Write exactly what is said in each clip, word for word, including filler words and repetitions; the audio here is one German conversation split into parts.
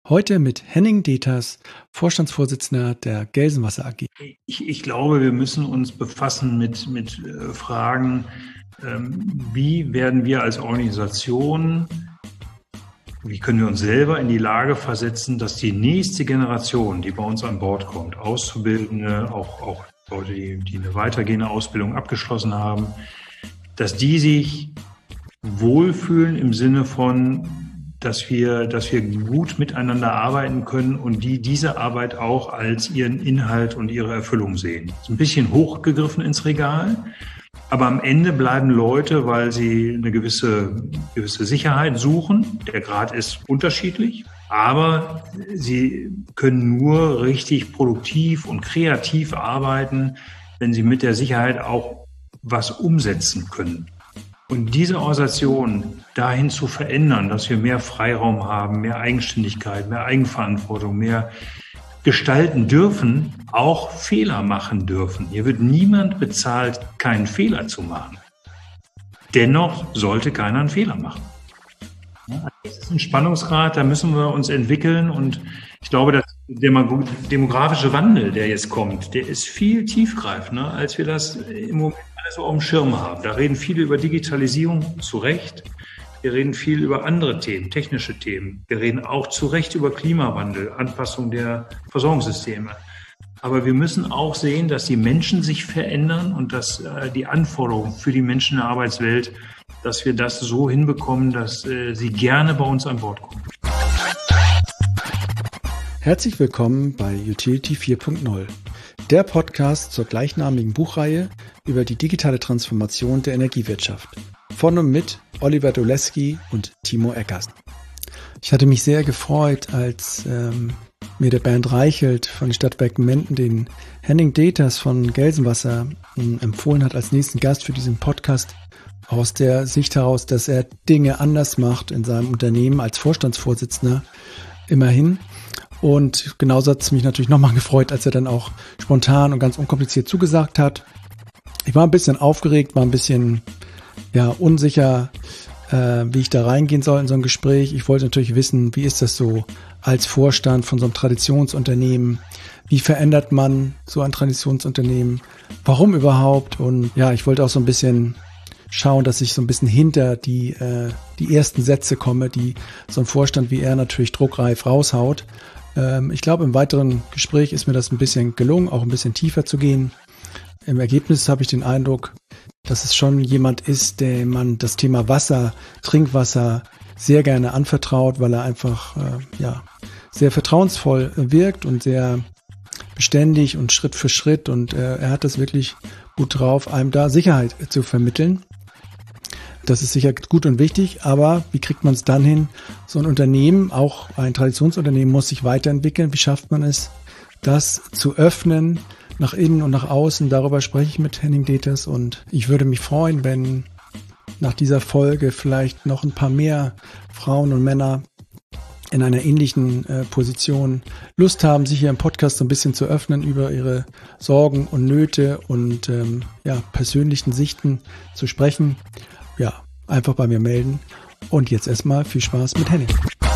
Heute mit Henning Deters, Vorstandsvorsitzender der Gelsenwasser A G. Ich, ich glaube, wir müssen uns befassen mit, mit äh, Fragen, ähm, wie werden wir als Organisation, wie können wir uns selber in die Lage versetzen, dass die nächste Generation, die bei uns an Bord kommt, Auszubildende, auch, auch Leute, die, die eine weitergehende Ausbildung abgeschlossen haben, dass die sich wohlfühlen im Sinne von, dass wir, dass wir gut miteinander arbeiten können und die diese Arbeit auch als ihren Inhalt und ihre Erfüllung sehen. Ist ein bisschen hochgegriffen ins Regal, aber am Ende bleiben Leute, weil sie eine gewisse, gewisse Sicherheit suchen. Der Grad ist unterschiedlich, aber sie können nur richtig produktiv und kreativ arbeiten, wenn sie mit der Sicherheit auch was umsetzen können. Und diese Organisation dahin zu verändern, dass wir mehr Freiraum haben, mehr Eigenständigkeit, mehr Eigenverantwortung, mehr gestalten dürfen, auch Fehler machen dürfen. Hier wird niemand bezahlt, keinen Fehler zu machen. Dennoch sollte keiner einen Fehler machen. Das ist ein Spannungsgrad, da müssen wir uns entwickeln. Und ich glaube, dass der demografische Wandel, der jetzt kommt, der ist viel tiefgreifender, als wir das im Moment alles so auf dem Schirm haben. Da reden viele über Digitalisierung, zu Recht. Wir reden viel über andere Themen, technische Themen. Wir reden auch zu Recht über Klimawandel, Anpassung der Versorgungssysteme. Aber wir müssen auch sehen, dass die Menschen sich verändern und dass äh, die Anforderungen für die Menschen in der Arbeitswelt, dass wir das so hinbekommen, dass äh, sie gerne bei uns an Bord kommen. Herzlich willkommen bei Utility vier Punkt null, der Podcast zur gleichnamigen Buchreihe über die digitale Transformation der Energiewirtschaft. Von und mit Oliver Doleski und Timo Eckers. Ich hatte mich sehr gefreut, als ähm, mir der Bernd Reichelt von den Stadtwerken Menden den Henning Deters von Gelsenwasser ähm, empfohlen hat als nächsten Gast für diesen Podcast, aus der Sicht heraus, dass er Dinge anders macht in seinem Unternehmen als Vorstandsvorsitzender immerhin. Und genauso hat es mich natürlich nochmal gefreut, als er dann auch spontan und ganz unkompliziert zugesagt hat. Ich war ein bisschen aufgeregt, war ein bisschen ja unsicher, äh, wie ich da reingehen soll in so ein Gespräch. Ich wollte natürlich wissen, wie ist das so als Vorstand von so einem Traditionsunternehmen? Wie verändert man so ein Traditionsunternehmen? Warum überhaupt? Und ja, ich wollte auch so ein bisschen schauen, dass ich so ein bisschen hinter die äh, die ersten Sätze komme, die so ein Vorstand wie er natürlich druckreif raushaut. Ähm, ich glaube, im weiteren Gespräch ist mir das ein bisschen gelungen, auch ein bisschen tiefer zu gehen. Im Ergebnis habe ich den Eindruck, dass es schon jemand ist, dem man das Thema Wasser, Trinkwasser sehr gerne anvertraut, weil er einfach äh, ja sehr vertrauensvoll wirkt und sehr beständig und Schritt für Schritt. Und äh, er hat das wirklich gut drauf, einem da Sicherheit zu vermitteln. Das ist sicher gut und wichtig, aber wie kriegt man es dann hin? So ein Unternehmen, auch ein Traditionsunternehmen, muss sich weiterentwickeln. Wie schafft man es, das zu öffnen, nach innen und nach außen? Darüber spreche ich mit Henning Deters und ich würde mich freuen, wenn nach dieser Folge vielleicht noch ein paar mehr Frauen und Männer in einer ähnlichen äh, Position Lust haben, sich hier im Podcast so ein bisschen zu öffnen, über ihre Sorgen und Nöte und ähm, ja, persönlichen Sichten zu sprechen. Ja, einfach bei mir melden. Und jetzt erstmal viel Spaß mit Henning.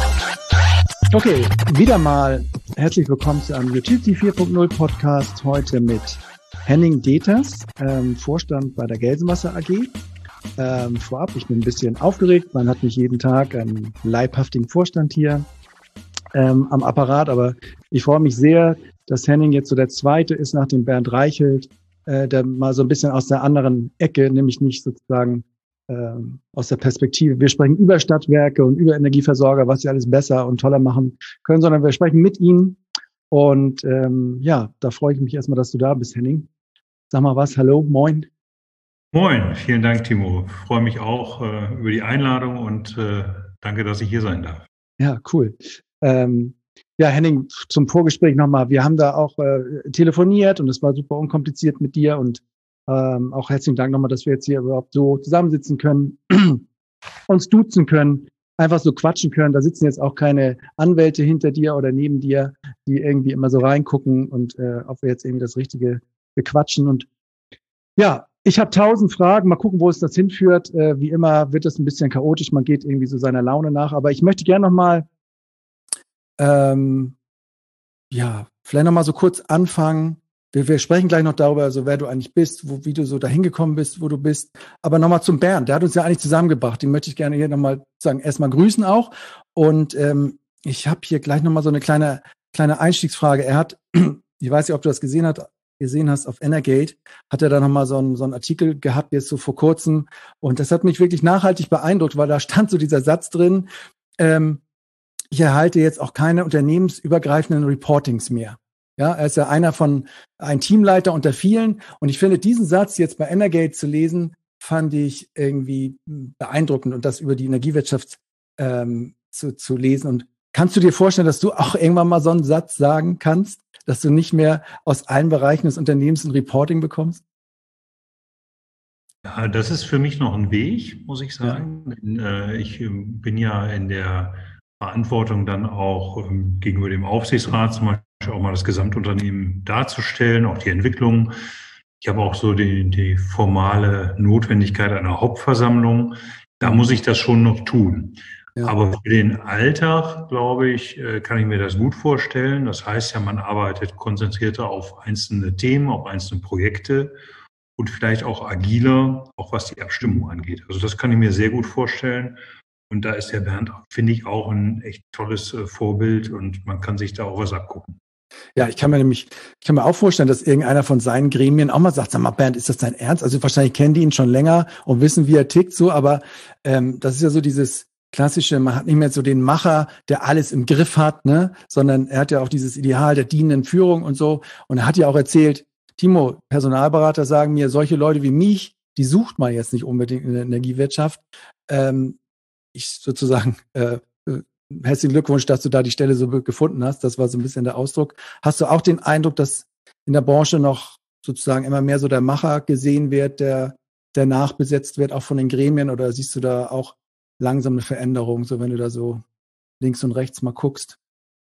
Okay, wieder mal herzlich willkommen zu einem Utility vier Punkt null Podcast. Heute mit Henning Deters, ähm, Vorstand bei der Gelsenwasser A G. Ähm, vorab, ich bin ein bisschen aufgeregt. Man hat nicht jeden Tag einen leibhaftigen Vorstand hier ähm, am Apparat, aber ich freue mich sehr, dass Henning jetzt so der Zweite ist nach dem Bernd Reichelt, äh, der mal so ein bisschen aus der anderen Ecke, nämlich nicht sozusagen ähm, aus der Perspektive, wir sprechen über Stadtwerke und über Energieversorger, was sie alles besser und toller machen können, sondern wir sprechen mit ihnen. Und ähm, ja, da freue ich mich erstmal, dass du da bist, Henning. Sag mal was, hallo, moin. Moin, vielen Dank, Timo. Ich freue mich auch äh, über die Einladung und äh, danke, dass ich hier sein darf. Ja, cool. Ähm, ja, Henning, zum Vorgespräch nochmal. Wir haben da auch äh, telefoniert und es war super unkompliziert mit dir und ähm, auch herzlichen Dank nochmal, dass wir jetzt hier überhaupt so zusammensitzen können, uns duzen können, einfach so quatschen können. Da sitzen jetzt auch keine Anwälte hinter dir oder neben dir, die irgendwie immer so reingucken und äh, ob wir jetzt irgendwie das Richtige bequatschen. Und ja, ich habe tausend Fragen. Mal gucken, wo es das hinführt. Äh, wie immer wird es ein bisschen chaotisch. Man geht irgendwie so seiner Laune nach. Aber ich möchte gerne nochmal Ähm, ja, vielleicht nochmal so kurz anfangen. Wir, wir sprechen gleich noch darüber, so wer du eigentlich bist, wo, wie du so dahin gekommen bist, wo du bist. Aber nochmal zum Bernd, der hat uns ja eigentlich zusammengebracht. Den möchte ich gerne hier nochmal sagen, erstmal grüßen auch. Und ähm, ich habe hier gleich nochmal so eine kleine, kleine Einstiegsfrage. Er hat, ich weiß nicht, ob du das gesehen hast, gesehen hast auf Energate, hat er da nochmal so einen, so einen Artikel gehabt, jetzt so vor kurzem. Und das hat mich wirklich nachhaltig beeindruckt, weil da stand so dieser Satz drin, ähm, ich erhalte jetzt auch keine unternehmensübergreifenden Reportings mehr. Ja, er ist ja einer von, ein Teamleiter unter vielen. Und ich finde, diesen Satz jetzt bei Energate zu lesen, fand ich irgendwie beeindruckend und das über die Energiewirtschaft ähm, zu, zu lesen. Und kannst du dir vorstellen, dass du auch irgendwann mal so einen Satz sagen kannst, dass du nicht mehr aus allen Bereichen des Unternehmens ein Reporting bekommst? Ja, das ist für mich noch ein Weg, muss ich sagen. Ja. Denn, äh, ich äh, bin ja in der Verantwortung dann auch ähm, gegenüber dem Aufsichtsrat zum Beispiel auch mal das Gesamtunternehmen darzustellen, auch die Entwicklung. Ich habe auch so die, die formale Notwendigkeit einer Hauptversammlung. Da muss ich das schon noch tun. Ja. Aber für den Alltag, glaube ich, kann ich mir das gut vorstellen. Das heißt ja, man arbeitet konzentrierter auf einzelne Themen, auf einzelne Projekte und vielleicht auch agiler, auch was die Abstimmung angeht. Also das kann ich mir sehr gut vorstellen. Und da ist der Bernd, finde ich, auch ein echt tolles Vorbild und man kann sich da auch was abgucken. Ja, ich kann mir nämlich, ich kann mir auch vorstellen, dass irgendeiner von seinen Gremien auch mal sagt, sag mal, Bernd, ist das dein Ernst? Also wahrscheinlich kennen die ihn schon länger und wissen, wie er tickt, so, aber ähm, das ist ja so dieses klassische, man hat nicht mehr so den Macher, der alles im Griff hat, ne, sondern er hat ja auch dieses Ideal der dienenden Führung und so. Und er hat ja auch erzählt, Timo, Personalberater sagen mir, solche Leute wie mich, die sucht man jetzt nicht unbedingt in der Energiewirtschaft. Ähm, ich sozusagen, äh, herzlichen Glückwunsch, dass du da die Stelle so gefunden hast. Das war so ein bisschen der Ausdruck. Hast du auch den Eindruck, dass in der Branche noch sozusagen immer mehr so der Macher gesehen wird, der, der nachbesetzt wird, auch von den Gremien? Oder siehst du da auch langsam eine Veränderung, so wenn du da so links und rechts mal guckst?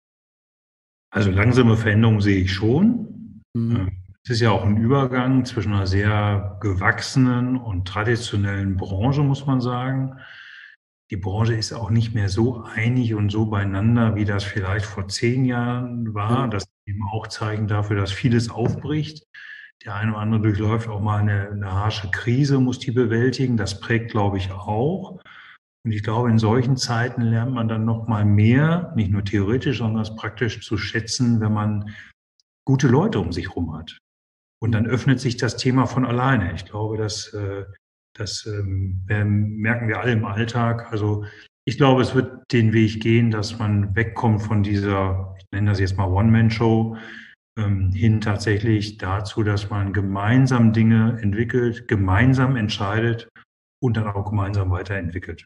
Also langsame Veränderung sehe ich schon. Mhm. Es ist ja auch ein Übergang zwischen einer sehr gewachsenen und traditionellen Branche, muss man sagen. Die Branche ist auch nicht mehr so einig und so beieinander, wie das vielleicht vor zehn Jahren war. Das eben auch Zeichen dafür, dass vieles aufbricht. Der eine oder andere durchläuft auch mal eine, eine harsche Krise, muss die bewältigen. Das prägt, glaube ich, auch. Und ich glaube, in solchen Zeiten lernt man dann noch mal mehr, nicht nur theoretisch, sondern es praktisch zu schätzen, wenn man gute Leute um sich herum hat. Und dann öffnet sich das Thema von alleine. Ich glaube, dass Das ähm, merken wir alle im Alltag. Also ich glaube, es wird den Weg gehen, dass man wegkommt von dieser, ich nenne das jetzt mal One-Man-Show, ähm, hin tatsächlich dazu, dass man gemeinsam Dinge entwickelt, gemeinsam entscheidet und dann auch gemeinsam weiterentwickelt.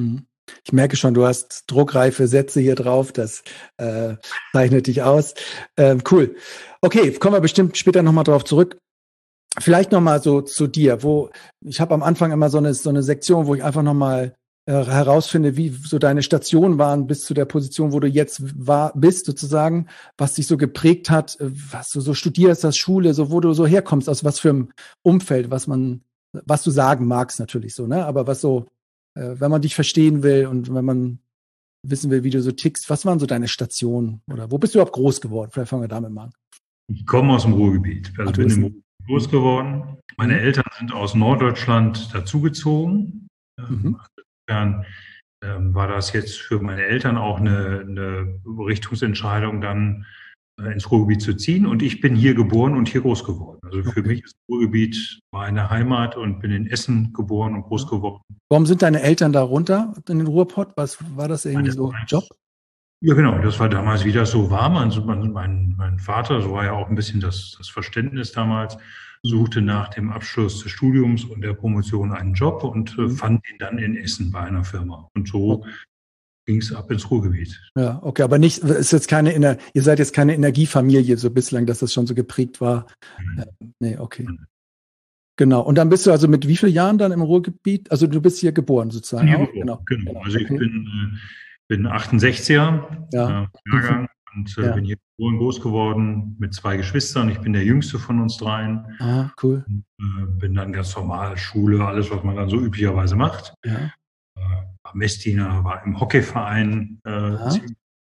Ich merke schon, du hast druckreife Sätze hier drauf. Das äh, zeichnet dich aus. Ähm, cool. Okay, kommen wir bestimmt später nochmal drauf zurück. Vielleicht nochmal so zu dir, wo ich habe am Anfang immer so eine so eine Sektion, wo ich einfach nochmal äh, herausfinde, wie so deine Stationen waren bis zu der Position, wo du jetzt war, bist sozusagen, was dich so geprägt hat, was du so studierst, das Schule, so wo du so herkommst, aus was für einem Umfeld, was man, was du sagen magst natürlich so, ne? Aber was so, äh, wenn man dich verstehen will und wenn man wissen will, wie du so tickst, was waren so deine Stationen oder wo bist du überhaupt groß geworden? Vielleicht fangen wir damit mal an. Ich komme aus dem Ruhrgebiet, also Ach, bin im Ruhrgebiet groß geworden. Meine mhm. Eltern sind aus Norddeutschland dazugezogen. Mhm. Insofern ähm, war das jetzt für meine Eltern auch eine, eine Richtungsentscheidung, dann äh, ins Ruhrgebiet zu ziehen. Und ich bin hier geboren und hier groß geworden. Also für Okay. mich ist Ruhrgebiet meine Heimat und bin in Essen geboren und groß geworden. Warum sind deine Eltern da runter in den Ruhrpott? Was war das irgendwie das so ein Job? Ja, genau. Das war damals, wie das so war. Man, mein, mein Vater, so war ja auch ein bisschen das, das Verständnis damals, suchte nach dem Abschluss des Studiums und der Promotion einen Job und äh, fand ihn dann in Essen bei einer Firma. Und so okay. ging es ab ins Ruhrgebiet. Ja, okay, aber nicht, ist jetzt keine, ihr seid jetzt keine Energiefamilie so bislang, dass das schon so geprägt war. Mhm. Äh, nee, okay. Mhm. Genau. Und dann bist du also mit wie vielen Jahren dann im Ruhrgebiet? Also du bist hier geboren sozusagen. Hier auch? Geboren. Genau. genau. genau. Also okay. ich bin, äh, bin achtundsechziger ja. äh, Jahrgang und äh, ja. bin hier geboren, groß geworden mit zwei Geschwistern. Ich bin der jüngste von uns dreien. Ah, cool. Und, äh, bin dann ganz normal Schule, alles, was man dann so üblicherweise macht. Ja. Äh, war Messdiener, war im Hockeyverein äh,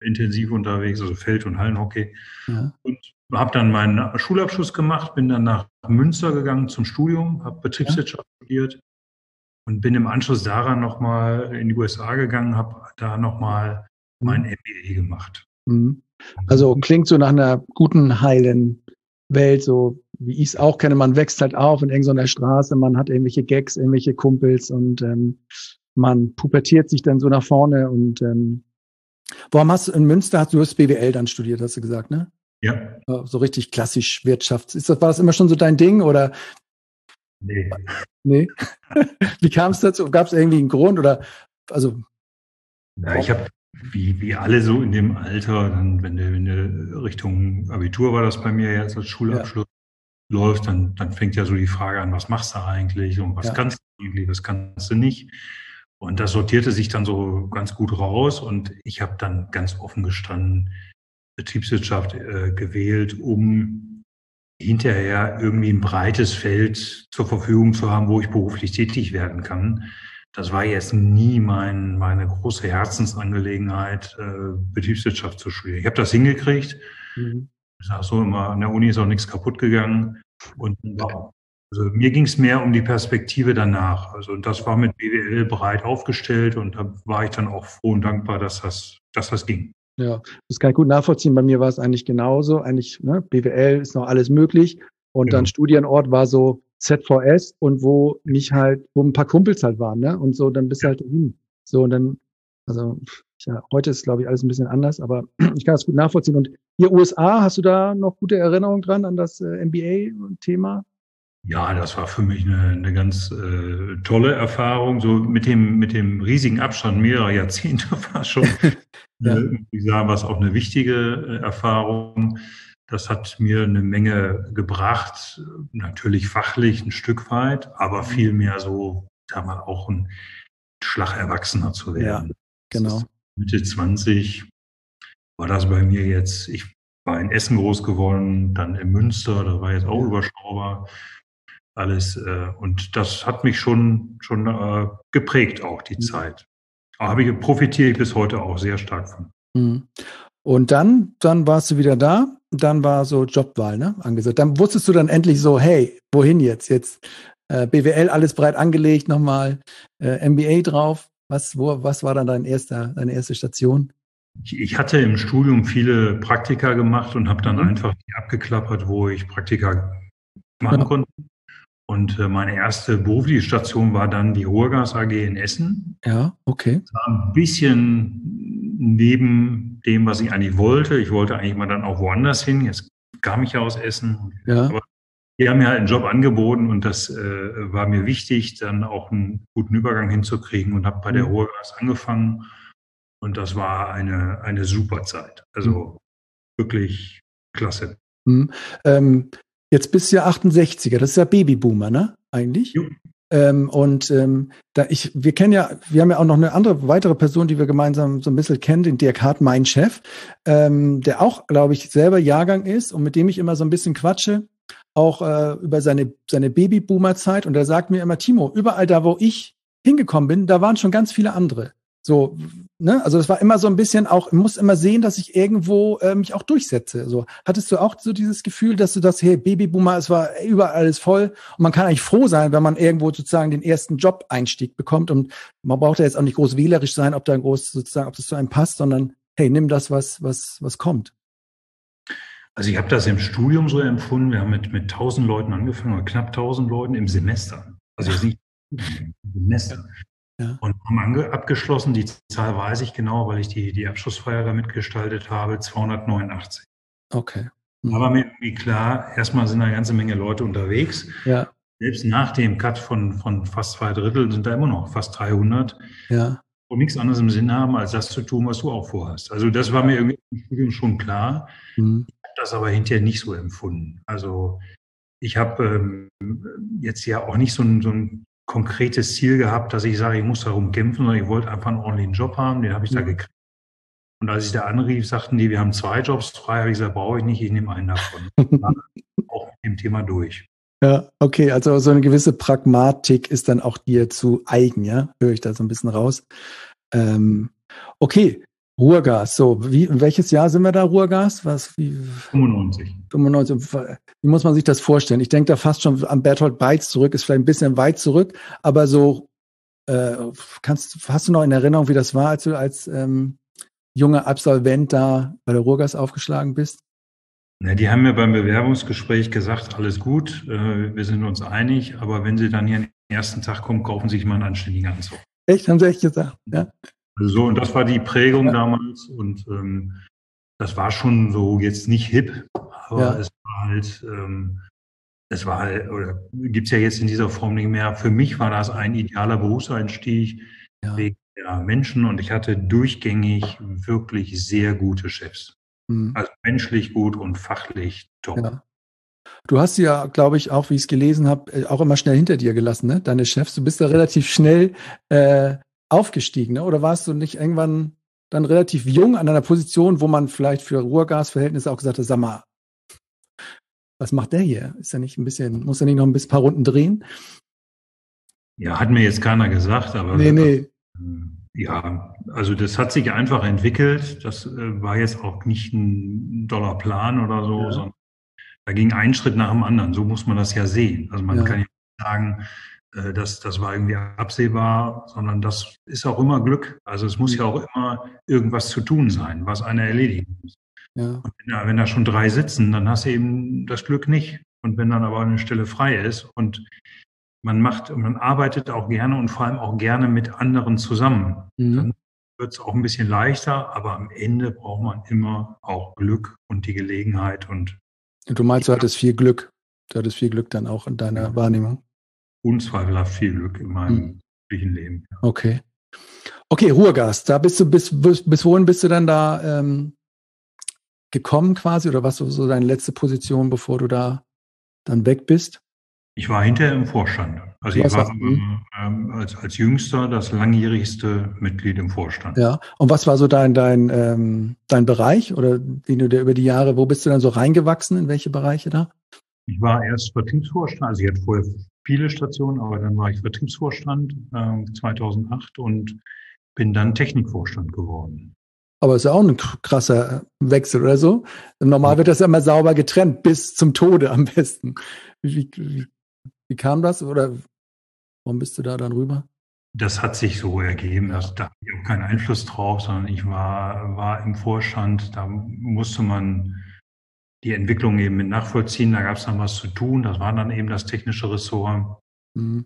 intensiv unterwegs, also Feld- und Hallenhockey. Ja. Und habe dann meinen Schulabschluss gemacht, bin dann nach Münster gegangen zum Studium, habe Betriebswirtschaft ja. studiert und bin im Anschluss daran nochmal in die U S A gegangen, habe da nochmal mhm. mein M B A gemacht. Mhm. Also klingt so nach einer guten, heilen Welt, so wie ich es auch kenne. Man wächst halt auf in irgendeiner Straße, man hat irgendwelche Gags, irgendwelche Kumpels und ähm, man pubertiert sich dann so nach vorne. Und ähm, warum hast du in Münster, hast du hast B W L dann studiert, hast du gesagt, ne? Ja. So richtig klassisch Wirtschafts. Ist das, war das immer schon so dein Ding oder? Nee. Nee? Wie kam es dazu? Gab es irgendwie einen Grund oder, also? Ja, ich habe, wie, wie alle so in dem Alter, dann, wenn du, wenn du Richtung Abitur war das bei mir jetzt als Schulabschluss ja. läuft, dann, dann fängt ja so die Frage an, was machst du eigentlich und was ja. kannst du eigentlich, was kannst du nicht? Und das sortierte sich dann so ganz gut raus und ich habe dann ganz offen gestanden, Betriebswirtschaft äh, gewählt, um hinterher irgendwie ein breites Feld zur Verfügung zu haben, wo ich beruflich tätig werden kann. Das war jetzt nie mein, meine große Herzensangelegenheit, äh, Betriebswirtschaft zu studieren. Ich habe das hingekriegt. Mhm. Ich sage so immer, an der Uni ist auch nichts kaputt gegangen. Und wow. Also mir ging es mehr um die Perspektive danach. Also das war mit B W L breit aufgestellt und da war ich dann auch froh und dankbar, dass das, dass das ging. Ja, das kann ich gut nachvollziehen. Bei mir war es eigentlich genauso. Eigentlich, ne, B W L ist noch alles möglich. Und genau. Dann Studienort war so Z V S und wo mich halt, wo ein paar Kumpels halt waren, ne? Und so, dann bist du halt hin. So, und dann, also, ja, heute ist, glaube ich, alles ein bisschen anders, aber ich kann das gut nachvollziehen. Und hier U S A, hast du da noch gute Erinnerungen dran an das äh, M B A-Thema? Ja, das war für mich eine, eine ganz äh, tolle Erfahrung. So mit dem, mit dem riesigen Abstand mehrerer Jahrzehnte war schon, ja. äh, ich sagen, war es auch eine wichtige äh, Erfahrung. Das hat mir eine Menge gebracht, natürlich fachlich ein Stück weit, aber vielmehr so, da mal auch ein Schlag Erwachsener zu werden. Ja, genau. Mitte zwanzig war das bei mir jetzt, ich war in Essen groß geworden, dann in Münster, da war jetzt auch ja. überschaubar alles. Äh, und das hat mich schon, schon äh, geprägt, auch die mhm. Zeit. Aber habe ich, profitiere ich bis heute auch sehr stark von. Mhm. Und dann, dann warst du wieder da, dann war so Jobwahl, ne, angesagt. Dann wusstest du dann endlich so, hey, wohin jetzt? Jetzt äh, B W L alles breit angelegt, nochmal äh, M B A drauf. Was, wo, was war dann dein erster, deine erste Station? Ich, ich hatte im Studium viele Praktika gemacht und habe dann mhm. einfach die abgeklappert, wo ich Praktika machen ja. konnte. Und äh, meine erste berufliche Station war dann die Ruhrgas A G in Essen. Ja, okay. Das war ein bisschen neben dem, was ich eigentlich wollte. Ich wollte eigentlich mal dann auch woanders hin. Jetzt kam ich ja aus Essen. Ja. Aber die haben mir halt einen Job angeboten und das äh, war mir wichtig, dann auch einen guten Übergang hinzukriegen und habe bei mhm. der Ruhrgas angefangen. Und das war eine, eine super Zeit. Also mhm. wirklich klasse. Mhm. Ähm, jetzt bist du ja achtundsechziger, das ist ja Babyboomer, ne? Eigentlich. Jo. Ähm, und ähm, da ich, wir kennen ja, wir haben ja auch noch eine andere, weitere Person, die wir gemeinsam so ein bisschen kennen, den Dirk Hart, mein Chef, ähm, der auch, glaube ich, selber Jahrgang ist und mit dem ich immer so ein bisschen quatsche, auch äh, über seine, seine Babyboomer-Zeit. Und er sagt mir immer, Timo, überall da, wo ich hingekommen bin, da waren schon ganz viele andere. So, ne, also das war immer so ein bisschen auch, ich muss immer sehen, dass ich irgendwo äh, mich auch durchsetze. So, hattest du auch so dieses Gefühl, dass du das, hey, Babyboomer, es war überall alles voll und man kann eigentlich froh sein, wenn man irgendwo sozusagen den ersten Job-Einstieg bekommt und man braucht ja jetzt auch nicht groß wählerisch sein, ob da groß sozusagen, ob das zu einem passt, sondern hey, nimm das, was, was, was kommt. Also ich habe das im Studium so empfunden, wir haben mit, mit tausend Leuten angefangen, oder knapp tausend Leuten im Semester. Also jetzt nicht im Semester. Ja. Und haben ange- abgeschlossen, die Zahl weiß ich genau, weil ich die, die Abschlussfeier da mitgestaltet habe, zweihundertneunundachtzig. Okay. Mhm. Aber mir irgendwie klar, erstmal sind da eine ganze Menge Leute unterwegs. Ja. Selbst nach dem Cut von, von fast zwei Drittel sind da immer noch fast dreihundert. Ja. Und nichts anderes im Sinn haben, als das zu tun, was du auch vorhast. Also das war mir irgendwie im Studium schon klar. Mhm. Ich habe das aber hinterher nicht so empfunden. Also ich habe ähm, jetzt ja auch nicht so ein, so ein konkretes Ziel gehabt, dass ich sage, ich muss darum kämpfen, sondern ich wollte einfach einen ordentlichen Job haben, den habe ich ja. da gekriegt. Und als ich da anrief, sagten die, wir haben zwei Jobs frei, habe ich gesagt, brauche ich nicht, ich nehme einen davon. Auch mit dem Thema durch. Ja, okay, also so eine gewisse Pragmatik ist dann auch dir zu eigen, ja? Höre ich da so ein bisschen raus. Ähm, okay, Ruhrgas, so, wie, in welches Jahr sind wir da, Ruhrgas? Was, wie? fünfundneunzig. fünfundneunzig. Wie muss man sich das vorstellen? Ich denke da fast schon an Bertolt Beitz zurück, ist vielleicht ein bisschen weit zurück, aber so, äh, kannst, hast du noch in Erinnerung, wie das war, als du als ähm, junger Absolvent da bei der Ruhrgas aufgeschlagen bist? Na, die haben mir beim Bewerbungsgespräch gesagt, alles gut, äh, wir sind uns einig, aber wenn Sie dann hier den ersten Tag kommen, kaufen Sie sich mal einen anständigen Anzug. Echt? Haben sie echt gesagt? Ja. Also so, und das war die Prägung Ja. damals und ähm, das war schon so jetzt nicht hip, aber Ja. es war halt, ähm, es war halt, oder gibt's ja jetzt in dieser Form nicht mehr. Für mich war das ein idealer Berufseinstieg Ja. wegen der Menschen und ich hatte durchgängig wirklich sehr gute Chefs. Hm. Also menschlich gut und fachlich top. Ja. Du hast sie ja, glaube ich, auch, wie ich es gelesen habe, auch immer schnell hinter dir gelassen, ne? Deine Chefs. Du bist da relativ schnell äh, aufgestiegen, ne? Oder warst du nicht irgendwann dann relativ jung an einer Position, wo man vielleicht für Ruhrgasverhältnisse auch gesagt hat, sag mal, was macht der hier? Ist er nicht ein bisschen, muss er nicht noch ein bisschen paar Runden drehen? Ja, hat mir jetzt keiner gesagt, aber Nee, nee. ja, also das hat sich einfach entwickelt. Das äh, war jetzt auch nicht ein doller Plan oder so, Ja. sondern da ging ein Schritt nach dem anderen. So muss man das ja sehen. Also man Ja. kann ja nicht sagen, äh, dass das war irgendwie absehbar, sondern das ist auch immer Glück. Also es muss ja auch immer irgendwas zu tun sein, was einer erledigen muss. Ja. Und wenn da, wenn da schon drei sitzen, dann hast du eben das Glück nicht. Und wenn dann aber eine Stelle frei ist und man macht, man arbeitet auch gerne und vor allem auch gerne mit anderen zusammen, Mhm. dann wird es auch ein bisschen leichter, aber am Ende braucht man immer auch Glück und die Gelegenheit und Und du meinst, du hattest viel Glück. Du hattest viel Glück dann auch in deiner Ja. Wahrnehmung. unzweifelhaft viel Glück in meinem Mhm. beruflichen Leben. Ja. Okay. Okay, Ruhrgas, da bist du, bis, bis, bis wohin bist du dann da ähm, gekommen quasi? Oder was war so deine letzte Position, bevor du da dann weg bist? Ich war hinterher im Vorstand. Also Du ich warst war auch- mhm. ähm, als, als Jüngster das langjährigste Mitglied im Vorstand. Ja. Und was war so dein, dein, ähm, dein Bereich? Oder den du dir über die Jahre, wo bist du dann so reingewachsen? In welche Bereiche da? Ich war erst Vertriebsvorstand, also ich hatte vorher viele Stationen, aber dann war ich Vertriebsvorstand äh, zweitausendacht und bin dann Technikvorstand geworden. Aber ist ja auch ein krasser Wechsel oder so. Normal wird das ja immer sauber getrennt, bis zum Tode am besten. Wie, wie, wie kam das? Oder warum bist du da dann rüber? Das hat sich so ergeben, dass da hatte ich auch keinen Einfluss drauf, sondern ich war, war im Vorstand, da musste man die Entwicklung eben mit nachvollziehen, da gab es dann was zu tun, das war dann eben das technische Ressort. Mhm.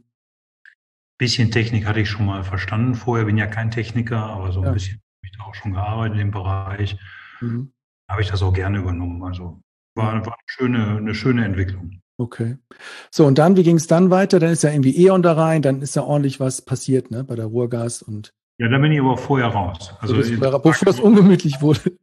Bisschen Technik hatte ich schon mal verstanden vorher, bin ja kein Techniker, aber so ein Ja. bisschen habe ich da auch schon gearbeitet im Bereich. Mhm. Habe ich das auch gerne übernommen. Also war, war eine schöne, eine schöne Entwicklung. Okay. So, und dann, wie ging es dann weiter? Dann ist ja irgendwie E.ON da rein, dann ist ja ordentlich was passiert, ne, bei der Ruhrgas und Ja, da bin ich aber vorher raus. Also so, das, bevor es ungemütlich wurde.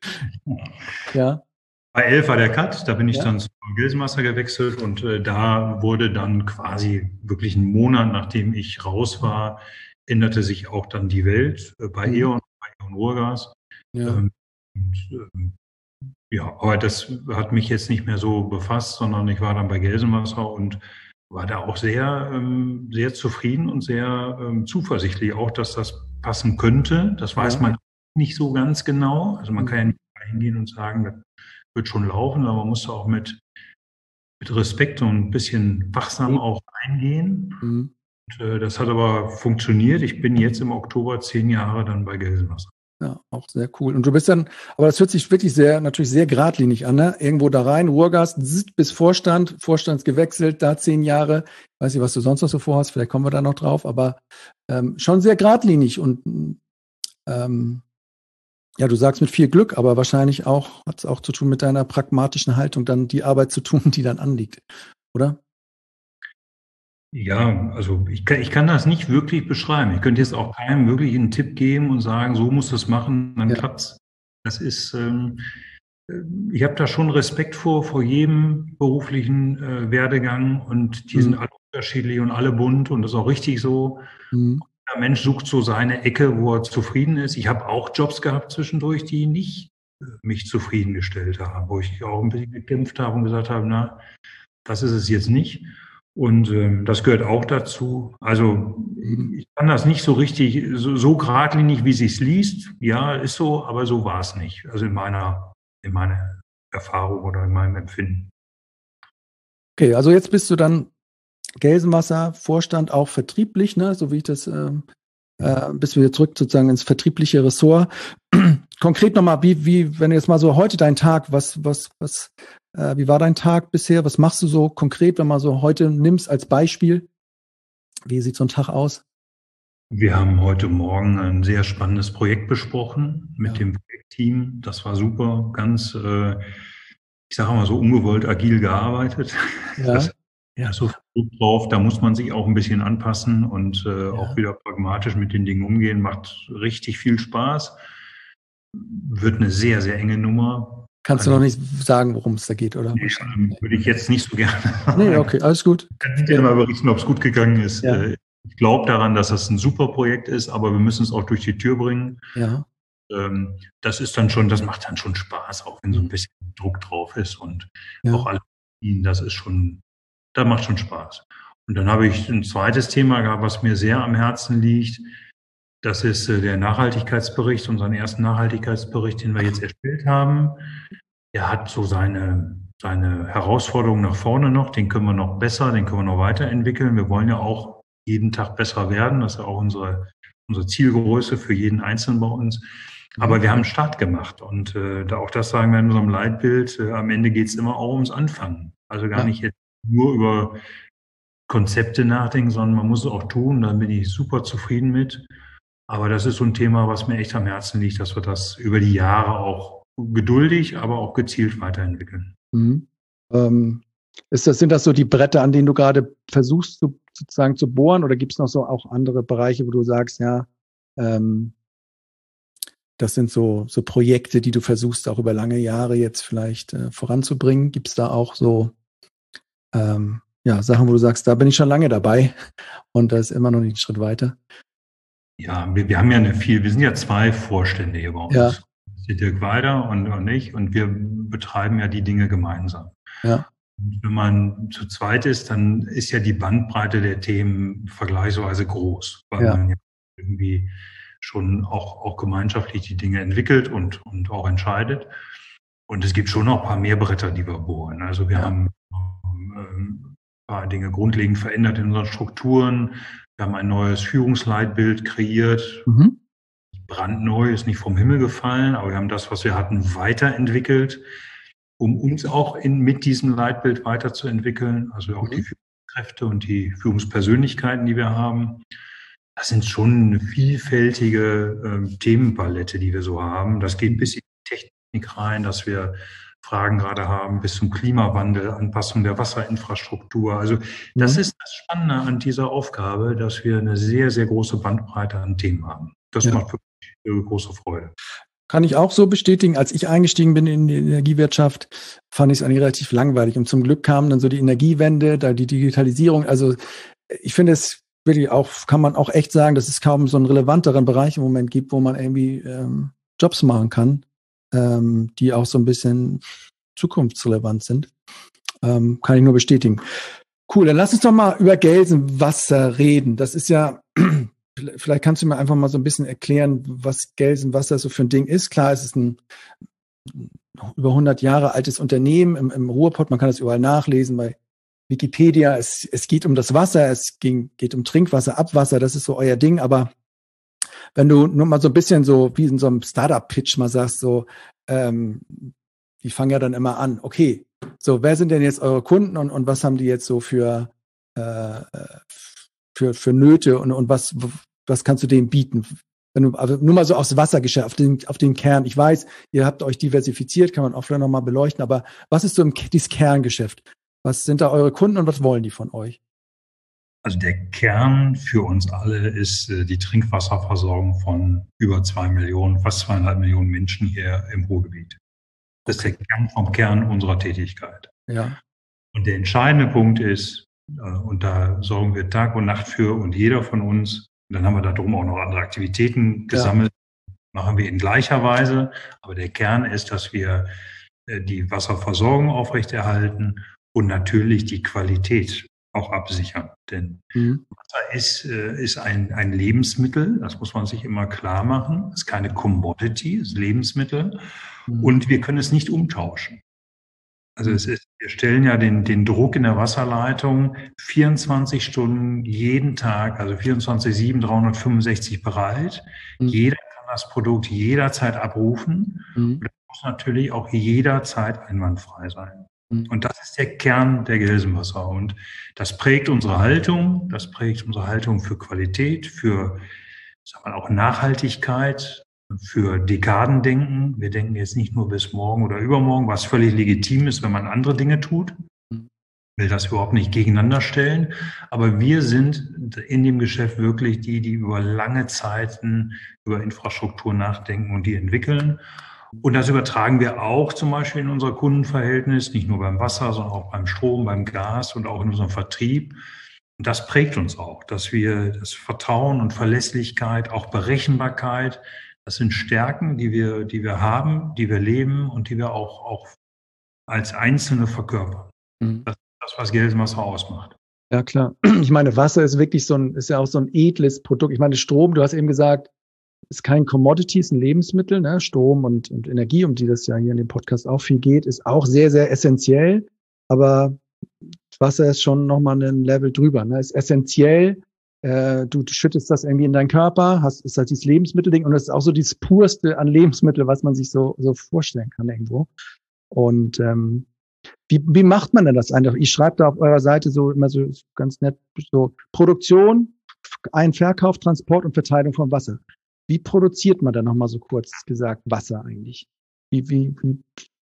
Ja. bei elf war der Cut, da bin ich Ja. dann zu Gelsenwasser gewechselt und äh, da wurde dann quasi wirklich einen Monat, nachdem ich raus war, änderte sich auch dann die Welt äh, bei Mhm. E.ON, bei E.ON Ruhrgas. Ja. Ähm, und, ähm, ja, aber das hat mich jetzt nicht mehr so befasst, sondern ich war dann bei Gelsenwasser und war da auch sehr, ähm, sehr zufrieden und sehr ähm, zuversichtlich auch, dass das passen könnte. Das weiß Ja. man nicht so ganz genau. Also man Mhm. kann ja nicht hingehen und sagen, das wird schon laufen, aber man muss da auch mit, mit Respekt und ein bisschen wachsam Mhm. auch eingehen. Mhm. Und, äh, das hat aber funktioniert. Ich bin jetzt im Oktober zehn Jahre dann bei Gelsenwasser. Ja, auch sehr cool. Und du bist dann, aber das hört sich wirklich sehr, natürlich sehr geradlinig an, ne? Irgendwo da rein, Ruhrgas, zzt, bis Vorstand, Vorstands gewechselt, da zehn Jahre. Weiß nicht, was du sonst noch so vorhast, vielleicht kommen wir da noch drauf, aber ähm, schon sehr geradlinig und ähm, ja, du sagst mit viel Glück, aber wahrscheinlich auch, hat es auch zu tun mit deiner pragmatischen Haltung, dann die Arbeit zu tun, die dann anliegt, oder? Ja, also ich kann, ich kann das nicht wirklich beschreiben. Ich könnte jetzt auch keinem wirklich einen Tipp geben und sagen, so musst du es machen, dann Ja. klappt's. Das ist, ähm, ich habe da schon Respekt vor, vor jedem beruflichen äh, Werdegang und die Mhm. sind alle unterschiedlich und alle bunt und das ist auch richtig so. Mhm. Der Mensch sucht so seine Ecke, wo er zufrieden ist. Ich habe auch Jobs gehabt zwischendurch, die nicht äh, mich zufriedengestellt haben, wo ich auch ein bisschen gekämpft habe und gesagt habe, na, das ist es jetzt nicht. Und ähm, das gehört auch dazu. Also ich kann das nicht so richtig, so, so geradlinig, wie sich's liest. Ja, ist so, aber so war es nicht. Also in meiner, in meiner Erfahrung oder in meinem Empfinden. Okay, also jetzt bist du dann Gelsenwasser, Vorstand auch vertrieblich, ne, so wie ich das, ähm, äh, bist du wieder zurück sozusagen ins vertriebliche Ressort. Konkret nochmal, wie, wie, wenn du jetzt mal so heute dein Tag, was, was, was, äh, wie war dein Tag bisher? Was machst du so konkret, wenn man so heute nimmst als Beispiel? Wie sieht so ein Tag aus? Wir haben heute Morgen ein sehr spannendes Projekt besprochen mit Ja. dem Projektteam. Das war super, ganz, äh, ich sage mal so ungewollt agil gearbeitet. Ja. Das, Ja. da ist so viel Druck drauf, da muss man sich auch ein bisschen anpassen und äh, Ja. auch wieder pragmatisch mit den Dingen umgehen. Macht richtig viel Spaß. Wird eine sehr, sehr enge Nummer. Kannst du Kann noch ich, nicht sagen, worum es da geht, oder? nee, würde ich jetzt nicht so gerne sagen. Nee, okay, alles gut. Ich kann dir mal berichten, ob es gut gegangen ist. Ja. Ich glaube daran, dass das ein super Projekt ist, aber wir müssen es auch durch die Tür bringen. Ja. Ähm, das ist dann schon, das macht dann schon Spaß, auch wenn so ein bisschen Druck drauf ist und Ja. auch alle, das ist schon, das macht schon Spaß. Und dann habe ich ein zweites Thema gehabt, was mir sehr am Herzen liegt. Das ist der Nachhaltigkeitsbericht, unseren ersten Nachhaltigkeitsbericht, den wir jetzt erstellt haben. Der hat so seine, seine Herausforderungen nach vorne noch. Den können wir noch besser, den können wir noch weiterentwickeln. Wir wollen ja auch jeden Tag besser werden. Das ist ja auch unsere, unsere Zielgröße für jeden Einzelnen bei uns. Aber wir haben einen Start gemacht. Und äh, da auch das sagen wir in unserem Leitbild, äh, am Ende geht es immer auch ums Anfangen. Also gar Ja. nicht jetzt nur über Konzepte nachdenken, sondern man muss es auch tun. Da bin ich super zufrieden mit. Aber das ist so ein Thema, was mir echt am Herzen liegt, dass wir das über die Jahre auch geduldig, aber auch gezielt weiterentwickeln. Mhm. Ähm, ist das, sind das so die Bretter, an denen du gerade versuchst, zu, sozusagen zu bohren, oder gibt es noch so auch andere Bereiche, wo du sagst, ja, ähm, das sind so, so Projekte, die du versuchst, auch über lange Jahre jetzt vielleicht äh, voranzubringen? Gibt es da auch so ähm, ja, Sachen, wo du sagst, da bin ich schon lange dabei und da ist immer noch nicht ein Schritt weiter? Ja, wir, wir haben ja eine viel, wir sind ja zwei Vorstände hier bei uns. Ja. Der Dirk Weider und, und ich, und wir betreiben ja die Dinge gemeinsam. Ja. Und wenn man zu zweit ist, dann ist ja die Bandbreite der Themen vergleichsweise groß, weil Ja. man ja irgendwie schon auch, auch gemeinschaftlich die Dinge entwickelt und, und auch entscheidet. Und es gibt schon noch ein paar mehr Bretter, die wir bohren. Also wir Ja. haben ähm, ein paar Dinge grundlegend verändert in unseren Strukturen. Wir haben ein neues Führungsleitbild kreiert. Mhm. Brandneu, ist nicht vom Himmel gefallen, aber wir haben das, was wir hatten, weiterentwickelt, um uns auch in, mit diesem Leitbild weiterzuentwickeln. Also auch Mhm. die Führungskräfte und die Führungspersönlichkeiten, die wir haben. Das sind schon eine vielfältige äh, Themenpalette, die wir so haben. Das geht bis in die Technik rein, dass wir Fragen gerade haben, bis zum Klimawandel, Anpassung der Wasserinfrastruktur. Also das Mhm. ist das Spannende an dieser Aufgabe, dass wir eine sehr, sehr große Bandbreite an Themen haben. Das Ja. macht wirklich äh, große Freude. Kann ich auch so bestätigen. Als ich eingestiegen bin in die Energiewirtschaft, fand ich es eigentlich relativ langweilig. Und zum Glück kam dann so die Energiewende, da die Digitalisierung. Also ich finde es wirklich auch, kann man auch echt sagen, dass es kaum so einen relevanteren Bereich im Moment gibt, wo man irgendwie ähm, Jobs machen kann, ähm, die auch so ein bisschen zukunftsrelevant sind. Ähm, kann ich nur bestätigen. Cool, dann lass uns doch mal über Gelsenwasser reden. Das ist ja, vielleicht kannst du mir einfach mal so ein bisschen erklären, was Gelsenwasser so für ein Ding ist. Klar, es ist ein über hundert Jahre altes Unternehmen im, im Ruhrpott. Man kann das überall nachlesen bei Wikipedia. Es, es geht um das Wasser, es ging, geht um Trinkwasser, Abwasser. Das ist so euer Ding. Aber wenn du nur mal so ein bisschen so wie in so einem Startup-Pitch mal sagst, so, ähm, die fangen ja dann immer an. Okay, so, wer sind denn jetzt eure Kunden und, und was haben die jetzt so für äh, für für Nöte und und was was kannst du denen bieten? Wenn du also nur mal so aufs Wassergeschäft, auf den auf den Kern. Ich weiß, ihr habt euch diversifiziert, kann man auch vielleicht noch mal beleuchten. Aber was ist so im, dieses Kerngeschäft? Was sind da eure Kunden und was wollen die von euch? Also der Kern für uns alle ist äh, die Trinkwasserversorgung von über zwei Millionen, fast zweieinhalb Millionen Menschen hier im Ruhrgebiet. Das ist der Kern vom Kern unserer Tätigkeit. Ja. Und der entscheidende Punkt ist, und da sorgen wir Tag und Nacht für und jeder von uns, und dann haben wir darum auch noch andere Aktivitäten gesammelt, ja. Machen wir in gleicher Weise. Aber der Kern ist, dass wir die Wasserversorgung aufrechterhalten und natürlich die Qualität auch absichern. Denn Mhm. Wasser ist, äh, ist ein, ein Lebensmittel, das muss man sich immer klar machen. Es ist keine Commodity, es ist Lebensmittel. Mhm. Und wir können es nicht umtauschen. Also Mhm. es ist, wir stellen ja den, den Druck in der Wasserleitung vierundzwanzig Stunden jeden Tag, also vierundzwanzig sieben, dreihundertfünfundsechzig bereit. Mhm. Jeder kann das Produkt jederzeit abrufen. Mhm. Und das muss natürlich auch jederzeit einwandfrei sein. Mhm. Und das ist der Kern der Gelsenwasser. Und das prägt unsere Haltung, das prägt unsere Haltung für Qualität, für, sagen wir mal, auch Nachhaltigkeit, für Dekadendenken. Wir denken jetzt nicht nur bis morgen oder übermorgen, was völlig legitim ist, wenn man andere Dinge tut. Ich will das überhaupt nicht gegeneinander stellen. Aber wir sind in dem Geschäft wirklich die, die über lange Zeiten über Infrastruktur nachdenken und die entwickeln. Und das übertragen wir auch zum Beispiel in unser Kundenverhältnis, nicht nur beim Wasser, sondern auch beim Strom, beim Gas und auch in unserem Vertrieb. Und das prägt uns auch, dass wir das Vertrauen und Verlässlichkeit, auch Berechenbarkeit, das sind Stärken, die wir, die wir haben, die wir leben und die wir auch, auch als Einzelne verkörpern. Mhm. Das ist das, was Gelsenwasser ausmacht. Ja, klar. Ich meine, Wasser ist wirklich so ein, ist ja auch so ein edles Produkt. Ich meine, Strom, du hast eben gesagt, ist kein Commodity, ist ein Lebensmittel, ne? Strom und, und Energie, um die das ja hier in dem Podcast auch viel geht, ist auch sehr, sehr essentiell. Aber Wasser ist schon nochmal ein Level drüber, ne? Ist essentiell. Äh, du schüttest das irgendwie in deinen Körper, hast, ist halt dieses Lebensmittelding und das ist auch so dieses purste an Lebensmittel, was man sich so, so vorstellen kann irgendwo. Und, ähm, Wie, wie macht man denn das einfach? Ich schreibe da auf eurer Seite so immer so ganz nett so Produktion, Ein-, Verkauf, Transport und Verteilung von Wasser. Wie produziert man da nochmal so kurz gesagt Wasser eigentlich? Wie, wie, wie?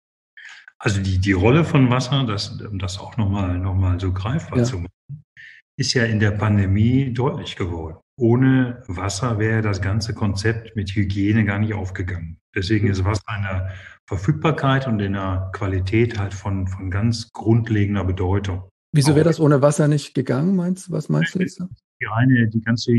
Also die, die Rolle von Wasser, das, um das auch nochmal noch mal so greifbar Ja. zu machen, ist ja in der Pandemie deutlich geworden. Ohne Wasser wäre das ganze Konzept mit Hygiene gar nicht aufgegangen. Deswegen ist Wasser in der Verfügbarkeit und in der Qualität halt von, von ganz grundlegender Bedeutung. Wieso wäre Auch das ohne Wasser nicht gegangen? Meinst, was meinst du jetzt? die reine, die ganze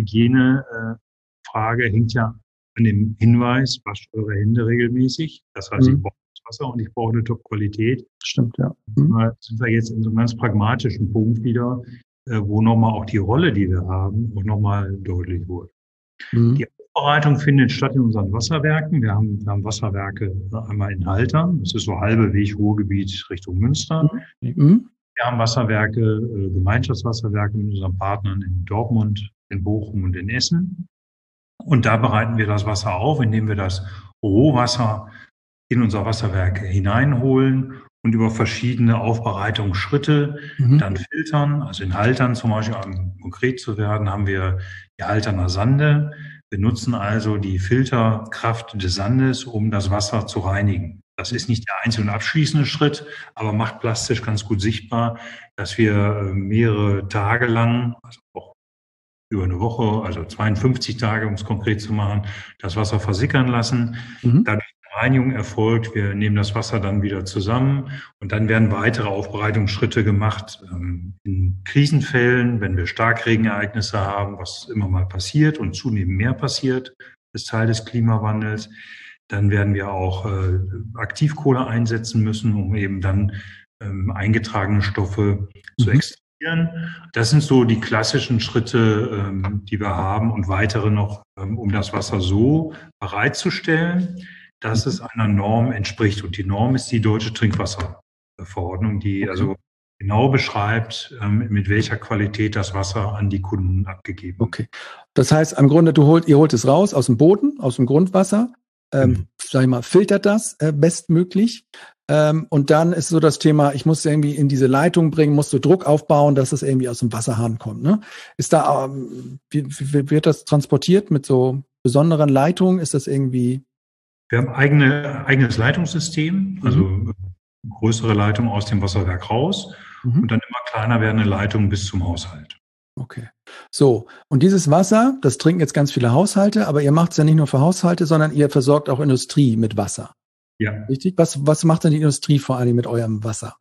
Hygienefrage hängt ja an dem Hinweis, wascht eure Hände regelmäßig. Das heißt, Mhm. ich brauche das Wasser und ich brauche eine Top-Qualität. Stimmt, ja. Mhm. Da sind wir jetzt in so einem ganz pragmatischen Punkt wieder, wo nochmal auch die Rolle, die wir haben, auch nochmal deutlich wurde. Mhm. Die Aufbereitung findet statt in unseren Wasserwerken. Wir haben, wir haben Wasserwerke einmal in Haltern. Das ist so halbe Weg Ruhrgebiet Richtung Münster. Mhm. Wir haben Wasserwerke, äh, Gemeinschaftswasserwerke mit unseren Partnern in Dortmund, in Bochum und in Essen. Und da bereiten wir das Wasser auf, indem wir das Rohwasser in unser Wasserwerk hineinholen und über verschiedene Aufbereitungsschritte Mhm. dann filtern. Also in Haltern zum Beispiel, um konkret zu werden, haben wir die Halterner Sande. Wir nutzen also die Filterkraft des Sandes, um das Wasser zu reinigen. Das ist nicht der einzelne und abschließende Schritt, aber macht plastisch ganz gut sichtbar, dass wir mehrere Tage lang, also auch über eine Woche, also zweiundfünfzig Tage, um es konkret zu machen, das Wasser versickern lassen. Mhm. Dadurch die Reinigung erfolgt. Wir nehmen das Wasser dann wieder zusammen und dann werden weitere Aufbereitungsschritte gemacht. In Krisenfällen, wenn wir Starkregenereignisse haben, was immer mal passiert und zunehmend mehr passiert, ist Teil des Klimawandels, dann werden wir auch äh, Aktivkohle einsetzen müssen, um eben dann ähm, eingetragene Stoffe mhm. zu extrahieren. Das sind so die klassischen Schritte, ähm, die wir haben und weitere noch, ähm, um das Wasser so bereitzustellen, dass es einer Norm entspricht. Und die Norm ist die Deutsche Trinkwasserverordnung, die okay. also genau beschreibt, ähm, mit welcher Qualität das Wasser an die Kunden abgegeben wird. Okay. Das heißt, im Grunde, du holt, ihr holt es raus aus dem Boden, aus dem Grundwasser. Ähm, mhm. Sag ich mal, filtert das äh, bestmöglich. Ähm, und dann ist so das Thema, ich muss irgendwie in diese Leitung bringen, muss so Druck aufbauen, dass es irgendwie aus dem Wasserhahn kommt. Ne? Ist da, ähm, wie, wie wird das transportiert mit so besonderen Leitungen? Ist das irgendwie? Wir haben eigene, eigenes Leitungssystem, also mhm. größere Leitungen aus dem Wasserwerk raus mhm. und dann immer kleiner werdende Leitungen bis zum Haushalt. Okay. So, und dieses Wasser, das trinken jetzt ganz viele Haushalte, aber ihr macht es ja nicht nur für Haushalte, sondern ihr versorgt auch Industrie mit Wasser. Ja. Richtig? Was, was macht denn die Industrie vor allem mit eurem Wasser?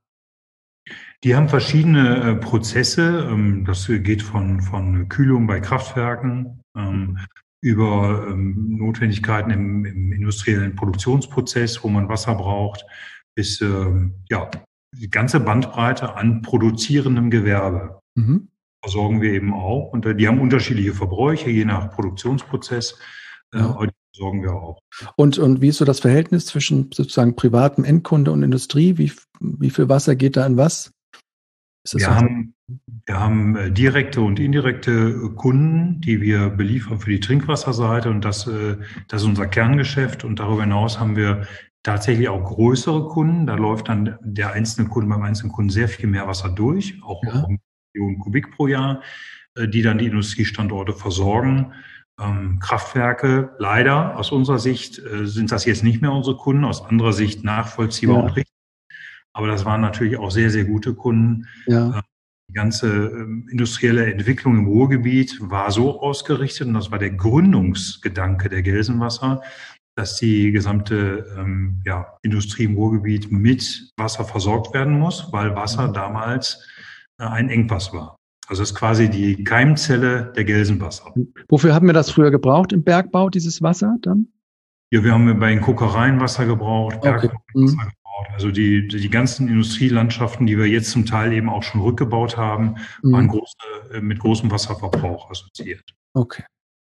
Die haben verschiedene äh, Prozesse. Ähm, das geht von, von Kühlung bei Kraftwerken ähm, über ähm, Notwendigkeiten im, im industriellen Produktionsprozess, wo man Wasser braucht, bis ähm, ja, die ganze Bandbreite an produzierendem Gewerbe. Mhm. Versorgen wir eben auch. Und die haben unterschiedliche Verbräuche, je nach Produktionsprozess. Ja. Aber die versorgen wir auch. Und, und wie ist so das Verhältnis zwischen sozusagen privatem Endkunde und Industrie? Wie, wie viel Wasser geht da in was? Ist das Wir so? haben, wir haben äh, direkte und indirekte äh, Kunden, die wir beliefern für die Trinkwasserseite. Und das, äh, das ist unser Kerngeschäft. Und darüber hinaus haben wir tatsächlich auch größere Kunden. Da läuft dann der einzelne Kunde beim einzelnen Kunden sehr viel mehr Wasser durch, auch Ja. um Millionen Kubik pro Jahr, äh, die dann die Industriestandorte versorgen. Ähm, Kraftwerke, leider aus unserer Sicht äh, sind das jetzt nicht mehr unsere Kunden, aus anderer Sicht nachvollziehbar Ja. und richtig. Aber das waren natürlich auch sehr, sehr gute Kunden. Ja. Äh, die ganze ähm, industrielle Entwicklung im Ruhrgebiet war so ausgerichtet, und das war der Gründungsgedanke der Gelsenwasser, dass die gesamte ähm, ja, Industrie im Ruhrgebiet mit Wasser versorgt werden muss, weil Wasser Mhm. damals äh, ein Engpass war. Also das ist quasi die Keimzelle der Gelsenwasser. Wofür haben wir das früher gebraucht im Bergbau, dieses Wasser dann? Ja, wir haben bei den Kokereien Wasser gebraucht, Okay. Bergbau Mhm. Wasser gebraucht. Also die, die ganzen Industrielandschaften, die wir jetzt zum Teil eben auch schon rückgebaut haben, waren Mhm. große, mit großem Wasserverbrauch assoziiert. Okay.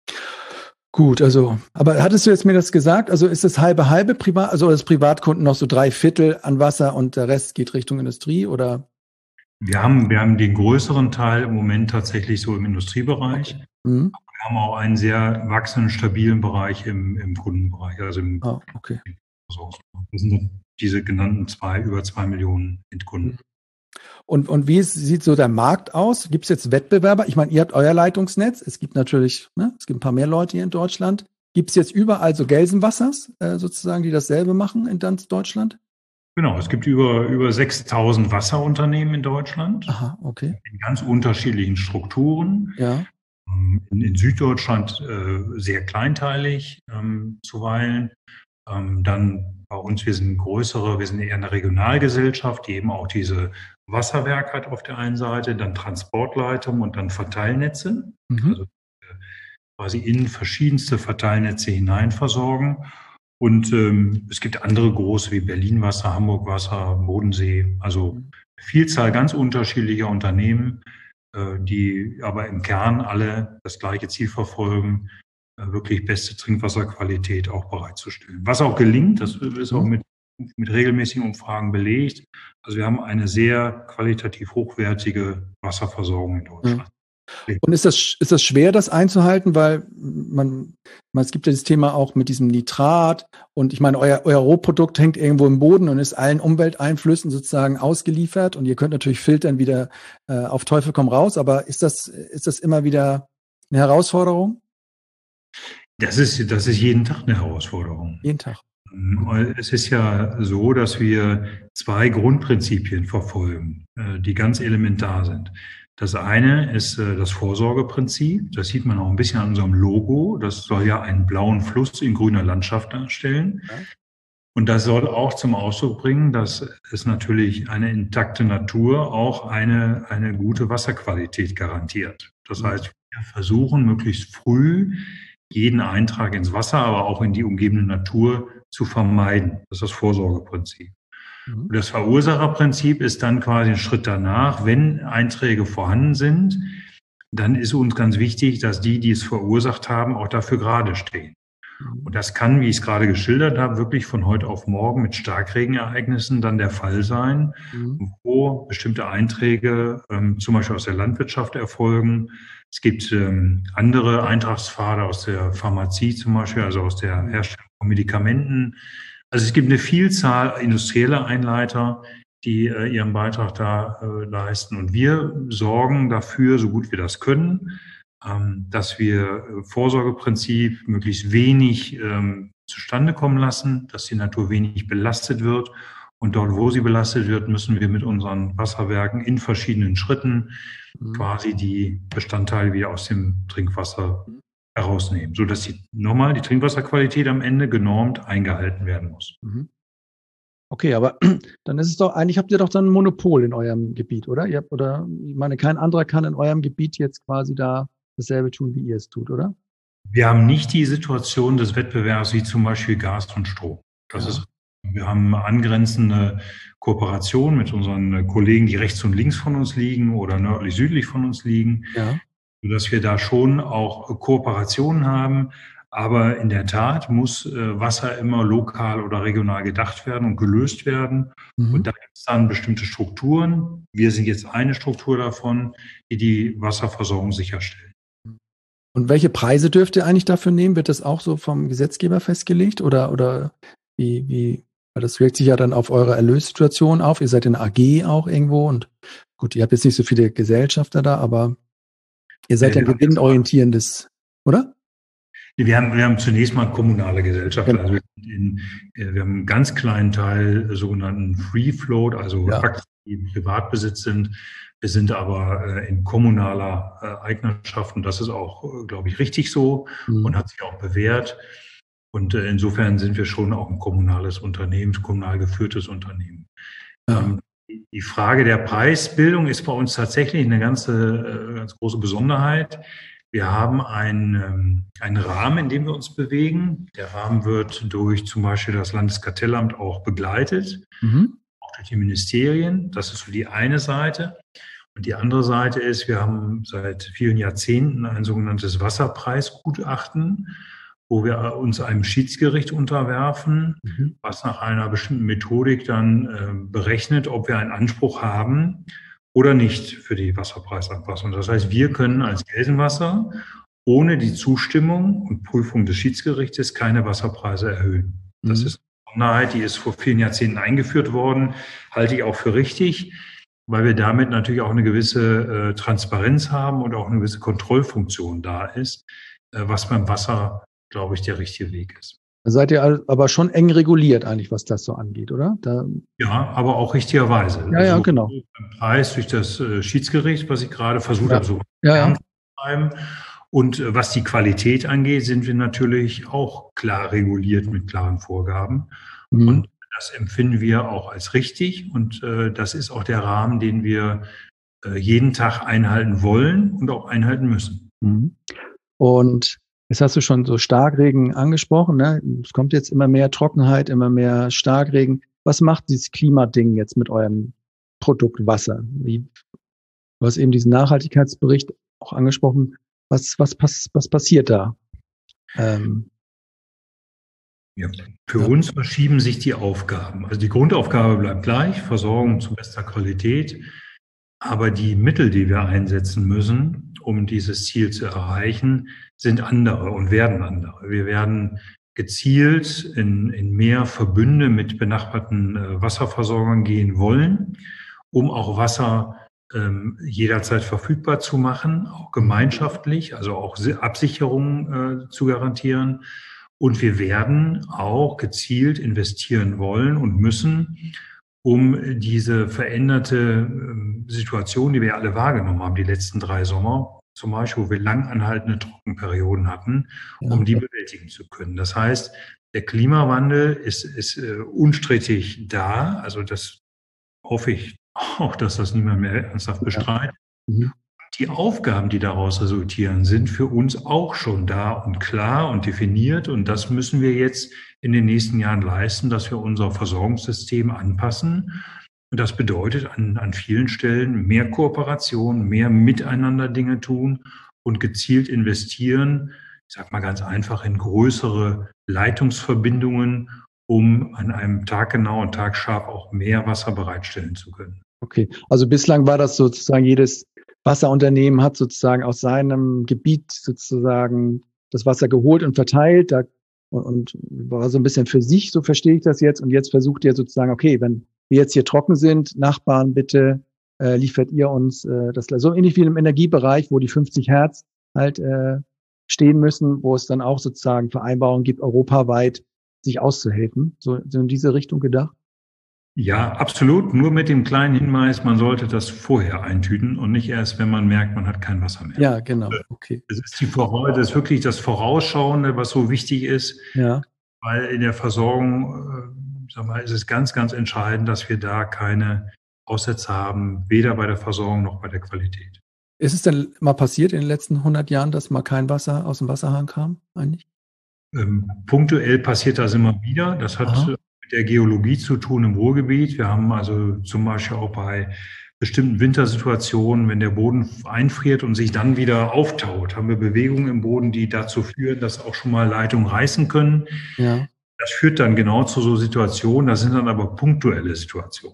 Gut, also, aber hattest du jetzt mir das gesagt? Also ist das halbe halbe Privat, also das Privatkunden noch so drei Viertel an Wasser und der Rest geht Richtung Industrie oder? Wir haben, wir haben den größeren Teil im Moment tatsächlich so im Industriebereich. Okay. Mhm. Wir haben auch einen sehr wachsenden, stabilen Bereich im, im Kundenbereich, also im Ah, okay. Versorgungsbereich. Das sind diese genannten zwei, über zwei Millionen Endkunden. Und, und wie ist, sieht so der Markt aus? Gibt es jetzt Wettbewerber? Ich meine, ihr habt euer Leitungsnetz. Es gibt natürlich, ne, es gibt ein paar mehr Leute hier in Deutschland. Gibt es jetzt überall so Gelsenwassers äh, sozusagen, die dasselbe machen in ganz Deutschland? Genau, es gibt über, über sechstausend Wasserunternehmen in Deutschland. Aha, okay. In ganz unterschiedlichen Strukturen. Ja. In, in Süddeutschland äh, sehr kleinteilig ähm, zuweilen. Ähm, dann bei uns, wir sind größere, wir sind eher eine Regionalgesellschaft, die eben auch diese Wasserwerke hat auf der einen Seite, dann Transportleitung und dann Verteilnetze. Mhm. Also äh, quasi in verschiedenste Verteilnetze hinein versorgen. Und ähm, es gibt andere große wie Berlin-Wasser, Hamburg-Wasser, Bodensee, also Vielzahl ganz unterschiedlicher Unternehmen, äh, die aber im Kern alle das gleiche Ziel verfolgen, äh, wirklich beste Trinkwasserqualität auch bereitzustellen. Was auch gelingt, das ist auch mit, mit regelmäßigen Umfragen belegt. Also wir haben eine sehr qualitativ hochwertige Wasserversorgung in Deutschland. Ja. Und ist das, ist das schwer, das einzuhalten? Weil man, man, es gibt ja das Thema auch mit diesem Nitrat und ich meine, euer, euer Rohprodukt hängt irgendwo im Boden und ist allen Umwelteinflüssen sozusagen ausgeliefert und ihr könnt natürlich filtern wieder äh, auf Teufel komm raus, aber ist das, ist das immer wieder eine Herausforderung? Das ist, das ist jeden Tag eine Herausforderung. Jeden Tag. Es ist ja so, dass wir zwei Grundprinzipien verfolgen, die ganz elementar sind. Das eine ist das Vorsorgeprinzip. Das sieht man auch ein bisschen an unserem Logo. Das soll ja einen blauen Fluss in grüner Landschaft darstellen. Ja. Und das soll auch zum Ausdruck bringen, dass es natürlich eine intakte Natur auch eine, eine gute Wasserqualität garantiert. Das heißt, wir versuchen möglichst früh jeden Eintrag ins Wasser, aber auch in die umgebende Natur zu vermeiden. Das ist das Vorsorgeprinzip. Mhm. Und das Verursacherprinzip ist dann quasi ein Schritt danach. Wenn Einträge vorhanden sind, dann ist uns ganz wichtig, dass die, die es verursacht haben, auch dafür gerade stehen. Mhm. Und das kann, wie ich es gerade geschildert habe, wirklich von heute auf morgen mit Starkregenereignissen dann der Fall sein, mhm. wo bestimmte Einträge ähm, zum Beispiel aus der Landwirtschaft erfolgen. Es gibt ähm, andere Eintragspfade aus der Pharmazie zum Beispiel, also aus der Herstellung von Medikamenten. Also es gibt eine Vielzahl industrieller Einleiter, die äh, ihren Beitrag da äh, leisten. Und wir sorgen dafür, so gut wir das können, ähm, dass wir äh, Vorsorgeprinzip möglichst wenig ähm, zustande kommen lassen, dass die Natur wenig belastet wird. Und dort, wo sie belastet wird, müssen wir mit unseren Wasserwerken in verschiedenen Schritten mhm. quasi die Bestandteile wieder aus dem Trinkwasser herausnehmen, sodass die, nochmal die Trinkwasserqualität am Ende genormt eingehalten werden muss. Mhm. Okay, aber dann ist es doch, eigentlich habt ihr doch dann ein Monopol in eurem Gebiet, oder? Ihr habt, oder, ich meine, kein anderer kann in eurem Gebiet jetzt quasi da dasselbe tun, wie ihr es tut, oder? Wir haben nicht die Situation des Wettbewerbs wie zum Beispiel Gas und Strom. Das ja. ist Wir haben angrenzende Kooperation mit unseren Kollegen, die rechts und links von uns liegen oder nördlich, südlich von uns liegen, ja. sodass wir da schon auch Kooperationen haben. Aber in der Tat muss äh, Wasser immer lokal oder regional gedacht werden und gelöst werden. Mhm. Und da gibt es dann bestimmte Strukturen. Wir sind jetzt eine Struktur davon, die die Wasserversorgung sicherstellen. Und welche Preise dürft ihr eigentlich dafür nehmen? Wird das auch so vom Gesetzgeber festgelegt? Oder, oder wie, wie? Weil das wirkt sich ja dann auf eure Erlössituation auf. Ihr seid in der A G auch irgendwo. Und gut, ihr habt jetzt nicht so viele Gesellschafter da, aber ihr seid ja, ja ein gewinnorientierendes, oder? Wir haben, wir haben zunächst mal kommunale Gesellschaften. Genau. Also wir, in, wir haben einen ganz kleinen Teil sogenannten Free Float, also ja. Aktien, die im Privatbesitz sind. Wir sind aber in kommunaler Eignerschaft und das ist auch, glaube ich, richtig so mhm. und hat sich auch bewährt. Und insofern sind wir schon auch ein kommunales Unternehmen, kommunal geführtes Unternehmen. Ja. Die Frage der Preisbildung ist bei uns tatsächlich eine ganze, ganz große Besonderheit. Wir haben einen, einen Rahmen, in dem wir uns bewegen. Der Rahmen wird durch zum Beispiel das Landeskartellamt auch begleitet, mhm. auch durch die Ministerien. Das ist so die eine Seite. Und die andere Seite ist, wir haben seit vielen Jahrzehnten ein sogenanntes Wasserpreisgutachten, wo wir uns einem Schiedsgericht unterwerfen, mhm. was nach einer bestimmten Methodik dann äh, berechnet, ob wir einen Anspruch haben oder nicht für die Wasserpreisanpassung. Das heißt, wir können als Gelsenwasser ohne die Zustimmung und Prüfung des Schiedsgerichtes keine Wasserpreise erhöhen. Mhm. Das ist eine Besonderheit, die ist vor vielen Jahrzehnten eingeführt worden, halte ich auch für richtig, weil wir damit natürlich auch eine gewisse äh, Transparenz haben und auch eine gewisse Kontrollfunktion da ist, äh, was beim Wasser, glaube ich, der richtige Weg ist. Da seid ihr aber schon eng reguliert eigentlich, was das so angeht, oder? Da ja, aber auch richtigerweise. Ja, also ja, genau. Beim Preis durch das äh, Schiedsgericht, was ich gerade versucht ja. habe, so ja, ja. zu schreiben. Und äh, was die Qualität angeht, sind wir natürlich auch klar reguliert mit klaren Vorgaben. Mhm. Und das empfinden wir auch als richtig. Und äh, das ist auch der Rahmen, den wir äh, jeden Tag einhalten wollen und auch einhalten müssen. Mhm. Und jetzt hast du schon so Starkregen angesprochen, ne? Es kommt jetzt immer mehr Trockenheit, immer mehr Starkregen. Was macht dieses Klimading jetzt mit eurem Produkt Wasser? Wie, du hast eben diesen Nachhaltigkeitsbericht auch angesprochen. Was, was, was, was passiert da? Ähm, ja, für ja. uns verschieben sich die Aufgaben. Also die Grundaufgabe bleibt gleich, Versorgung zu bester Qualität. Aber die Mittel, die wir einsetzen müssen, um dieses Ziel zu erreichen, sind andere und werden andere. Wir werden gezielt in, in mehr Verbünde mit benachbarten äh, Wasserversorgern gehen wollen, um auch Wasser ähm, jederzeit verfügbar zu machen, auch gemeinschaftlich, also auch Absicherung äh, zu garantieren. Und wir werden auch gezielt investieren wollen und müssen, um diese veränderte Situation, die wir alle wahrgenommen haben, die letzten drei Sommer, zum Beispiel, wo wir lang anhaltende Trockenperioden hatten, ja. um die bewältigen zu können. Das heißt, der Klimawandel ist, ist uh, unstrittig da. Also das hoffe ich auch, dass das niemand mehr ernsthaft bestreitet. Ja. Mhm. Die Aufgaben, die daraus resultieren, sind für uns auch schon da und klar und definiert. Und das müssen wir jetzt in den nächsten Jahren leisten, dass wir unser Versorgungssystem anpassen. Und das bedeutet an, an vielen Stellen mehr Kooperation, mehr miteinander Dinge tun und gezielt investieren, ich sage mal ganz einfach, in größere Leitungsverbindungen, um an einem taggenau und tagscharf auch mehr Wasser bereitstellen zu können. Okay, also bislang war das sozusagen jedes Wasserunternehmen hat sozusagen aus seinem Gebiet sozusagen das Wasser geholt und verteilt da, und, und war so ein bisschen für sich, so verstehe ich das jetzt. Und jetzt versucht ihr sozusagen, okay, wenn wir jetzt hier trocken sind, Nachbarn, bitte äh, liefert ihr uns äh, das, so ähnlich wie im Energiebereich, wo die fünfzig Hertz halt äh, stehen müssen, wo es dann auch sozusagen Vereinbarungen gibt, europaweit sich auszuhelfen. So, so in diese Richtung gedacht? Ja, absolut. Nur mit dem kleinen Hinweis, man sollte das vorher eintüten und nicht erst, wenn man merkt, man hat kein Wasser mehr. Ja, genau. Okay. Das ist, die Voraus- das ist wirklich das Vorausschauende, was so wichtig ist. Ja. Weil in der Versorgung, äh, sag mal, ist es ganz, ganz entscheidend, dass wir da keine Aussätze haben, weder bei der Versorgung noch bei der Qualität. Ist es denn mal passiert in den letzten hundert Jahren, dass mal kein Wasser aus dem Wasserhahn kam eigentlich? Ähm, punktuell passiert das immer wieder. Das hat Aha. mit mit der Geologie zu tun im Ruhrgebiet. Wir haben also zum Beispiel auch bei bestimmten Wintersituationen, wenn der Boden einfriert und sich dann wieder auftaut, haben wir Bewegungen im Boden, die dazu führen, dass auch schon mal Leitungen reißen können. Ja. Das führt dann genau zu so Situationen, das sind dann aber punktuelle Situationen,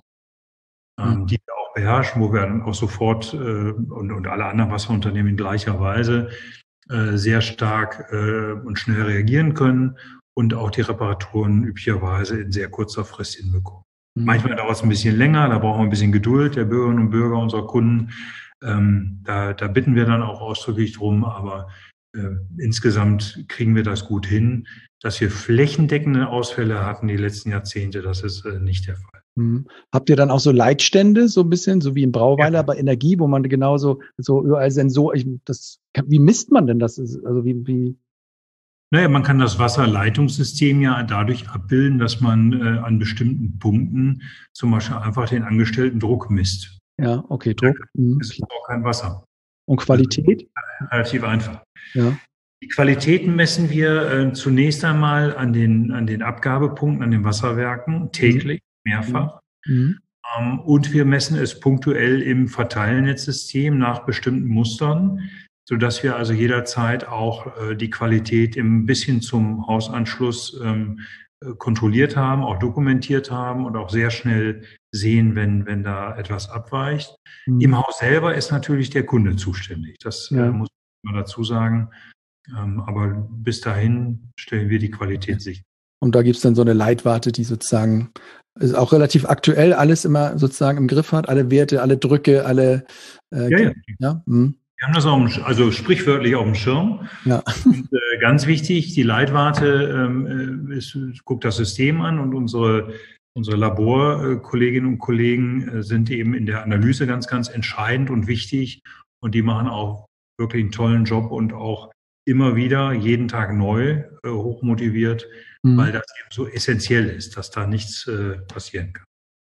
ähm, die wir auch beherrschen, wo wir dann auch sofort äh, und, und alle anderen Wasserunternehmen in gleicher Weise äh, sehr stark äh, und schnell reagieren können und auch die Reparaturen üblicherweise in sehr kurzer Frist hinbekommen. Mhm. Manchmal dauert es ein bisschen länger, da brauchen wir ein bisschen Geduld der Bürgerinnen und Bürger, unserer Kunden. Ähm, da, da bitten wir dann auch ausdrücklich drum, aber äh, insgesamt kriegen wir das gut hin. Dass wir flächendeckende Ausfälle hatten die letzten Jahrzehnte, das ist äh, nicht der Fall. Mhm. Habt ihr dann auch so Leitstände, so ein bisschen, so wie in Brauweiler Ja. bei Energie, wo man genauso so überall Sensoren, das, wie misst man denn das? Also wie, wie? Naja, man kann das Wasserleitungssystem ja dadurch abbilden, dass man äh, an bestimmten Punkten zum Beispiel einfach den angestellten Druck misst. Ja, okay, Druck. Mhm. Es ist auch kein Wasser. Und Qualität? Relativ einfach. Ja. Die Qualitäten messen wir äh, zunächst einmal an den, an den Abgabepunkten, an den Wasserwerken, täglich, mhm. mehrfach. Mhm. Ähm, und wir messen es punktuell im Verteilnetzsystem nach bestimmten Mustern, sodass wir also jederzeit auch äh, die Qualität im bis hin zum Hausanschluss ähm, kontrolliert haben, auch dokumentiert haben und auch sehr schnell sehen, wenn, wenn da etwas abweicht. Mhm. Im Haus selber ist natürlich der Kunde zuständig. Das ja. äh, muss man dazu sagen. Ähm, aber bis dahin stellen wir die Qualität sicher. Und da gibt es dann so eine Leitwarte, die sozusagen ist auch relativ aktuell alles immer sozusagen im Griff hat, alle Werte, alle Drücke, alle äh, ja, ja. ja? Mhm. Wir haben das auch, im, also sprichwörtlich auf dem Schirm. Ja. Und, äh, ganz wichtig, die Leitwarte ähm, ist, guckt das System an und unsere, unsere Laborkolleginnen und Kollegen äh, sind eben in der Analyse ganz, ganz entscheidend und wichtig. Und die machen auch wirklich einen tollen Job und auch immer wieder, jeden Tag neu, äh, hochmotiviert, mhm. weil das eben so essentiell ist, dass da nichts äh, passieren kann.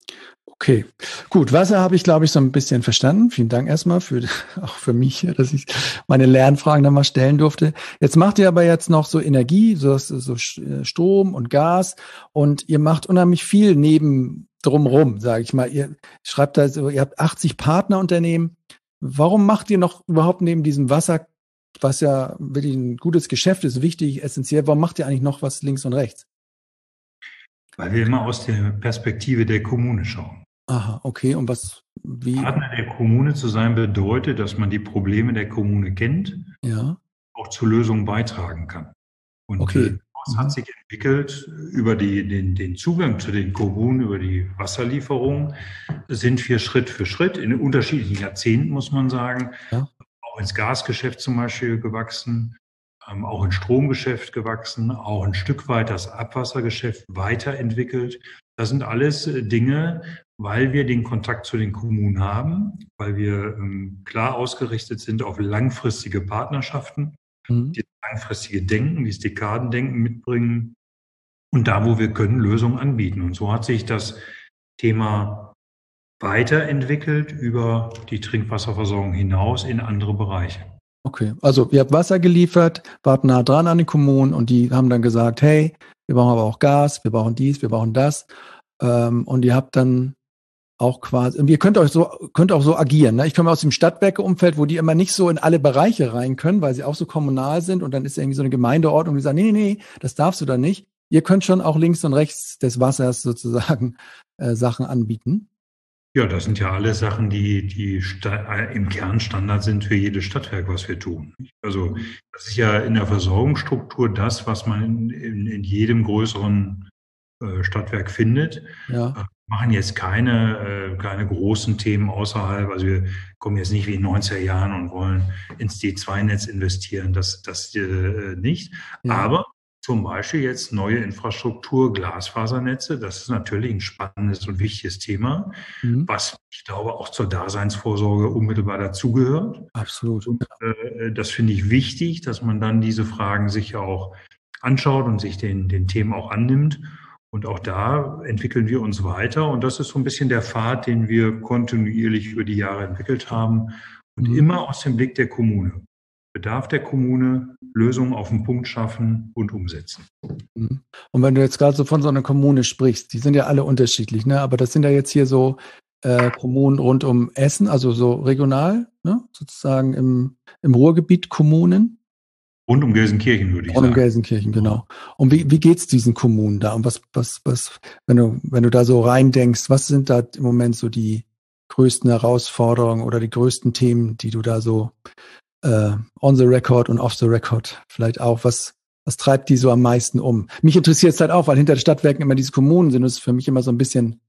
Okay, gut. Wasser habe ich, glaube ich, so ein bisschen verstanden. Vielen Dank erstmal für auch für mich, dass ich meine Lernfragen dann mal stellen durfte. Jetzt macht ihr aber jetzt noch so Energie, so, so Strom und Gas und ihr macht unheimlich viel neben drumrum, sage ich mal. Ihr schreibt da so, ihr habt achtzig Partnerunternehmen. Warum macht ihr noch überhaupt neben diesem Wasser, was ja wirklich ein gutes Geschäft ist, wichtig, essentiell, warum macht ihr eigentlich noch was links und rechts? Weil wir immer aus der Perspektive der Kommune schauen. Aha, okay. Und was, wie? Partner der Kommune zu sein bedeutet, dass man die Probleme der Kommune kennt, ja. auch zu Lösungen beitragen kann. Und okay. das hat sich entwickelt über die, den, den Zugang zu den Kommunen, über die Wasserlieferung, sind wir Schritt für Schritt in unterschiedlichen Jahrzehnten, muss man sagen, ja. auch ins Gasgeschäft zum Beispiel gewachsen, ähm, auch ins Stromgeschäft gewachsen, auch ein Stück weit das Abwassergeschäft weiterentwickelt. Das sind alles Dinge, weil wir den Kontakt zu den Kommunen haben, weil wir ähm, klar ausgerichtet sind auf langfristige Partnerschaften, mhm. die langfristige Denken, dieses Dekadendenken mitbringen und da, wo wir können, Lösungen anbieten. Und so hat sich das Thema weiterentwickelt über die Trinkwasserversorgung hinaus in andere Bereiche. Okay, also ihr habt Wasser geliefert, wart nah dran an den Kommunen und die haben dann gesagt, hey, wir brauchen aber auch Gas, wir brauchen dies, wir brauchen das. Ähm, und ihr habt dann auch quasi, und ihr könnt euch so, könnt auch so agieren. Ne? Ich komme aus dem Stadtwerke-Umfeld, wo die immer nicht so in alle Bereiche rein können, weil sie auch so kommunal sind und dann ist irgendwie so eine Gemeindeordnung, die sagt, nee, nee, nee, das darfst du da nicht. Ihr könnt schon auch links und rechts des Wassers sozusagen äh, Sachen anbieten. Ja, das sind ja alle Sachen, die, die im Kern Standard sind für jedes Stadtwerk, was wir tun. Also das ist ja in der Versorgungsstruktur das, was man in, in, in jedem größeren äh, Stadtwerk findet. Ja. Wir machen jetzt keine, äh, keine großen Themen außerhalb. Also wir kommen jetzt nicht wie in den neunziger Jahren und wollen ins D zwei Netz investieren. Das, das äh, nicht. Ja. Aber zum Beispiel jetzt neue Infrastruktur, Glasfasernetze, das ist natürlich ein spannendes und wichtiges Thema, mhm. was ich glaube auch zur Daseinsvorsorge unmittelbar dazugehört. Absolut. Und, äh, das finde ich wichtig, dass man dann diese Fragen sich auch anschaut und sich den, den Themen auch annimmt. Und auch da entwickeln wir uns weiter. Und das ist so ein bisschen der Pfad, den wir kontinuierlich über die Jahre entwickelt haben und mhm. immer aus dem Blick der Kommune. Bedarf der Kommune, Lösungen auf den Punkt schaffen und umsetzen. Und wenn du jetzt gerade so von so einer Kommune sprichst, die sind ja alle unterschiedlich, ne? Aber das sind ja jetzt hier so äh, Kommunen rund um Essen, also so regional, ne? Sozusagen im, im Ruhrgebiet Kommunen. Rund um Gelsenkirchen, würde ich Rund um sagen. Gelsenkirchen, genau. Und wie, wie geht's diesen Kommunen da? Und was, was, was, wenn du, wenn du da so reindenkst, was sind da im Moment so die größten Herausforderungen oder die größten Themen, die du da so äh, on the record und off the record vielleicht auch, was, was treibt die so am meisten um? Mich interessiert es halt auch, weil hinter den Stadtwerken immer diese Kommunen sind und es ist für mich immer so ein bisschen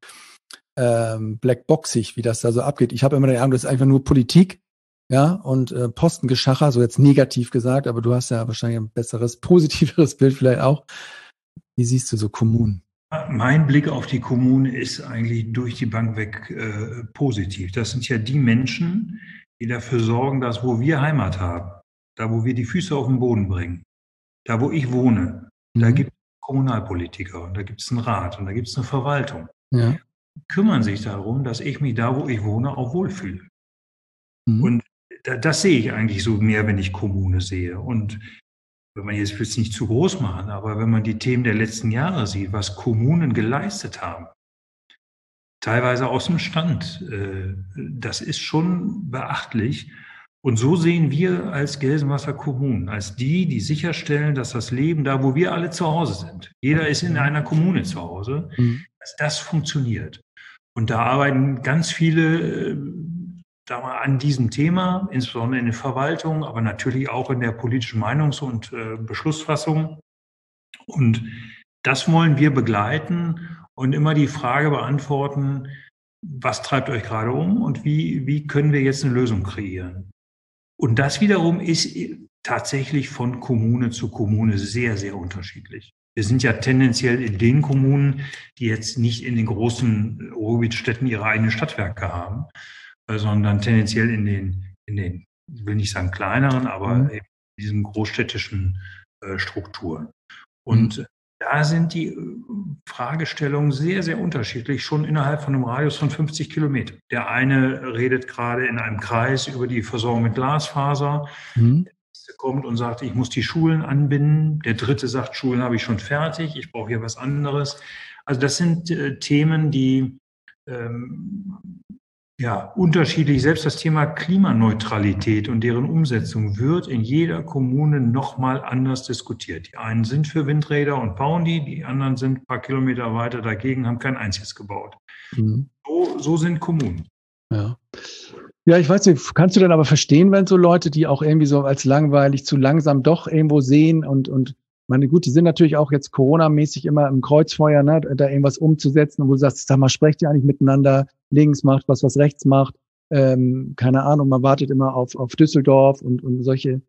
ähm, blackboxig, wie das da so abgeht. Ich habe immer den Eindruck, das ist einfach nur Politik, ja, und äh, Postengeschacher, so jetzt negativ gesagt, aber du hast ja wahrscheinlich ein besseres, positiveres Bild vielleicht auch. Wie siehst du so Kommunen? Mein Blick auf die Kommune ist eigentlich durch die Bank weg äh, positiv. Das sind ja die Menschen, die dafür sorgen, dass wo wir Heimat haben, da wo wir die Füße auf den Boden bringen, da wo ich wohne, mhm. da gibt es Kommunalpolitiker und da gibt es einen Rat und da gibt es eine Verwaltung. Ja. Die kümmern sich darum, dass ich mich da, wo ich wohne, auch wohlfühle. Mhm. Und da, das sehe ich eigentlich so mehr, wenn ich Kommune sehe. Und wenn man jetzt es nicht zu groß machen, aber wenn man die Themen der letzten Jahre sieht, was Kommunen geleistet haben, teilweise aus dem Stand, das ist schon beachtlich. Und so sehen wir als Gelsenwasser Kommunen, als die, die sicherstellen, dass das Leben da, wo wir alle zu Hause sind, jeder ist in einer Kommune zu Hause, mhm. dass das funktioniert. Und da arbeiten ganz viele da mal an diesem Thema, insbesondere in der Verwaltung, aber natürlich auch in der politischen Meinungs- und äh, Beschlussfassung. Und das wollen wir begleiten und immer die Frage beantworten, was treibt euch gerade um und wie, wie können wir jetzt eine Lösung kreieren? Und das wiederum ist tatsächlich von Kommune zu Kommune sehr, sehr unterschiedlich. Wir sind ja tendenziell in den Kommunen, die jetzt nicht in den großen Ruhrgebietsstädten ihre eigenen Stadtwerke haben, sondern tendenziell in den, in den, ich will nicht sagen kleineren, aber mhm. in diesen großstädtischen äh, Strukturen. Und mhm. da sind die Fragestellungen sehr, sehr unterschiedlich, schon innerhalb von einem Radius von fünfzig Kilometern. Der eine redet gerade in einem Kreis über die Versorgung mit Glasfaser. Mhm. Der nächste kommt und sagt, ich muss die Schulen anbinden. Der dritte sagt, Schulen habe ich schon fertig, ich brauche hier was anderes. Also das sind äh, Themen, die ähm, ja, unterschiedlich. Selbst das Thema Klimaneutralität und deren Umsetzung wird in jeder Kommune nochmal anders diskutiert. Die einen sind für Windräder und bauen die, die anderen sind ein paar Kilometer weiter dagegen, haben kein einziges gebaut. Mhm. So, so sind Kommunen. Ja. Ja, ich weiß nicht, kannst du denn aber verstehen, wenn so Leute, die auch irgendwie so als langweilig, zu langsam doch irgendwo sehen und, und meine, gut, die sind natürlich auch jetzt Corona-mäßig immer im Kreuzfeuer, ne, da irgendwas umzusetzen, wo du sagst, sag mal, sprecht ihr eigentlich miteinander, links macht was, was rechts macht, ähm, keine Ahnung, man wartet immer auf, auf Düsseldorf und, und solche,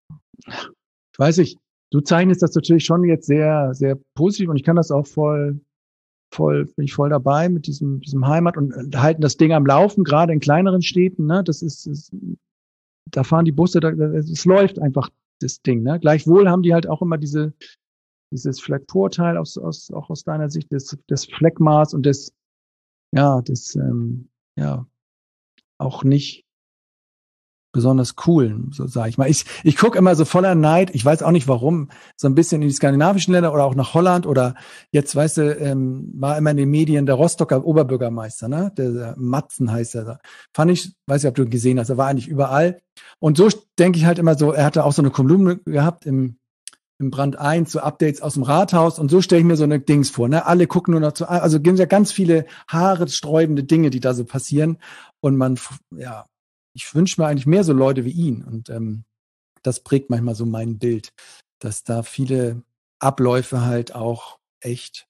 ich weiß nicht, du zeichnest das natürlich schon jetzt sehr, sehr positiv und ich kann das auch voll, voll, bin ich voll dabei mit diesem, diesem Heimat und halten das Ding am Laufen, gerade in kleineren Städten, ne, das ist, ist da fahren die Busse, da, es läuft einfach das Ding, ne? Gleichwohl haben die halt auch immer diese, dieses vielleicht Vorteil aus, aus, auch aus deiner Sicht, des, des Fleckmaß und des, ja, des, ähm, ja, auch nicht besonders coolen, so sage ich mal. Ich, ich gucke immer so voller Neid, ich weiß auch nicht warum, so ein bisschen in die skandinavischen Länder oder auch nach Holland oder jetzt, weißt du, ähm, war immer in den Medien der Rostocker Oberbürgermeister, ne? Der, der Matzen heißt er. Fand ich, weiß nicht, ob du ihn gesehen hast, er war eigentlich überall. Und so denke ich halt immer so, er hatte auch so eine Kolumne gehabt im, im Brand eins, so Updates aus dem Rathaus und so stelle ich mir so eine Dings vor, ne? Alle gucken nur noch zu, also gibt ja ganz viele haarsträubende Dinge, die da so passieren und man, ja, ich wünsche mir eigentlich mehr so Leute wie ihn. Und ähm, das prägt manchmal so mein Bild, dass da viele Abläufe halt auch echt,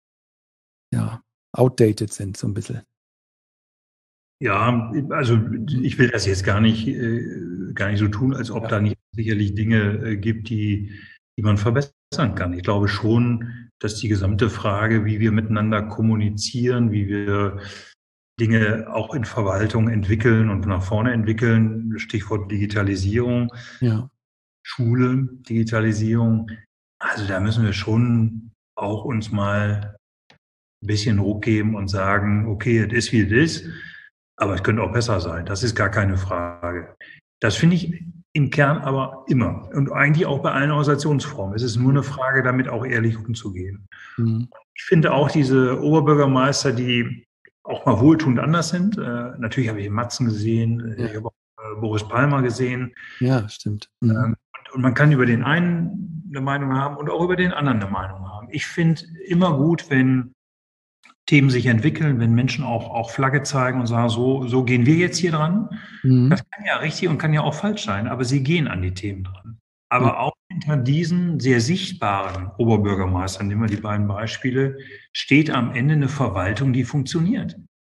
ja, outdated sind, so ein bisschen. Ja, also ich will das jetzt gar nicht, äh, gar nicht so tun, als ob ja. da nicht sicherlich Dinge äh, gibt, die, die man verbessern kann. Ich glaube schon, dass die gesamte Frage, wie wir miteinander kommunizieren, wie wir Dinge auch in Verwaltung entwickeln und nach vorne entwickeln, Stichwort Digitalisierung, ja. Schule, Digitalisierung. Also da müssen wir schon auch uns mal ein bisschen Ruck geben und sagen, okay, es ist wie es ist, aber es könnte auch besser sein. Das ist gar keine Frage. Das finde ich im Kern aber immer. Und eigentlich auch bei allen Organisationsformen. Es ist nur eine Frage, damit auch ehrlich umzugehen. Mhm. Ich finde auch diese Oberbürgermeister, die auch mal wohltuend anders sind. Äh, natürlich habe ich Matzen gesehen, ja. Ich habe auch äh, Boris Palmer gesehen. Ja, stimmt. Mhm. Ähm, und, und man kann über den einen eine Meinung haben und auch über den anderen eine Meinung haben. Ich finde immer gut, wenn Themen sich entwickeln, wenn Menschen auch, auch Flagge zeigen und sagen, so, so gehen wir jetzt hier dran. Mhm. Das kann ja richtig und kann ja auch falsch sein, aber sie gehen an die Themen dran. Aber mhm. auch hinter diesen sehr sichtbaren Oberbürgermeistern, nehmen wir die beiden Beispiele, steht am Ende eine Verwaltung, die funktioniert.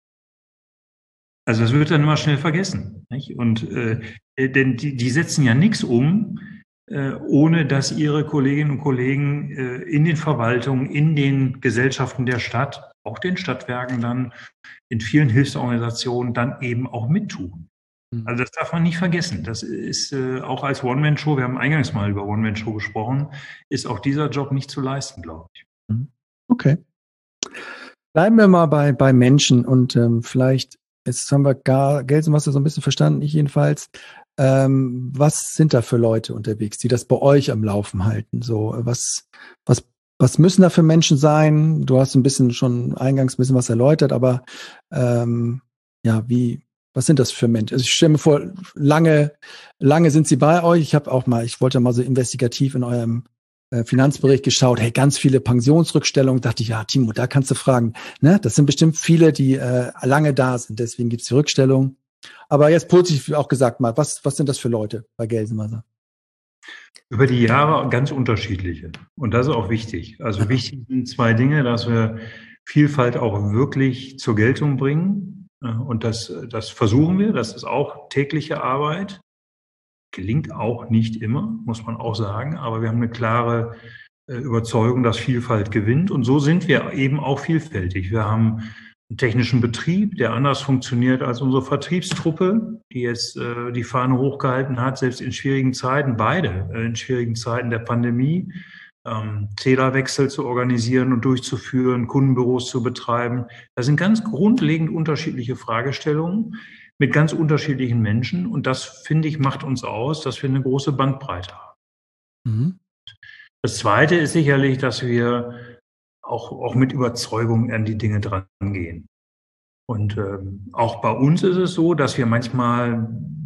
Also das wird dann immer schnell vergessen. Nicht? Und äh, denn die, die setzen ja nichts um, äh, ohne dass ihre Kolleginnen und Kollegen äh, in den Verwaltungen, in den Gesellschaften der Stadt, auch den Stadtwerken dann, in vielen Hilfsorganisationen dann eben auch mittun. Mhm. Also das darf man nicht vergessen. Das ist äh, auch als One-Man-Show, wir haben eingangs mal über One-Man-Show gesprochen, ist auch dieser Job nicht zu leisten, glaube ich. Okay. Bleiben wir mal bei, bei Menschen und ähm, vielleicht, jetzt haben wir gar Gelsenwasser so ein bisschen verstanden, ich jedenfalls. Ähm, was sind da für Leute unterwegs, die das bei euch am Laufen halten? So, was, was Was müssen da für Menschen sein? Du hast ein bisschen schon eingangs ein bisschen was erläutert, aber ähm, ja, wie, was sind das für Menschen? Also ich stelle mir vor, lange, lange sind sie bei euch. Ich habe auch mal, ich wollte mal so investigativ in eurem äh, Finanzbericht geschaut. Hey, ganz viele Pensionsrückstellungen. Dachte ich, ja, Timo, da kannst du fragen. Ne, das sind bestimmt viele, die äh, lange da sind. Deswegen gibt's die Rückstellung. Aber jetzt positiv auch gesagt mal, was, was sind das für Leute bei Gelsenwasser? Über die Jahre ganz unterschiedliche. Und das ist auch wichtig. Also wichtig sind zwei Dinge, dass wir Vielfalt auch wirklich zur Geltung bringen. Und das, das versuchen wir. Das ist auch tägliche Arbeit. Gelingt auch nicht immer, muss man auch sagen. Aber wir haben eine klare Überzeugung, dass Vielfalt gewinnt. Und so sind wir eben auch vielfältig. Wir haben einen technischen Betrieb, der anders funktioniert als unsere Vertriebstruppe, die jetzt äh, die Fahne hochgehalten hat, selbst in schwierigen Zeiten, beide äh, in schwierigen Zeiten der Pandemie, ähm, Zählerwechsel zu organisieren und durchzuführen, Kundenbüros zu betreiben. Das sind ganz grundlegend unterschiedliche Fragestellungen mit ganz unterschiedlichen Menschen. Und das, finde ich, macht uns aus, dass wir eine große Bandbreite haben. Mhm. Das Zweite ist sicherlich, dass wir Auch, auch mit Überzeugung an die Dinge dran gehen. Und ähm, auch bei uns ist es so, dass wir manchmal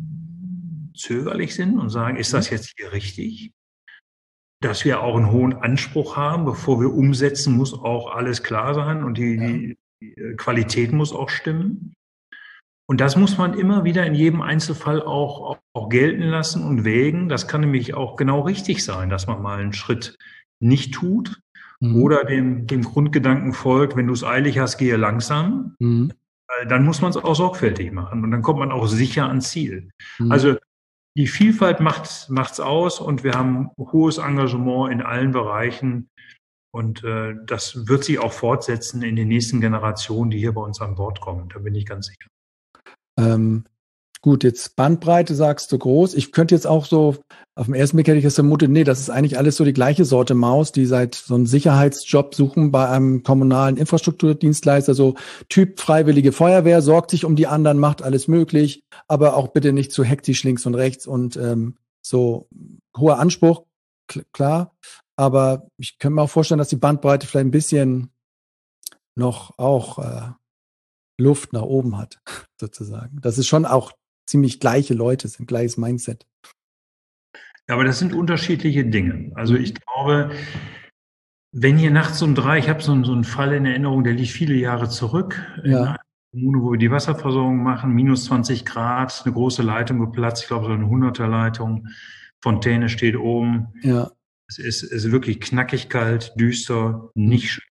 zögerlich sind und sagen, ist das jetzt hier richtig? Dass wir auch einen hohen Anspruch haben, bevor wir umsetzen, muss auch alles klar sein und die, die, die Qualität muss auch stimmen. Und das muss man immer wieder in jedem Einzelfall auch, auch, auch gelten lassen und wägen. Das kann nämlich auch genau richtig sein, dass man mal einen Schritt nicht tut. Mhm. Oder dem, dem Grundgedanken folgt, wenn du es eilig hast, gehe langsam. Mhm. Dann muss man es auch sorgfältig machen und dann kommt man auch sicher ans Ziel. Mhm. Also die Vielfalt macht macht's aus und wir haben hohes Engagement in allen Bereichen und äh, das wird sich auch fortsetzen in den nächsten Generationen, die hier bei uns an Bord kommen. Da bin ich ganz sicher. Ähm, gut, jetzt Bandbreite sagst du groß. Ich könnte jetzt auch so auf dem ersten Blick hätte ich das vermutet, nee, das ist eigentlich alles so die gleiche Sorte Maus, die seit so einen Sicherheitsjob suchen bei einem kommunalen Infrastrukturdienstleister, so Typ Freiwillige Feuerwehr, sorgt sich um die anderen, macht alles möglich, aber auch bitte nicht zu hektisch links und rechts und ähm, so hoher Anspruch, klar, aber ich könnte mir auch vorstellen, dass die Bandbreite vielleicht ein bisschen noch auch äh, Luft nach oben hat, sozusagen. Das ist schon auch ziemlich gleiche Leute, sind gleiches Mindset. Ja, aber das sind unterschiedliche Dinge. Also ich glaube, wenn hier nachts um drei, ich habe so, so einen Fall in Erinnerung, der liegt viele Jahre zurück, ja. In einer Kommune, wo wir die Wasserversorgung machen, minus zwanzig Grad, eine große Leitung geplatzt, ich glaube so eine hunderter Leitung, Fontäne steht oben. Ja. Es ist, es ist wirklich knackig kalt, düster, nicht schön.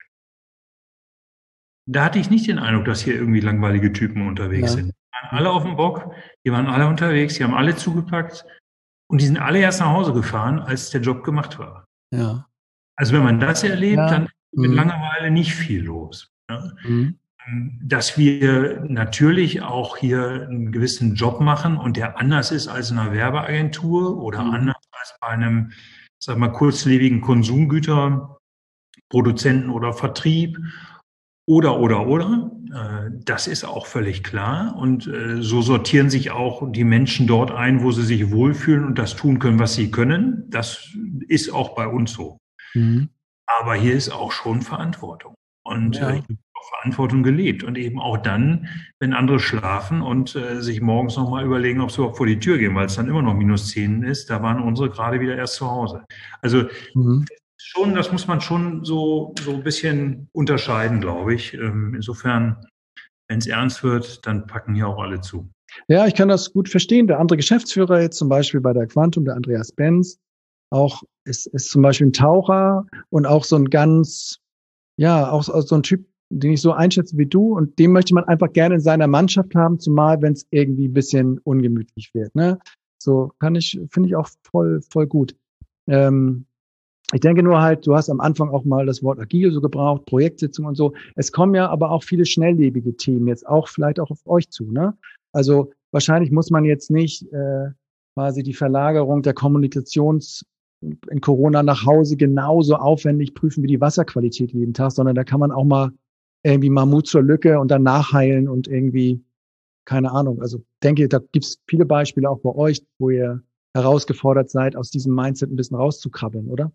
Da hatte ich nicht den Eindruck, dass hier irgendwie langweilige Typen unterwegs ja. sind. Die waren alle auf dem Bock, die waren alle unterwegs, die haben alle zugepackt. Und die sind alle erst nach Hause gefahren, als der Job gemacht war. Ja. Also wenn man das erlebt, ja. dann ist mit mhm. Langeweile nicht viel los. Ja. Mhm. Dass wir natürlich auch hier einen gewissen Job machen und der anders ist als in einer Werbeagentur oder mhm. anders als bei einem, sag mal, kurzlebigen Konsumgüterproduzenten oder Vertrieb Oder, oder, oder. Das ist auch völlig klar. Und so sortieren sich auch die Menschen dort ein, wo sie sich wohlfühlen und das tun können, was sie können. Das ist auch bei uns so. Mhm. Aber hier ist auch schon Verantwortung. Und ja. ich habe auch Verantwortung gelebt. Und eben auch dann, wenn andere schlafen und äh, sich morgens nochmal überlegen, ob sie überhaupt vor die Tür gehen, weil es dann immer noch minus zehn ist, da waren unsere gerade wieder erst zu Hause. Also mhm. schon, das muss man schon so, so ein bisschen unterscheiden, glaube ich. Ähm, insofern, wenn es ernst wird, dann packen hier auch alle zu. Ja, ich kann das gut verstehen. Der andere Geschäftsführer jetzt zum Beispiel bei der Quantum, der Andreas Benz, auch ist, ist zum Beispiel ein Taucher und auch so ein ganz, ja, auch so ein Typ, den ich so einschätze wie du, und den möchte man einfach gerne in seiner Mannschaft haben, zumal wenn es irgendwie ein bisschen ungemütlich wird. Ne? So kann ich, finde ich auch voll, voll gut. Ähm, ich denke nur halt, du hast am Anfang auch mal das Wort agil so gebraucht, Projektsitzung und so. Es kommen ja aber auch viele schnelllebige Themen jetzt auch vielleicht auch auf euch zu. Ne? Also wahrscheinlich muss man jetzt nicht äh, quasi die Verlagerung der Kommunikations in Corona nach Hause genauso aufwendig prüfen wie die Wasserqualität jeden Tag, sondern da kann man auch mal irgendwie mal Mut zur Lücke und dann nachheilen und irgendwie, keine Ahnung. Also denke, da gibt es viele Beispiele auch bei euch, wo ihr herausgefordert seid, aus diesem Mindset ein bisschen rauszukrabbeln, oder?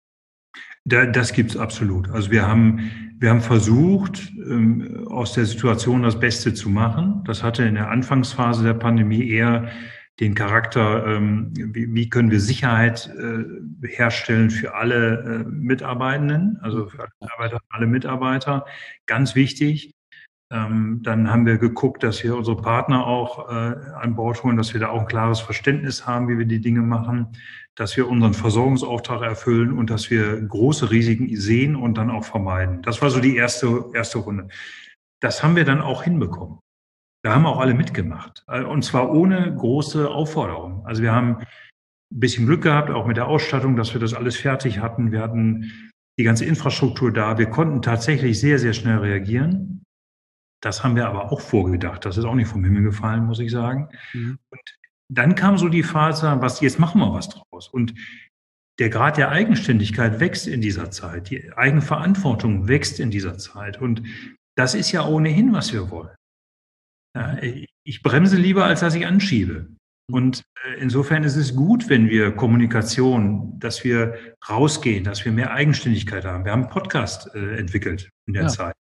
Da, das gibt's absolut. Also wir haben, wir haben versucht, ähm, aus der Situation das Beste zu machen. Das hatte in der Anfangsphase der Pandemie eher den Charakter, ähm, wie, wie können wir Sicherheit äh, herstellen für alle äh, Mitarbeitenden, also für alle Mitarbeiter, alle Mitarbeiter. Ganz wichtig. Ähm, dann haben wir geguckt, dass wir unsere Partner auch äh, an Bord holen, dass wir da auch ein klares Verständnis haben, wie wir die Dinge machen, dass wir unseren Versorgungsauftrag erfüllen und dass wir große Risiken sehen und dann auch vermeiden. Das war so die erste, erste Runde. Das haben wir dann auch hinbekommen. Da haben auch alle mitgemacht. Und zwar ohne große Aufforderung. Also wir haben ein bisschen Glück gehabt, auch mit der Ausstattung, dass wir das alles fertig hatten. Wir hatten die ganze Infrastruktur da. Wir konnten tatsächlich sehr, sehr schnell reagieren. Das haben wir aber auch vorgedacht. Das ist auch nicht vom Himmel gefallen, muss ich sagen. Mhm. Und dann kam so die Phase, was, jetzt machen wir was draus. Und der Grad der Eigenständigkeit wächst in dieser Zeit. Die Eigenverantwortung wächst in dieser Zeit. Und das ist ja ohnehin, was wir wollen. Ja, ich bremse lieber, als dass ich anschiebe. Und insofern ist es gut, wenn wir Kommunikation, dass wir rausgehen, dass wir mehr Eigenständigkeit haben. Wir haben einen Podcast äh, entwickelt in der ja. Zeit.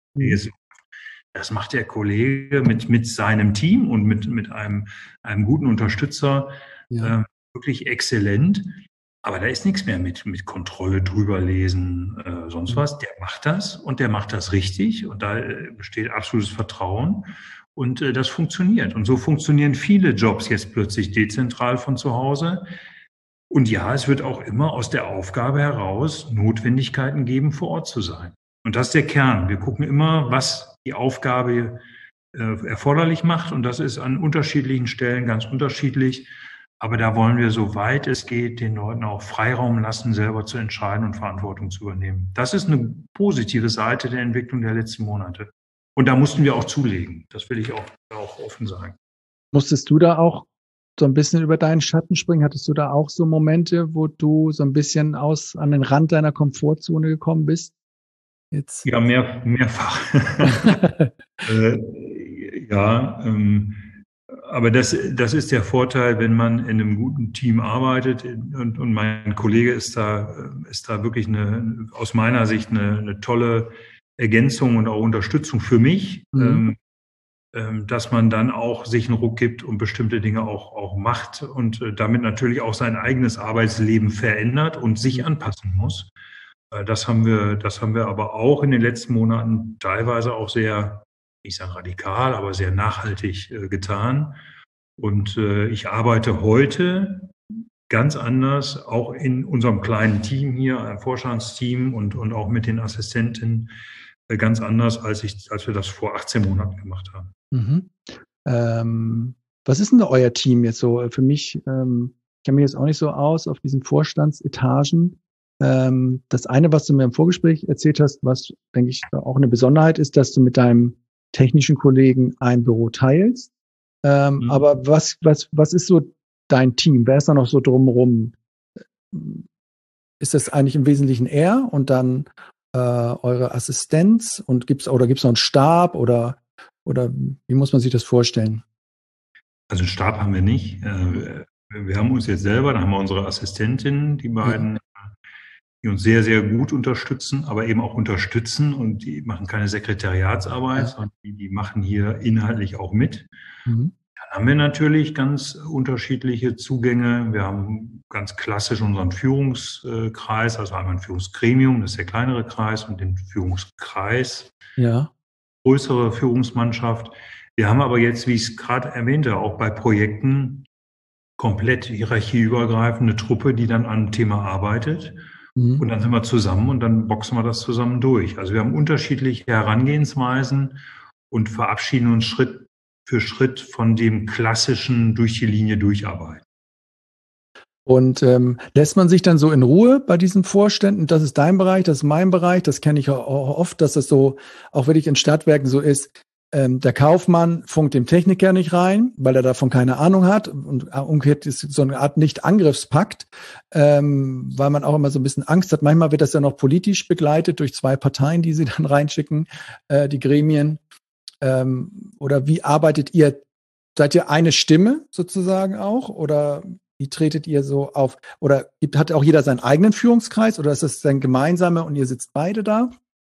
Das macht der Kollege mit, mit seinem Team und mit, mit einem, einem guten Unterstützer ja. äh, wirklich exzellent. Aber da ist nichts mehr mit, mit Kontrolle drüber lesen, äh, sonst was. Der macht das und der macht das richtig. Und da äh, besteht absolutes Vertrauen. Und äh, das funktioniert. Und so funktionieren viele Jobs jetzt plötzlich dezentral von zu Hause. Und ja, es wird auch immer aus der Aufgabe heraus Notwendigkeiten geben, vor Ort zu sein. Und das ist der Kern. Wir gucken immer, was die Aufgabe äh, erforderlich macht. Und das ist an unterschiedlichen Stellen ganz unterschiedlich. Aber da wollen wir, soweit es geht, den Leuten auch Freiraum lassen, selber zu entscheiden und Verantwortung zu übernehmen. Das ist eine positive Seite der Entwicklung der letzten Monate. Und da mussten wir auch zulegen. Das will ich auch, auch offen sagen. Musstest du da auch so ein bisschen über deinen Schatten springen? Hattest du da auch so Momente, wo du so ein bisschen aus an den Rand deiner Komfortzone gekommen bist? Jetzt. Ja, mehr, mehrfach. äh, ja, ähm, aber das, das ist der Vorteil, wenn man in einem guten Team arbeitet. Und, und mein Kollege ist da, ist da wirklich eine, aus meiner Sicht eine, eine tolle Ergänzung und auch Unterstützung für mich, mhm. ähm, dass man dann auch sich einen Ruck gibt und bestimmte Dinge auch, auch macht und äh, damit natürlich auch sein eigenes Arbeitsleben verändert und sich anpassen muss. Äh, das haben wir, das haben wir aber auch in den letzten Monaten teilweise auch sehr, ich sage radikal, aber sehr nachhaltig äh, getan. Und äh, ich arbeite heute ganz anders, auch in unserem kleinen Team hier, einem Vorstandsteam und, und auch mit den Assistenten, ganz anders, als ich, als wir das vor achtzehn Monaten gemacht haben. Mhm. Ähm, was ist denn da euer Team jetzt so? Für mich, ähm, ich kenne mich jetzt auch nicht so aus auf diesen Vorstandsetagen. Ähm, das eine, was du mir im Vorgespräch erzählt hast, was, denke ich, auch eine Besonderheit ist, dass du mit deinem technischen Kollegen ein Büro teilst. Ähm, mhm. Aber was, was, was ist so dein Team? Wer ist da noch so drumherum? Ist das eigentlich im Wesentlichen er und dann äh, eure Assistenz und gibt's oder gibt's noch einen Stab oder oder wie muss man sich das vorstellen? Also einen Stab haben wir nicht. Äh, wir haben uns jetzt selber, da haben wir unsere Assistentin, die beiden, ja, die uns sehr, sehr gut unterstützen, aber eben auch unterstützen und die machen keine Sekretariatsarbeit, ja, sondern die, die machen hier inhaltlich auch mit. Mhm. Dann haben wir natürlich ganz unterschiedliche Zugänge. Wir haben ganz klassisch unseren Führungskreis, also einmal ein Führungsgremium, das ist der kleinere Kreis, und den Führungskreis, ja, größere Führungsmannschaft. Wir haben aber jetzt, wie ich es gerade erwähnte, auch bei Projekten komplett hierarchieübergreifende Truppe, die dann an einem Thema arbeitet. Mhm. Und dann sind wir zusammen und dann boxen wir das zusammen durch. Also wir haben unterschiedliche Herangehensweisen und verabschieden uns Schritt für Schritt von dem klassischen durch die Linie durcharbeiten. Und ähm, lässt man sich dann so in Ruhe bei diesen Vorständen, das ist dein Bereich, das ist mein Bereich, das kenne ich auch oft, dass das so auch wirklich in Stadtwerken so ist, ähm, der Kaufmann funkt dem Techniker nicht rein, weil er davon keine Ahnung hat, und umgekehrt ist so eine Art Nicht-Angriffspakt, ähm, weil man auch immer so ein bisschen Angst hat. Manchmal wird das ja noch politisch begleitet durch zwei Parteien, die sie dann reinschicken, äh, die Gremien. Ähm, oder wie arbeitet ihr? Seid ihr eine Stimme sozusagen auch? Oder wie tretet ihr so auf? Oder gibt, hat auch jeder seinen eigenen Führungskreis oder ist das dann gemeinsame und ihr sitzt beide da?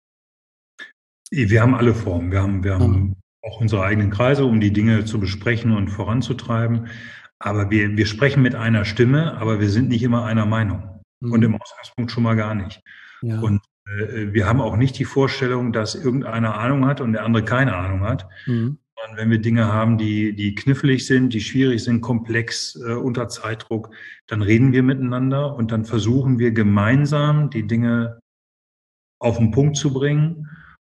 Wir haben alle Formen. Wir haben, wir haben mhm. auch unsere eigenen Kreise, um die Dinge zu besprechen und voranzutreiben. Aber wir, wir sprechen mit einer Stimme, aber wir sind nicht immer einer Meinung. Mhm. Und im Ausgangspunkt schon mal gar nicht. Ja. Und äh, wir haben auch nicht die Vorstellung, dass irgendeiner Ahnung hat und der andere keine Ahnung hat. Mhm. Und wenn wir Dinge haben, die, die knifflig sind, die schwierig sind, komplex, äh, unter Zeitdruck, dann reden wir miteinander und dann versuchen wir gemeinsam die Dinge auf den Punkt zu bringen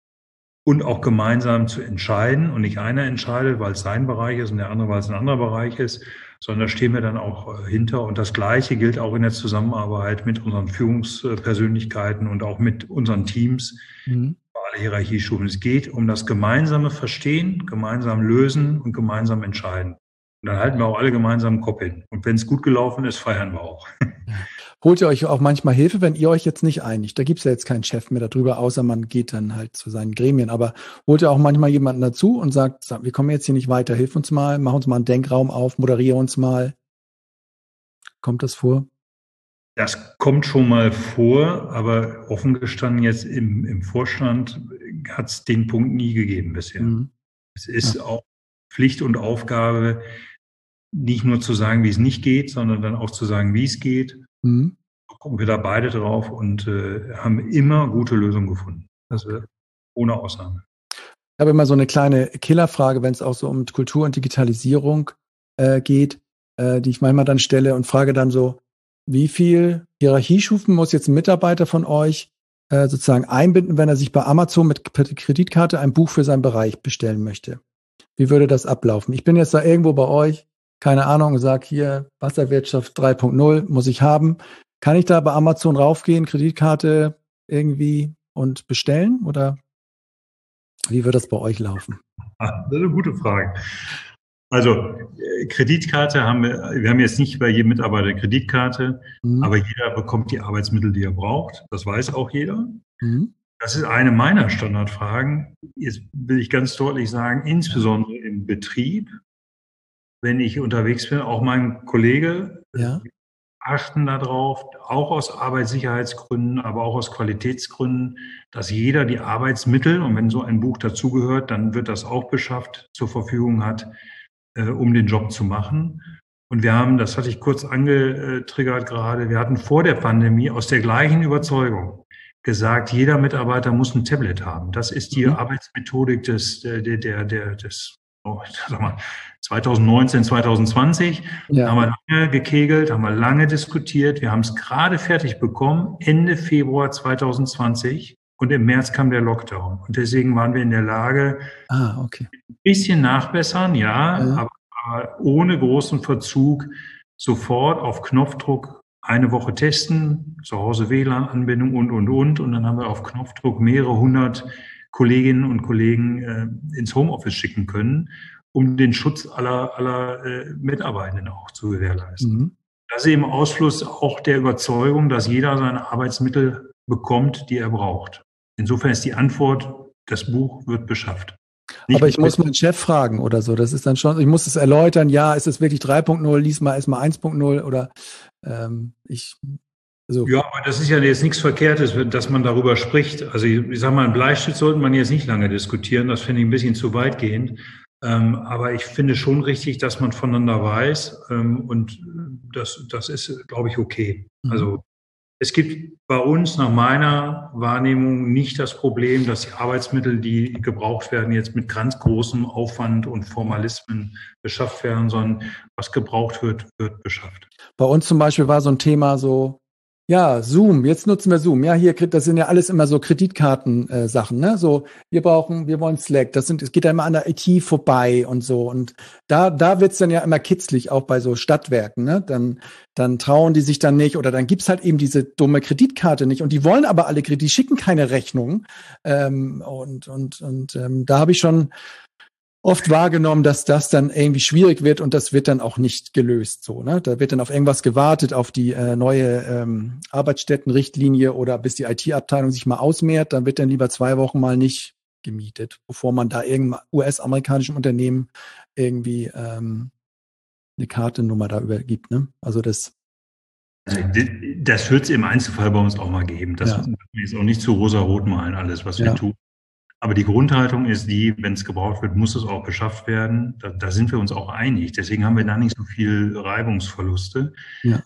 und auch gemeinsam zu entscheiden. Und nicht einer entscheidet, weil es sein Bereich ist und der andere, weil es ein anderer Bereich ist, sondern da stehen wir dann auch äh, hinter. Und das Gleiche gilt auch in der Zusammenarbeit mit unseren Führungspersönlichkeiten und auch mit unseren Teams. Mhm. Alle Hierarchiestufen. Es geht um das gemeinsame Verstehen, gemeinsam lösen und gemeinsam entscheiden. Und dann halten wir auch alle gemeinsam den Kopf hin. Und wenn es gut gelaufen ist, feiern wir auch. Holt ihr euch auch manchmal Hilfe, wenn ihr euch jetzt nicht einigt? Da gibt es ja jetzt keinen Chef mehr darüber, außer man geht dann halt zu seinen Gremien. Aber holt ihr auch manchmal jemanden dazu und sagt, wir kommen jetzt hier nicht weiter, hilf uns mal, mach uns mal einen Denkraum auf, moderiere uns mal. Kommt das vor? Das kommt schon mal vor, aber offen gestanden jetzt im, im Vorstand hat es den Punkt nie gegeben bisher. Mhm. Es ist ja auch Pflicht und Aufgabe, nicht nur zu sagen, wie es nicht geht, sondern dann auch zu sagen, wie es geht. Mhm. So gucken wir da beide drauf und äh, haben immer gute Lösungen gefunden. Das wird ohne Ausnahme. Ich habe immer so eine kleine Killerfrage, wenn es auch so um Kultur und Digitalisierung äh, geht, äh, die ich manchmal dann stelle und frage dann so, wie viel Hierarchiestufen muss jetzt ein Mitarbeiter von euch äh, sozusagen einbinden, wenn er sich bei Amazon mit Kreditkarte ein Buch für seinen Bereich bestellen möchte? Wie würde das ablaufen? Ich bin jetzt da irgendwo bei euch, keine Ahnung, sag hier, Wasserwirtschaft drei Punkt null muss ich haben. Kann ich da bei Amazon raufgehen, Kreditkarte irgendwie und bestellen? Oder wie wird das bei euch laufen? Das ist eine gute Frage. Also Kreditkarte haben wir, wir haben jetzt nicht bei jedem Mitarbeiter eine Kreditkarte, mhm. aber jeder bekommt die Arbeitsmittel, die er braucht. Das weiß auch jeder. Mhm. Das ist eine meiner Standardfragen. Jetzt will ich ganz deutlich sagen, insbesondere im Betrieb, wenn ich unterwegs bin, auch mein Kollege, ja. achten darauf, auch aus Arbeitssicherheitsgründen, aber auch aus Qualitätsgründen, dass jeder die Arbeitsmittel, und wenn so ein Buch dazugehört, dann wird das auch beschafft, zur Verfügung hat, äh, um den Job zu machen. Und wir haben, das hatte ich kurz angetriggert gerade, wir hatten vor der Pandemie aus der gleichen Überzeugung gesagt, jeder Mitarbeiter muss ein Tablet haben. Das ist die mhm. Arbeitsmethodik des, der, der, der, des, oh, ich sag mal, zwanzig neunzehn, zwanzig zwanzig. Ja. Haben wir lange gekegelt, haben wir lange diskutiert. Wir haben es gerade fertig bekommen, Ende Februar zwanzig zwanzig. Und im März kam der Lockdown. Und deswegen waren wir in der Lage, ah, okay. ein bisschen nachbessern, ja, ja. Aber, aber ohne großen Verzug sofort auf Knopfdruck eine Woche testen, zu Hause W L A N-Anbindung und, und, und. Und dann haben wir auf Knopfdruck mehrere hundert Kolleginnen und Kollegen äh, ins Homeoffice schicken können, um den Schutz aller, aller äh, Mitarbeitenden auch zu gewährleisten. Mhm. Das ist eben Ausfluss auch der Überzeugung, dass jeder seine Arbeitsmittel bekommt, die er braucht. insofern ist die Antwort, das Buch wird beschafft. Nicht Aber ich muss meinen Chef fragen oder so. Das ist dann schon, ich muss es erläutern, ja, ist es wirklich drei Punkt null, lies mal erstmal eins Punkt null oder ähm, ich. So. Ja, aber das ist ja jetzt nichts Verkehrtes, dass man darüber spricht. Also ich, ich sage mal, einen Bleistift sollte man jetzt nicht lange diskutieren. Das finde ich ein bisschen zu weitgehend. Ähm, aber ich finde schon richtig, dass man voneinander weiß. Ähm, und das, das ist, glaube ich, okay. Mhm. Also es gibt bei uns nach meiner Wahrnehmung nicht das Problem, dass die Arbeitsmittel, die gebraucht werden, jetzt mit ganz großem Aufwand und Formalismen beschafft werden, sondern was gebraucht wird, wird beschafft. Bei uns zum Beispiel war so ein Thema so, ja, Zoom, jetzt nutzen wir Zoom. Ja, hier, das sind ja alles immer so Kreditkarten-Sachen, ne? So, wir brauchen, wir wollen Slack. Das sind, es geht ja immer an der I T vorbei und so. Und da, da wird's dann ja immer kitzlig, auch bei so Stadtwerken, ne? Dann, dann trauen die sich dann nicht oder dann gibt's halt eben diese dumme Kreditkarte nicht. Und die wollen aber alle Kredit, die schicken keine Rechnung. Ähm, und, und, und, ähm, da habe ich schon oft wahrgenommen, dass das dann irgendwie schwierig wird und das wird dann auch nicht gelöst. So, ne? Da wird dann auf irgendwas gewartet, auf die äh, neue ähm, Arbeitsstättenrichtlinie oder bis die I T-Abteilung sich mal ausmehrt. Dann wird dann lieber zwei Wochen mal nicht gemietet, bevor man da irgendeinem U S-amerikanischen Unternehmen irgendwie ähm, eine Kartennummer da übergibt. Ne? Also das. Also das wird es im Einzelfall bei uns auch mal geben. Das ja. ist auch nicht zu rosa-rot malen, alles, was ja. wir tun. Aber die Grundhaltung ist die, wenn es gebraucht wird, muss es auch beschafft werden. Da, da sind wir uns auch einig. Deswegen haben wir da nicht so viel Reibungsverluste. Ja.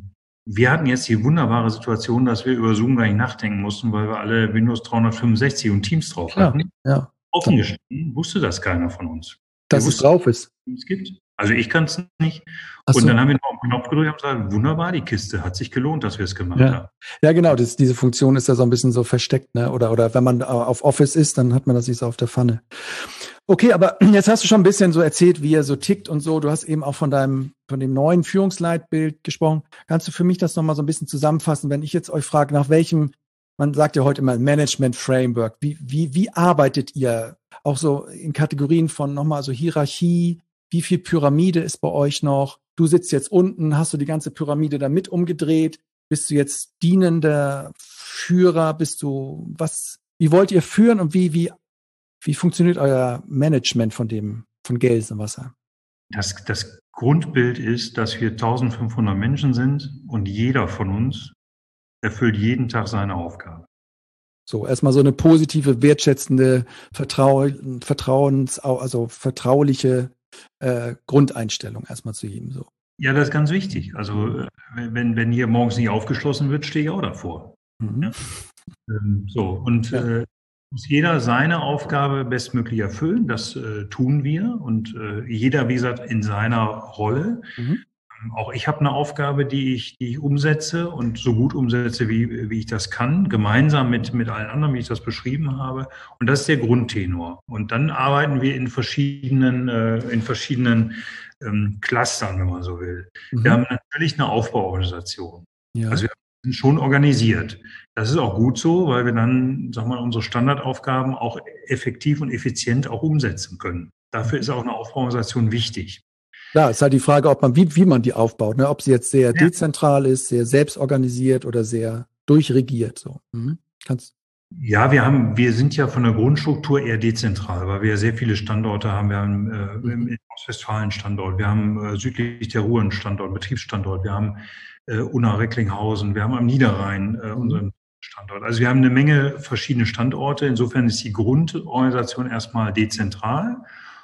Wir hatten jetzt die wunderbare Situation, dass wir über Zoom gar nicht nachdenken mussten, weil wir alle Windows dreihundertfünfundsechzig und Teams drauf Klar, hatten. Ja. Offen gestanden wusste das keiner von uns. Dass es drauf ist. Es gibt. Also ich kann es nicht. Ach und so. dann haben wir noch einen Knopf gedrückt und gesagt, wunderbar, die Kiste hat sich gelohnt, dass wir es gemacht ja. haben. Ja, genau, das, diese Funktion ist ja so ein bisschen so versteckt, ne? Oder, oder wenn man auf Office ist, dann hat man das nicht so auf der Pfanne. Okay, aber jetzt hast du schon ein bisschen so erzählt, wie er so tickt und so. Du hast eben auch von deinem, von dem neuen Führungsleitbild gesprochen. Kannst du für mich das nochmal so ein bisschen zusammenfassen, wenn ich jetzt euch frage, nach welchem, man sagt ja heute immer Management Framework, wie, wie, wie arbeitet ihr? Auch so in Kategorien von nochmal so Hierarchie, wie viel Pyramide ist bei euch noch? Du sitzt jetzt unten, hast du die ganze Pyramide da mit umgedreht? Bist du jetzt dienender Führer? Bist du, was, wie wollt ihr führen und wie, wie, wie funktioniert euer Management von dem, von Gelsenwasser? Das, das Grundbild ist, dass wir eintausendfünfhundert Menschen sind und jeder von uns erfüllt jeden Tag seine Aufgabe. So, erstmal so eine positive, wertschätzende, Vertrau, Vertrauens, also vertrauliche äh, Grundeinstellung erstmal zu jedem so. Ja, das ist ganz wichtig. Also wenn, wenn hier morgens nicht aufgeschlossen wird, stehe ich auch davor. Mhm. Ja? Ähm, so, und ja. äh, muss jeder seine Aufgabe bestmöglich erfüllen. Das äh, tun wir. Und äh, jeder, wie gesagt, in seiner Rolle. Mhm. Auch ich habe eine Aufgabe, die ich, die ich umsetze und so gut umsetze, wie, wie ich das kann, gemeinsam mit, mit allen anderen, wie ich das beschrieben habe. Und das ist der Grundtenor. Und dann arbeiten wir in verschiedenen, äh, in verschiedenen ähm, Clustern, wenn man so will. Mhm. Wir haben natürlich eine Aufbauorganisation. Ja. Also wir sind schon organisiert. Das ist auch gut so, weil wir dann, sag mal, unsere Standardaufgaben auch effektiv und effizient auch umsetzen können. Dafür ist auch eine Aufbauorganisation wichtig. Ja, ist halt die Frage, ob man, wie, wie man die aufbaut, ne? Ob sie jetzt sehr ja. dezentral ist, sehr selbstorganisiert oder sehr durchregiert, so. Mhm. Kannst. Ja, wir haben, wir sind ja von der Grundstruktur eher dezentral, weil wir ja sehr viele Standorte haben. Wir haben äh, mhm. im Ostwestfalen Standort, wir haben äh, südlich der Ruhr einen Standort, Betriebsstandort, wir haben äh, Unna-Recklinghausen, wir haben am Niederrhein äh, unseren Standort. Also wir haben eine Menge verschiedene Standorte. Insofern ist die Grundorganisation erstmal dezentral.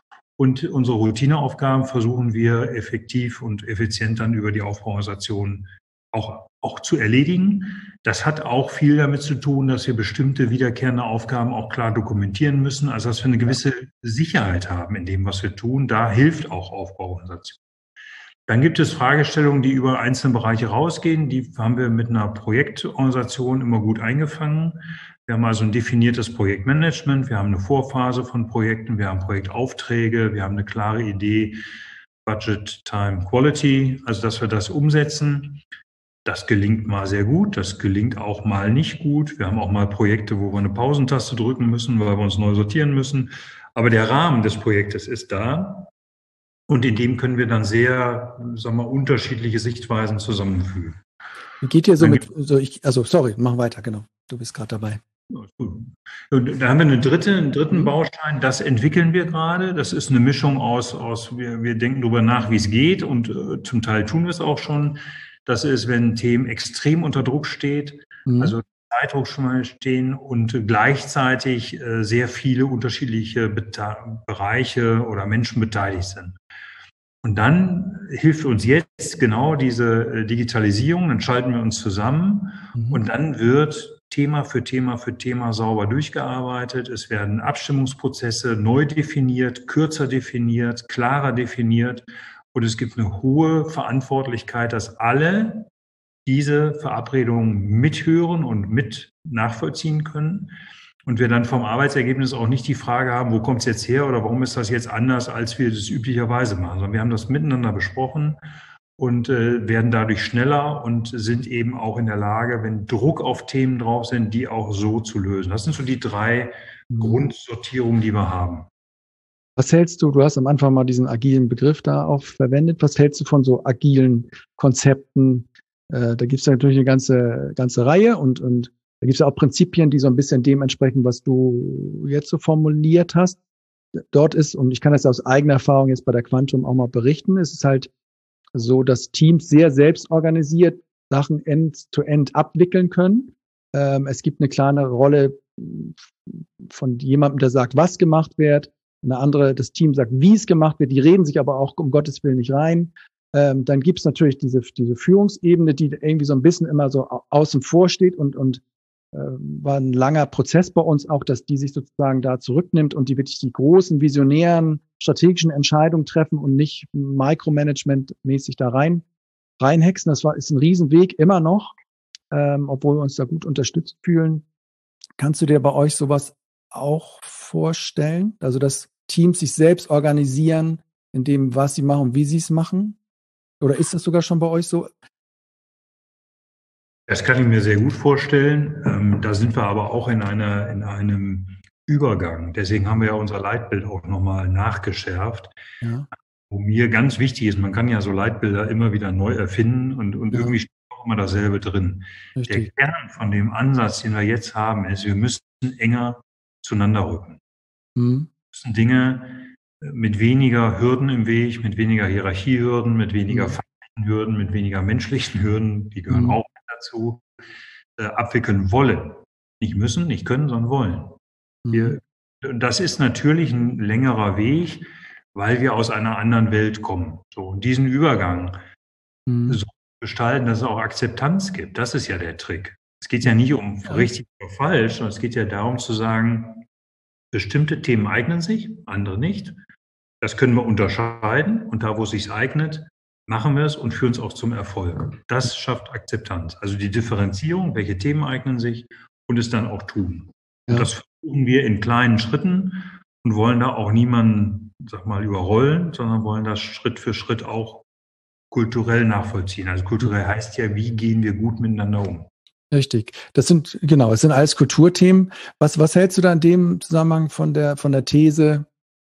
Und unsere Routineaufgaben versuchen wir effektiv und effizient dann über die Aufbauorganisation auch, auch zu erledigen. Das hat auch viel damit zu tun, dass wir bestimmte wiederkehrende Aufgaben auch klar dokumentieren müssen. Also dass wir eine gewisse Sicherheit haben in dem, was wir tun. Da hilft auch Aufbauorganisation. Dann gibt es Fragestellungen, die über einzelne Bereiche rausgehen. Die haben wir mit einer Projektorganisation immer gut eingefangen. Wir haben also ein definiertes Projektmanagement, wir haben eine Vorphase von Projekten, wir haben Projektaufträge, wir haben eine klare Idee, Budget, Time, Quality, also dass wir das umsetzen. Das gelingt mal sehr gut, das gelingt auch mal nicht gut. Wir haben auch mal Projekte, wo wir eine Pausentaste drücken müssen, weil wir uns neu sortieren müssen. Aber der Rahmen des Projektes ist da und in dem können wir dann sehr, sagen wir, unterschiedliche Sichtweisen zusammenfügen. Wie geht ihr so mit, so ich, also sorry, mach weiter, genau, du bist gerade dabei. Und da haben wir eine dritte, einen dritten Baustein, das entwickeln wir gerade. Das ist eine Mischung aus, aus wir, wir denken darüber nach, wie es geht und äh, zum Teil tun wir es auch schon. Das ist, wenn Themen extrem unter Druck steht, mhm. also Zeitdruck schon mal stehen und gleichzeitig äh, sehr viele unterschiedliche Beta- Bereiche oder Menschen beteiligt sind. Und dann hilft uns jetzt genau diese Digitalisierung, dann schalten wir uns zusammen mhm. und dann wird Thema für Thema für Thema sauber durchgearbeitet. Es werden Abstimmungsprozesse neu definiert, kürzer definiert, klarer definiert und es gibt eine hohe Verantwortlichkeit, dass alle diese Verabredungen mithören und mit nachvollziehen können. Und wir dann vom Arbeitsergebnis auch nicht die Frage haben, wo kommt es jetzt her oder warum ist das jetzt anders, als wir das üblicherweise machen, sondern wir haben das miteinander besprochen und äh, werden dadurch schneller und sind eben auch in der Lage, wenn Druck auf Themen drauf sind, die auch so zu lösen. Das sind so die drei mhm. Grundsortierungen, die wir haben. Was hältst du, du hast am Anfang mal diesen agilen Begriff da auch verwendet, was hältst du von so agilen Konzepten? Äh, da gibt es ja natürlich eine ganze, ganze Reihe und, und da gibt es ja auch Prinzipien, die so ein bisschen dem entsprechen, was du jetzt so formuliert hast. Dort ist, und ich kann das aus eigener Erfahrung jetzt bei der Quantum auch mal berichten, es ist halt so, dass Teams sehr selbstorganisiert Sachen end-to-end abwickeln können. Ähm, es gibt eine kleine Rolle von jemandem, der sagt, was gemacht wird. Eine andere, das Team sagt, wie es gemacht wird. Die reden sich aber auch um Gottes Willen nicht rein. Ähm, dann gibt es natürlich diese, diese Führungsebene, die irgendwie so ein bisschen immer so außen vor steht und, und war ein langer Prozess bei uns auch, dass die sich sozusagen da zurücknimmt und die wirklich die großen, visionären, strategischen Entscheidungen treffen und nicht Micromanagement-mäßig da rein reinhexen. Das war ist ein Riesenweg immer noch, ähm, obwohl wir uns da gut unterstützt fühlen. Kannst du dir bei euch sowas auch vorstellen? Also dass Teams sich selbst organisieren in dem, was sie machen und wie sie es machen? Oder ist das sogar schon bei euch so? Das kann ich mir sehr gut vorstellen. Ähm, da sind wir aber auch in einer, in einem Übergang. Deswegen haben wir ja unser Leitbild auch nochmal nachgeschärft. Ja. Wo mir ganz wichtig ist, man kann ja so Leitbilder immer wieder neu erfinden und, und ja. irgendwie steht auch immer dasselbe drin. Richtig. Der Kern von dem Ansatz, den wir jetzt haben, ist, wir müssen enger zueinander rücken. Mhm. Wir müssen Dinge mit weniger Hürden im Weg, mit weniger Hierarchiehürden, mit weniger mhm. fachlichen Hürden, mit weniger menschlichen Hürden, die gehören mhm. auch dazu, äh, abwickeln wollen. Nicht müssen, nicht können, sondern wollen. Mhm. Wir, und das ist natürlich ein längerer Weg, weil wir aus einer anderen Welt kommen. So, und diesen Übergang mhm. so gestalten, dass es auch Akzeptanz gibt, das ist ja der Trick. Es geht ja nicht um ja. richtig oder falsch, sondern es geht ja darum zu sagen, bestimmte Themen eignen sich, andere nicht. Das können wir unterscheiden und da, wo es sich eignet, machen wir es und führen es auch zum Erfolg. Das schafft Akzeptanz. Also die Differenzierung, welche Themen eignen sich und es dann auch tun. Ja. Und das versuchen wir in kleinen Schritten und wollen da auch niemanden, sag mal, überrollen, sondern wollen das Schritt für Schritt auch kulturell nachvollziehen. Also kulturell heißt ja, wie gehen wir gut miteinander um? Richtig. Das sind, genau, es sind alles Kulturthemen. Was, was hältst du da in dem Zusammenhang von der, von der These,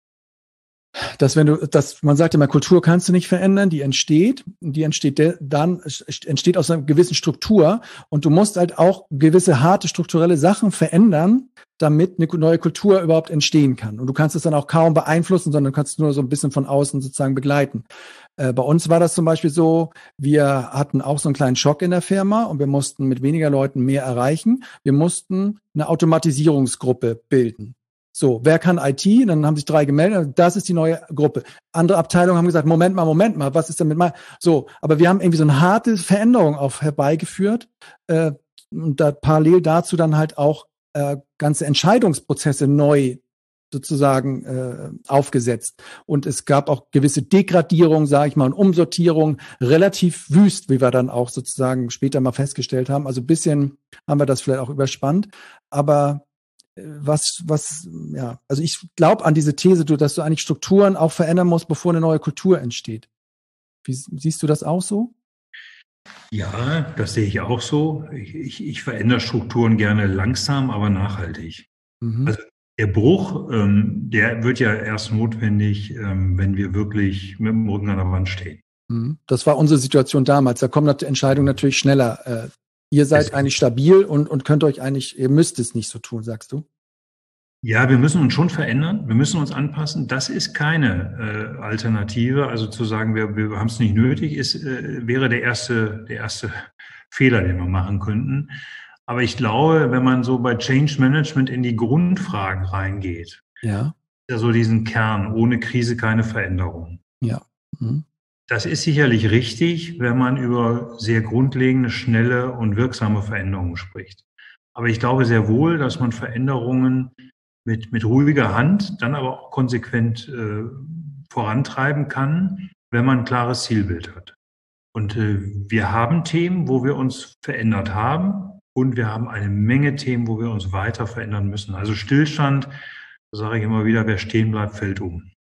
dass wenn du, dass man sagt immer, Kultur kannst du nicht verändern, die entsteht, die entsteht de, dann entsteht aus einer gewissen Struktur und du musst halt auch gewisse harte strukturelle Sachen verändern, damit eine neue Kultur überhaupt entstehen kann. Und du kannst es dann auch kaum beeinflussen, sondern du kannst nur so ein bisschen von außen sozusagen begleiten. Äh, bei uns war das zum Beispiel so, wir hatten auch so einen kleinen Schock in der Firma und wir mussten mit weniger Leuten mehr erreichen. Wir mussten eine Automatisierungsgruppe bilden. So, wer kann I T? Dann haben sich drei gemeldet. Das ist die neue Gruppe. Andere Abteilungen haben gesagt, Moment mal, Moment mal, was ist denn mit mal? So, aber wir haben irgendwie so eine harte Veränderung auch herbeigeführt äh, und da parallel dazu dann halt auch äh, ganze Entscheidungsprozesse neu sozusagen äh, aufgesetzt. Und es gab auch gewisse Degradierung, sage ich mal, und Umsortierung, relativ wüst, wie wir dann auch sozusagen später mal festgestellt haben. Also ein bisschen haben wir das vielleicht auch überspannt, aber was, was, ja, also ich glaube an diese These, dass du eigentlich Strukturen auch verändern musst, bevor eine neue Kultur entsteht. Wie siehst du das auch so? Ja, das sehe ich auch so. Ich, ich, ich verändere Strukturen gerne langsam, aber nachhaltig. Mhm. Also der Bruch, ähm, der wird ja erst notwendig, ähm, wenn wir wirklich mit dem Rücken an der Wand stehen. Mhm. Das war unsere Situation damals. Da kommen die Entscheidungen natürlich schneller äh, ihr seid eigentlich stabil und, und könnt euch eigentlich, ihr müsst es nicht so tun, sagst du? Ja, wir müssen uns schon verändern, wir müssen uns anpassen. Das ist keine äh, Alternative. Also zu sagen, wir, wir haben es nicht nötig, ist, äh, wäre der erste, der erste Fehler, den wir machen könnten. Aber ich glaube, wenn man so bei Change Management in die Grundfragen reingeht, ja, ja so diesen Kern, ohne Krise keine Veränderung. Ja. Mhm. Das ist sicherlich richtig, wenn man über sehr grundlegende, schnelle und wirksame Veränderungen spricht. Aber ich glaube sehr wohl, dass man Veränderungen mit, mit ruhiger Hand, dann aber auch konsequent äh, vorantreiben kann, wenn man ein klares Zielbild hat. Und äh, wir haben Themen, wo wir uns verändert haben, und wir haben eine Menge Themen, wo wir uns weiter verändern müssen. Also Stillstand, da sage ich immer wieder, wer stehen bleibt, fällt um.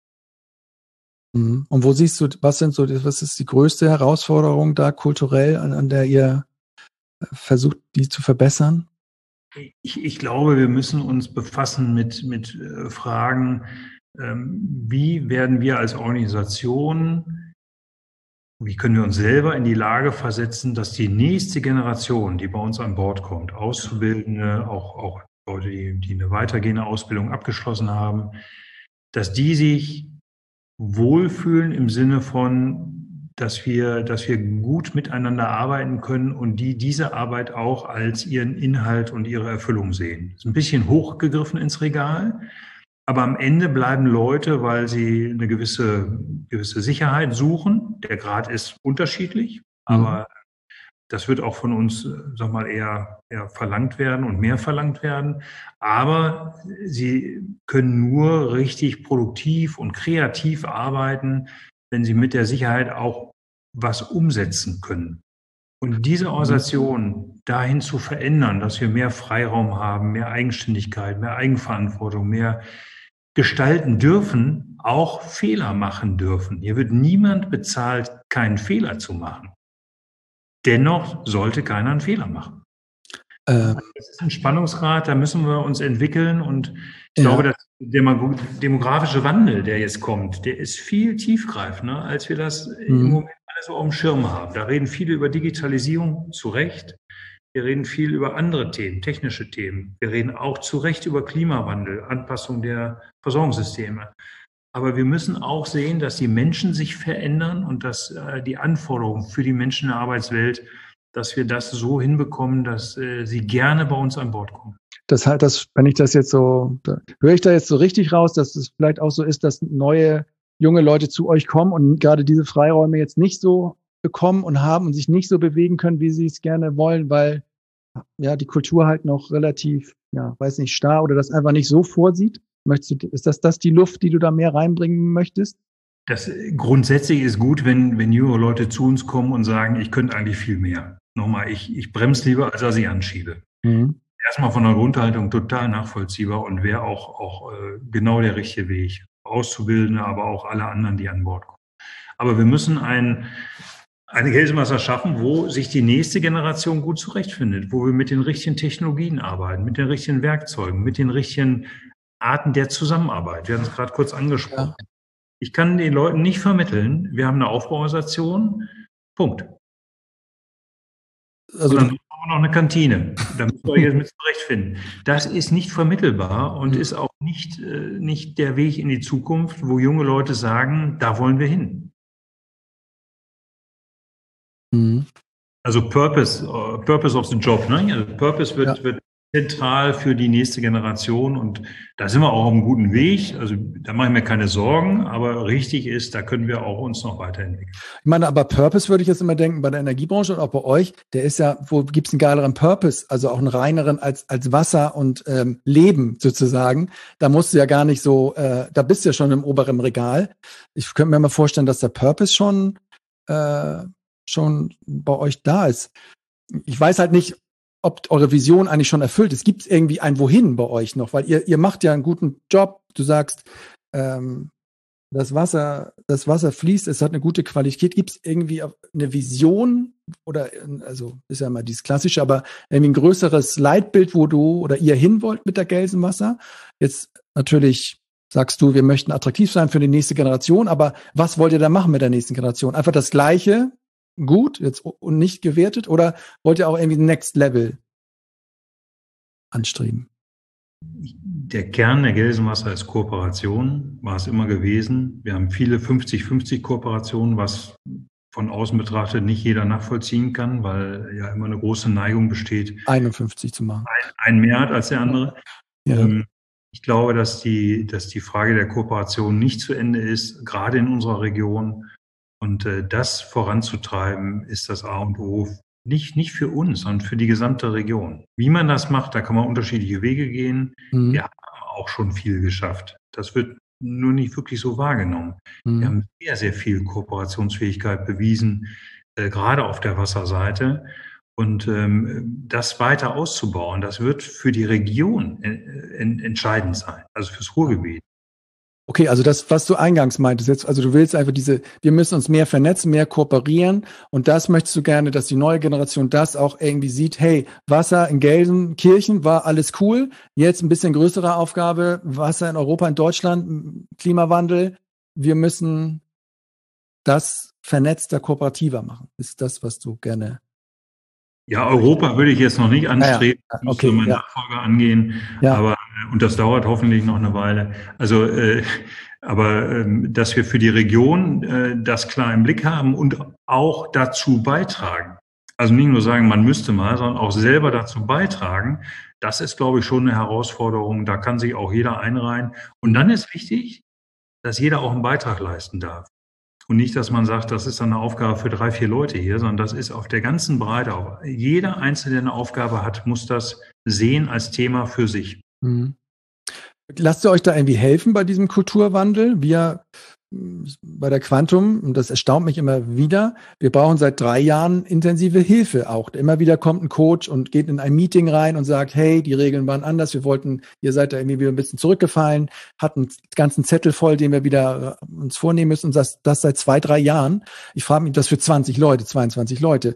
Und wo siehst du, was sind so, was ist die größte Herausforderung da kulturell, an, an der ihr versucht, die zu verbessern? Ich, ich glaube, wir müssen uns befassen mit, mit äh, Fragen, ähm, wie werden wir als Organisation, wie können wir uns selber in die Lage versetzen, dass die nächste Generation, die bei uns an Bord kommt, Auszubildende, auch, auch Leute, die, die eine weitergehende Ausbildung abgeschlossen haben, dass die sich wohlfühlen im Sinne von, dass wir, dass wir gut miteinander arbeiten können und die diese Arbeit auch als ihren Inhalt und ihre Erfüllung sehen. Das ist ein bisschen hochgegriffen ins Regal, aber am Ende bleiben Leute, weil sie eine gewisse, gewisse Sicherheit suchen. Der Grad ist unterschiedlich, aber mhm. das wird auch von uns, sag mal, eher, eher verlangt werden und mehr verlangt werden. Aber sie können nur richtig produktiv und kreativ arbeiten, wenn sie mit der Sicherheit auch was umsetzen können. Und diese Organisation dahin zu verändern, dass wir mehr Freiraum haben, mehr Eigenständigkeit, mehr Eigenverantwortung, mehr gestalten dürfen, auch Fehler machen dürfen. Hier wird niemand bezahlt, keinen Fehler zu machen. Dennoch sollte keiner einen Fehler machen. Äh, das ist ein Spannungsgrad, da müssen wir uns entwickeln. Und ich ja. glaube, dass der demografische Wandel, der jetzt kommt, der ist viel tiefgreifender, als wir das mhm. im Moment alle so auf dem Schirm haben. Da reden viele über Digitalisierung, zu Recht. Wir reden viel über andere Themen, technische Themen. Wir reden auch zu Recht über Klimawandel, Anpassung der Versorgungssysteme. Aber wir müssen auch sehen, dass die Menschen sich verändern und dass äh, die Anforderungen für die Menschen in der Arbeitswelt, dass wir das so hinbekommen, dass äh, sie gerne bei uns an Bord kommen. Das halt, das, wenn ich das jetzt so, da, höre ich da jetzt so richtig raus, dass es vielleicht auch so ist, dass neue junge Leute zu euch kommen und gerade diese Freiräume jetzt nicht so bekommen und haben und sich nicht so bewegen können, wie sie es gerne wollen, weil ja die Kultur halt noch relativ, ja, weiß nicht, starr oder das einfach nicht so vorsieht. Möchtest du, ist das, das die Luft, die du da mehr reinbringen möchtest? Das grundsätzlich ist gut, wenn, wenn junge Leute zu uns kommen und sagen, ich könnte eigentlich viel mehr. Nochmal, ich, ich bremse lieber, als dass ich anschiebe. Mhm. Erstmal von der Grundhaltung total nachvollziehbar und wäre auch, auch äh, genau der richtige Weg. Auszubildende, aber auch alle anderen, die an Bord kommen. Aber wir müssen ein, eine Gelsenwasser schaffen, wo sich die nächste Generation gut zurechtfindet, wo wir mit den richtigen Technologien arbeiten, mit den richtigen Werkzeugen, mit den richtigen Arten der Zusammenarbeit. Wir haben es gerade kurz angesprochen. Ja. Ich kann den Leuten nicht vermitteln, wir haben eine Aufbauorganisation, Punkt. Also und dann haben wir noch eine Kantine. Da müsst ihr euch jetzt mit zurechtfinden. Das ist nicht vermittelbar und mhm. ist auch nicht, äh, nicht der Weg in die Zukunft, wo junge Leute sagen, da wollen wir hin. Mhm. Also Purpose, uh, Purpose of the Job. Ne? Also Purpose wird, ja. wird zentral für die nächste Generation und da sind wir auch auf einem guten Weg. Also da mache ich mir keine Sorgen, aber richtig ist, da können wir auch uns noch weiterentwickeln. Ich meine, aber Purpose würde ich jetzt immer denken, bei der Energiebranche und auch bei euch, der ist ja, wo gibt's einen geileren Purpose, also auch einen reineren als als Wasser und ähm, Leben sozusagen. Da musst du ja gar nicht so, äh, da bist du ja schon im oberen Regal. Ich könnte mir mal vorstellen, dass der Purpose schon äh, schon bei euch da ist. Ich weiß halt nicht, ob eure Vision eigentlich schon erfüllt ist. Gibt es irgendwie ein Wohin bei euch noch? Weil ihr, ihr macht ja einen guten Job. Du sagst, ähm, das Wasser, das Wasser fließt, es hat eine gute Qualität. Gibt es irgendwie eine Vision oder, also ist ja immer dieses Klassische, aber irgendwie ein größeres Leitbild, wo du oder ihr hin wollt mit der Gelsenwasser? Jetzt natürlich sagst du, wir möchten attraktiv sein für die nächste Generation, aber was wollt ihr da machen mit der nächsten Generation? Einfach das Gleiche, gut jetzt und nicht gewertet? Oder wollt ihr auch irgendwie Next Level anstreben? Der Kern der Gelsenwasser ist Kooperation, war es immer gewesen. Wir haben viele fünfzig fünfzig Kooperationen, was von außen betrachtet nicht jeder nachvollziehen kann, weil ja immer eine große Neigung besteht, einundfünfzig zu machen. Ein, einen mehr hat als der andere. Ja. Ähm, ich glaube, dass die, dass die Frage der Kooperation nicht zu Ende ist, gerade in unserer Region. Und äh, das voranzutreiben, ist das A und O. Nicht, nicht für uns, sondern für die gesamte Region. Wie man das macht, da kann man unterschiedliche Wege gehen. Mhm. Wir haben auch schon viel geschafft. Das wird nur nicht wirklich so wahrgenommen. Mhm. Wir haben sehr, sehr viel Kooperationsfähigkeit bewiesen, äh, gerade auf der Wasserseite. Und ähm, das weiter auszubauen, das wird für die Region äh, entscheidend sein, also fürs Ruhrgebiet. Okay, also das, was du eingangs meintest jetzt, also du willst einfach diese, wir müssen uns mehr vernetzen, mehr kooperieren und das möchtest du gerne, dass die neue Generation das auch irgendwie sieht, hey, Wasser in Gelsenkirchen war alles cool, jetzt ein bisschen größere Aufgabe, Wasser in Europa, in Deutschland, Klimawandel, wir müssen das vernetzter, kooperativer machen. Ist das, was du gerne... Ja, Europa würde ich jetzt noch nicht anstreben, ah, ja. müsste okay, mein ja. Nachfolger angehen, ja. aber und das dauert hoffentlich noch eine Weile. Also, äh, aber äh, dass wir für die Region äh, das klar im Blick haben und auch dazu beitragen. Also nicht nur sagen, man müsste mal, sondern auch selber dazu beitragen. Das ist, glaube ich, schon eine Herausforderung. Da kann sich auch jeder einreihen. Und dann ist wichtig, dass jeder auch einen Beitrag leisten darf. Und nicht, dass man sagt, das ist dann eine Aufgabe für drei, vier Leute hier, sondern das ist auf der ganzen Breite. Auch jeder Einzelne, der eine Aufgabe hat, muss das sehen als Thema für sich. Mhm. Lasst ihr euch da irgendwie helfen bei diesem Kulturwandel? Wir bei der Quantum, und das erstaunt mich immer wieder, wir brauchen seit drei Jahren intensive Hilfe auch. Immer wieder kommt ein Coach und geht in ein Meeting rein und sagt, hey, die Regeln waren anders, wir wollten, ihr seid da irgendwie wieder ein bisschen zurückgefallen, hatten einen ganzen Zettel voll, den wir wieder uns vornehmen müssen und das, das seit zwei, drei Jahren. Ich frage mich, das für zwanzig Leute, zweiundzwanzig Leute.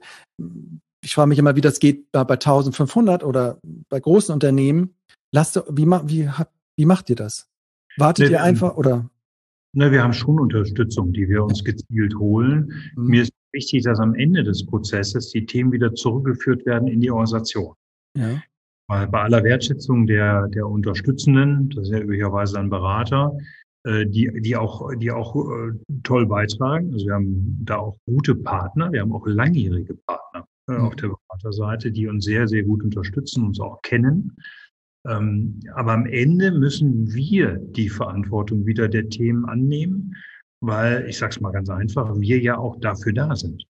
Ich frage mich immer, wie das geht bei eintausendfünfhundert oder bei großen Unternehmen. Lasst, wie, wie, wie macht ihr das? Wartet nee, ihr einfach oder? Na, wir haben schon Unterstützung, die wir uns gezielt holen. Mhm. Mir ist wichtig, dass am Ende des Prozesses die Themen wieder zurückgeführt werden in die Organisation. Ja. Weil bei aller Wertschätzung der, der Unterstützenden, das ist ja üblicherweise ein Berater, äh, die, die auch, die auch äh, toll beitragen. Also wir haben da auch gute Partner, wir haben auch langjährige Partner äh, mhm. auf der Beraterseite, die uns sehr, sehr gut unterstützen, uns auch kennen. Ähm, aber am Ende müssen wir die Verantwortung wieder der Themen annehmen, weil, ich sage es mal ganz einfach, wir ja auch dafür da sind.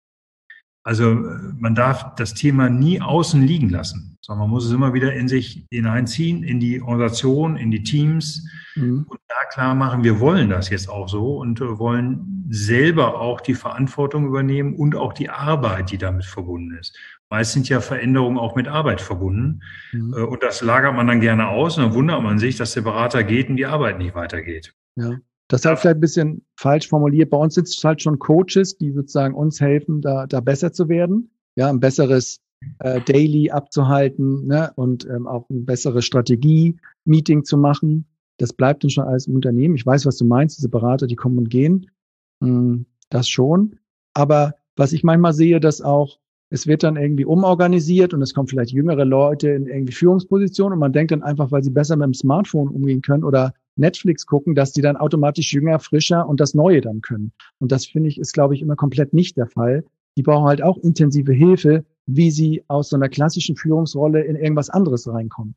Also man darf das Thema nie außen liegen lassen, sondern man muss es immer wieder in sich hineinziehen, in die Organisation, in die Teams mhm. und da klar machen, wir wollen das jetzt auch so und wollen selber auch die Verantwortung übernehmen und auch die Arbeit, die damit verbunden ist. Meist sind ja Veränderungen auch mit Arbeit verbunden. Mhm. Und das lagert man dann gerne aus und dann wundert man sich, dass der Berater geht und die Arbeit nicht weitergeht. Ja, das ist halt vielleicht ein bisschen falsch formuliert. Bei uns sind es halt schon Coaches, die sozusagen uns helfen, da, da besser zu werden. Ja, ein besseres äh, Daily abzuhalten, ne? Und ähm, auch ein besseres Strategie-Meeting zu machen. Das bleibt uns schon alles im Unternehmen. Ich weiß, was du meinst, diese Berater, die kommen und gehen. Hm, das schon. Aber was ich manchmal sehe, dass auch es wird dann irgendwie umorganisiert und es kommen vielleicht jüngere Leute in irgendwie Führungspositionen und man denkt dann einfach, weil sie besser mit dem Smartphone umgehen können oder Netflix gucken, dass die dann automatisch jünger, frischer und das Neue dann können. Und das finde ich, ist, glaube ich, immer komplett nicht der Fall. Die brauchen halt auch intensive Hilfe, wie sie aus so einer klassischen Führungsrolle in irgendwas anderes reinkommen.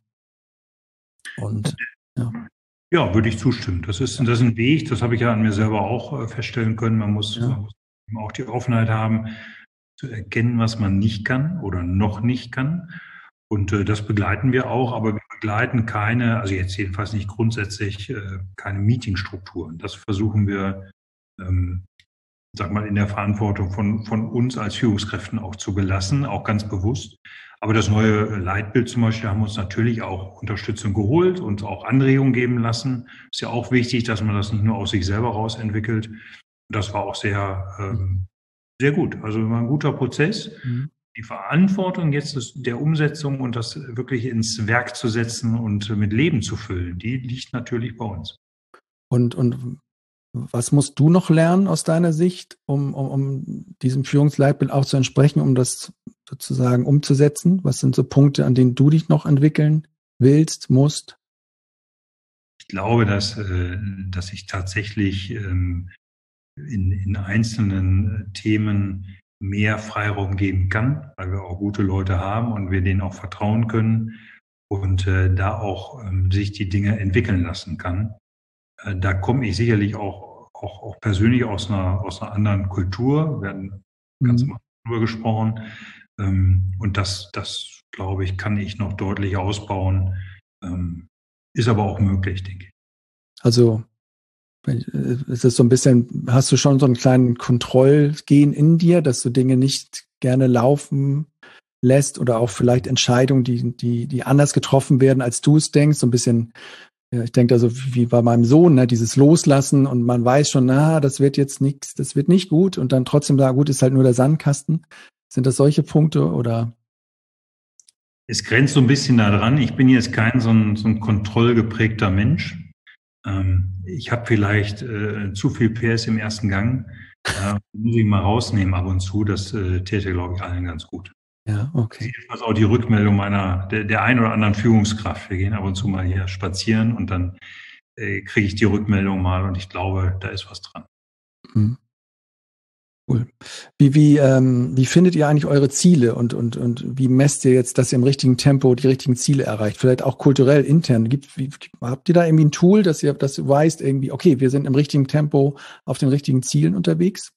Und ja. Ja, würde ich zustimmen. Das ist, das ist ein Weg, das habe ich ja an mir selber auch feststellen können. Man muss, ja. man muss auch die Offenheit haben, zu erkennen, was man nicht kann oder noch nicht kann. Und äh, das begleiten wir auch, aber wir begleiten keine, also jetzt jedenfalls nicht grundsätzlich, äh, keine Meetingstrukturen. Das versuchen wir, ähm, sag mal, in der Verantwortung von, von uns als Führungskräften auch zu belassen, auch ganz bewusst. Aber das neue Leitbild zum Beispiel haben wir uns natürlich auch Unterstützung geholt und auch Anregungen geben lassen. Ist ja auch wichtig, dass man das nicht nur aus sich selber raus entwickelt. Das war auch sehr, ähm, sehr gut. Also war ein guter Prozess. Mhm. Die Verantwortung jetzt der Umsetzung und das wirklich ins Werk zu setzen und mit Leben zu füllen, die liegt natürlich bei uns. Und, und Was musst du noch lernen aus deiner Sicht, um, um, um diesem Führungsleitbild auch zu entsprechen, um das sozusagen umzusetzen? Was sind so Punkte, an denen du dich noch entwickeln willst, musst? Ich glaube, dass, dass ich tatsächlich in, in einzelnen Themen mehr Freiraum geben kann, weil wir auch gute Leute haben und wir denen auch vertrauen können und da auch sich die Dinge entwickeln lassen kann. Da komme ich sicherlich auch, auch, auch persönlich aus einer, aus einer anderen Kultur. Wir hatten ganz am Anfang darüber gesprochen. Und das, das, glaube ich, kann ich noch deutlich ausbauen. Ist aber auch möglich, denke ich. Also ist es so ein bisschen, hast du schon so einen kleinen Kontrollgen in dir, dass du Dinge nicht gerne laufen lässt oder auch vielleicht Entscheidungen, die, die, die anders getroffen werden, als du es denkst, so ein bisschen. Ja, ich denke also wie bei meinem Sohn, ne, dieses Loslassen und man weiß schon, na, das wird jetzt nichts, das wird nicht gut und dann trotzdem sagen, gut, ist halt nur der Sandkasten. Sind das solche Punkte oder? Es grenzt so ein bisschen da dran. Ich bin jetzt kein so ein, so ein kontrollgeprägter Mensch. Ähm, ich habe vielleicht äh, zu viel P S im ersten Gang. Äh, muss ich mal rausnehmen ab und zu. Das äh, täte, glaube ich, allen ganz gut. Ja, okay. Das ist auch die Rückmeldung meiner, der, der ein oder anderen Führungskraft. Wir gehen ab und zu mal hier spazieren und dann äh, kriege ich die Rückmeldung mal und ich glaube, da ist was dran. Mhm. Cool. Wie, wie, ähm, wie findet ihr eigentlich eure Ziele und, und, und wie messt ihr jetzt, dass ihr im richtigen Tempo die richtigen Ziele erreicht? Vielleicht auch kulturell, intern. Gibt, wie, habt ihr da irgendwie ein Tool, dass ihr das weißt, irgendwie, okay, wir sind im richtigen Tempo auf den richtigen Zielen unterwegs?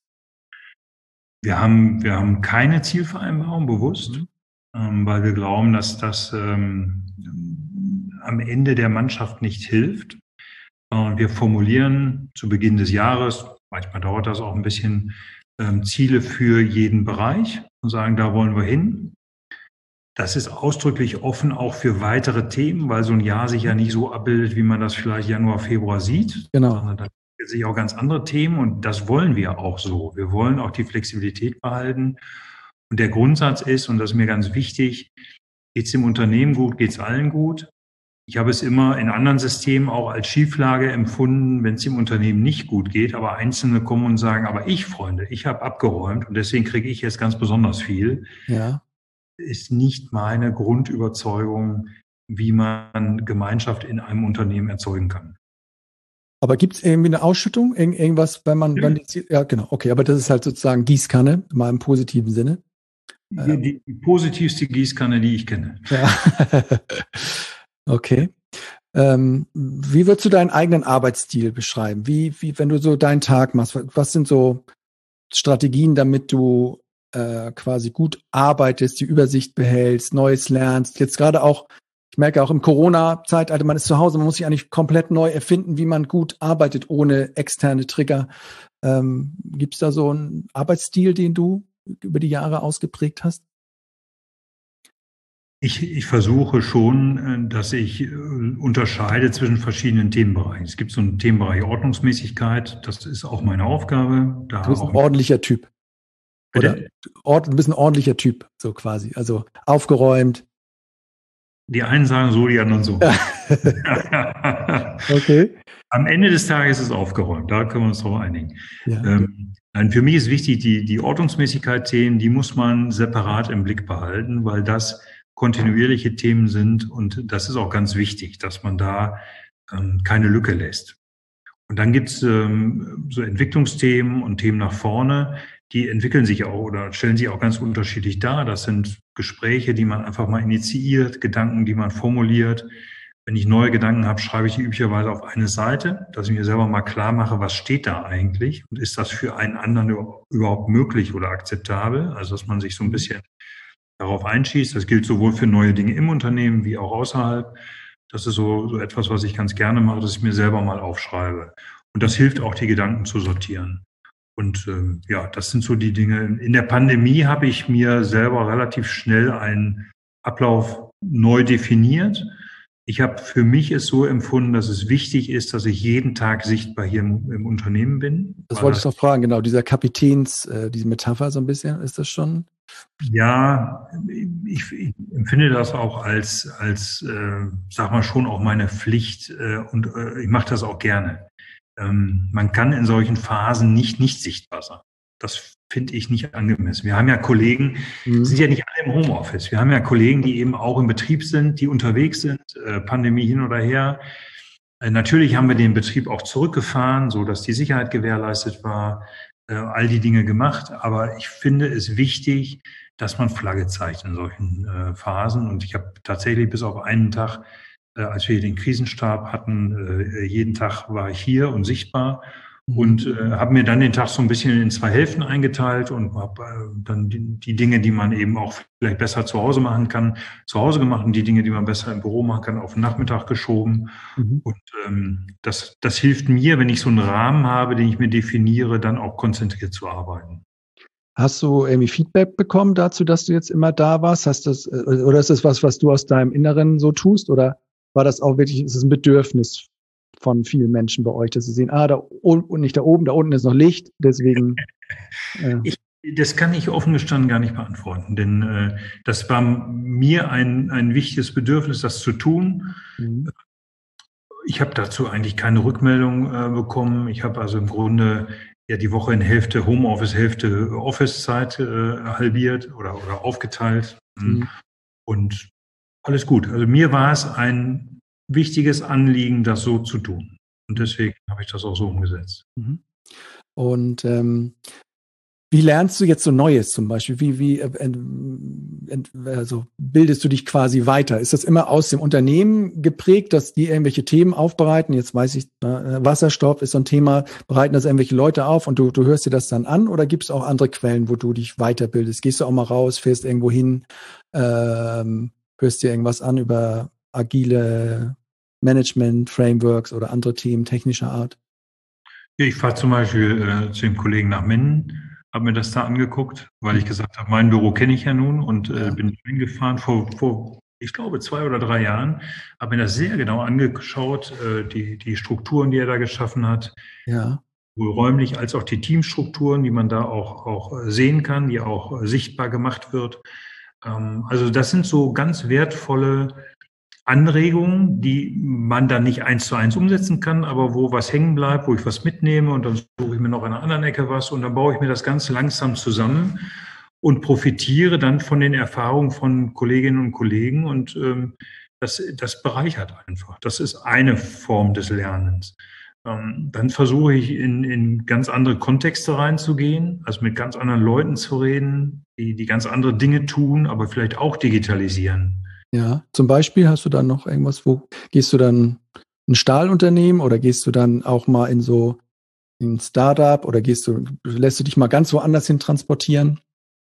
Wir haben, wir haben keine Zielvereinbarung bewusst, mhm. ähm, weil wir glauben, dass das ähm, am Ende der Mannschaft nicht hilft. Und wir formulieren zu Beginn des Jahres, manchmal dauert das auch ein bisschen, ähm, Ziele für jeden Bereich und sagen, da wollen wir hin. Das ist ausdrücklich offen auch für weitere Themen, weil so ein Jahr sich ja nicht so abbildet, wie man das vielleicht Januar, Februar sieht. Genau. Sondern da sich auch ganz andere Themen und das wollen wir auch so. Wir wollen auch die Flexibilität behalten. Und der Grundsatz ist, und das ist mir ganz wichtig, geht es dem Unternehmen gut, geht es allen gut. Ich habe es immer in anderen Systemen auch als Schieflage empfunden, wenn es dem Unternehmen nicht gut geht, aber Einzelne kommen und sagen, aber ich, Freunde, ich habe abgeräumt und deswegen kriege ich jetzt ganz besonders viel. Ja. Ist nicht meine Grundüberzeugung, wie man Gemeinschaft in einem Unternehmen erzeugen kann. Aber gibt es irgendwie eine Ausschüttung? Irgend, irgendwas, wenn man, ja. wenn die, ja, genau, okay, aber das ist halt sozusagen Gießkanne, mal im positiven Sinne. Die, die, die positivste Gießkanne, die ich kenne. Ja. Okay. Ähm, wie würdest du deinen eigenen Arbeitsstil beschreiben? Wie, wie, wenn du so deinen Tag machst, was sind so Strategien, damit du äh, quasi gut arbeitest, die Übersicht behältst, Neues lernst? Jetzt gerade auch, ich merke auch im Corona-Zeitalter, man ist zu Hause, man muss sich eigentlich komplett neu erfinden, wie man gut arbeitet, ohne externe Trigger. Ähm, gibt es da so einen Arbeitsstil, den du über die Jahre ausgeprägt hast? Ich, ich versuche schon, dass ich unterscheide zwischen verschiedenen Themenbereichen. Es gibt so einen Themenbereich Ordnungsmäßigkeit, das ist auch meine Aufgabe. Da du bist ein auch ordentlicher Typ. Oder Ord, du bist ein ordentlicher Typ, so quasi. Also aufgeräumt. Die einen sagen so, die anderen so. Okay. Am Ende des Tages ist es aufgeräumt, da können wir uns drauf einigen. Ja. Ähm, nein, für mich ist wichtig, die, die Ordnungsmäßigkeit-Themen, die muss man separat im Blick behalten, weil das kontinuierliche Themen sind und das ist auch ganz wichtig, dass man da ähm, keine Lücke lässt. Und dann gibt's ähm, so Entwicklungsthemen und Themen nach vorne, die entwickeln sich auch oder stellen sich auch ganz unterschiedlich dar. Das sind Gespräche, die man einfach mal initiiert, Gedanken, die man formuliert. Wenn ich neue Gedanken habe, schreibe ich die üblicherweise auf eine Seite, dass ich mir selber mal klar mache, was steht da eigentlich und ist das für einen anderen überhaupt möglich oder akzeptabel? Also dass man sich so ein bisschen darauf einschießt. Das gilt sowohl für neue Dinge im Unternehmen wie auch außerhalb. Das ist so, so etwas, was ich ganz gerne mache, dass ich mir selber mal aufschreibe. Und das hilft auch, die Gedanken zu sortieren. Und ähm, ja, das sind so die Dinge. In der Pandemie habe ich mir selber relativ schnell einen Ablauf neu definiert. Ich habe für mich es so empfunden, dass es wichtig ist, dass ich jeden Tag sichtbar hier im, im Unternehmen bin. Das wollte ich noch fragen, genau. Dieser Kapitäns, äh, diese Metapher so ein bisschen, ist das schon? Ja, ich, ich empfinde das auch als, als äh, sag mal, schon auch meine Pflicht äh, und äh, ich mache das auch gerne. ähm, man kann in solchen Phasen nicht nicht sichtbar sein. Das finde ich nicht angemessen. Wir haben ja Kollegen, Mhm. sind ja nicht alle im Homeoffice. Wir haben ja Kollegen, die eben auch im Betrieb sind, die unterwegs sind, äh, Pandemie hin oder her. Äh, natürlich haben wir den Betrieb auch zurückgefahren, so dass die Sicherheit gewährleistet war, äh, all die Dinge gemacht. Aber ich finde es wichtig, dass man Flagge zeigt in solchen äh, Phasen. Und ich habe tatsächlich bis auf einen Tag, äh, als wir den Krisenstab hatten, äh, jeden Tag war ich hier und sichtbar. Und äh, habe mir dann den Tag so ein bisschen in zwei Hälften eingeteilt und habe äh, dann die, die Dinge, die man eben auch vielleicht besser zu Hause machen kann, zu Hause gemacht und die Dinge, die man besser im Büro machen kann, auf den Nachmittag geschoben. Mhm. Und ähm, das, das hilft mir, wenn ich so einen Rahmen habe, den ich mir definiere, dann auch konzentriert zu arbeiten. Hast du irgendwie Feedback bekommen dazu, dass du jetzt immer da warst? Hast das, oder ist das was, was du aus deinem Inneren so tust? Oder war das auch wirklich, ist es ein Bedürfnis von vielen Menschen bei euch, dass sie sehen, ah, da und nicht da oben, da unten ist noch Licht, deswegen. Äh. Ich, das kann ich offen gestanden gar nicht beantworten, denn äh, das war mir ein, ein wichtiges Bedürfnis, das zu tun. Mhm. Ich habe dazu eigentlich keine Rückmeldung äh, bekommen. Ich habe also im Grunde ja die Woche in Hälfte Homeoffice, Hälfte Office-Zeit äh, halbiert oder, oder aufgeteilt. Mhm. Und alles gut. Also mir war es ein wichtiges Anliegen, das so zu tun. Und deswegen habe ich das auch so umgesetzt. Mhm. Und ähm, wie lernst du jetzt so Neues zum Beispiel? Wie, wie äh, äh, also bildest du dich quasi weiter? Ist das immer aus dem Unternehmen geprägt, dass die irgendwelche Themen aufbereiten? Jetzt weiß ich, äh, Wasserstoff ist so ein Thema, bereiten das irgendwelche Leute auf und du, du hörst dir das dann an, oder gibt es auch andere Quellen, wo du dich weiterbildest? Gehst du auch mal raus, fährst irgendwo hin, ähm, hörst dir irgendwas an über agile Management-Frameworks oder andere Themen technischer Art? Ich fahre zum Beispiel äh, zu dem Kollegen nach Minden, habe mir das da angeguckt, weil ich gesagt habe, mein Büro kenne ich ja nun und äh, Ja. bin hingefahren vor, vor, ich glaube, zwei oder drei Jahren, habe mir das sehr genau angeschaut, äh, die, die Strukturen, die er da geschaffen hat, Ja. sowohl räumlich als auch die Teamstrukturen, die man da auch, auch sehen kann, die auch äh, sichtbar gemacht wird. Ähm, also das sind so ganz wertvolle Anregungen, die man dann nicht eins zu eins umsetzen kann, aber wo was hängen bleibt, wo ich was mitnehme und dann suche ich mir noch an einer anderen Ecke was und dann baue ich mir das Ganze langsam zusammen und profitiere dann von den Erfahrungen von Kolleginnen und Kollegen und ähm, das, das bereichert einfach. Das ist eine Form des Lernens. Ähm, dann versuche ich in, in ganz andere Kontexte reinzugehen, also mit ganz anderen Leuten zu reden, die, die ganz andere Dinge tun, aber vielleicht auch digitalisieren. Ja, zum Beispiel hast du dann noch irgendwas, wo gehst du dann ein Stahlunternehmen oder gehst du dann auch mal in so ein Startup oder gehst du, lässt du dich mal ganz woanders hin transportieren?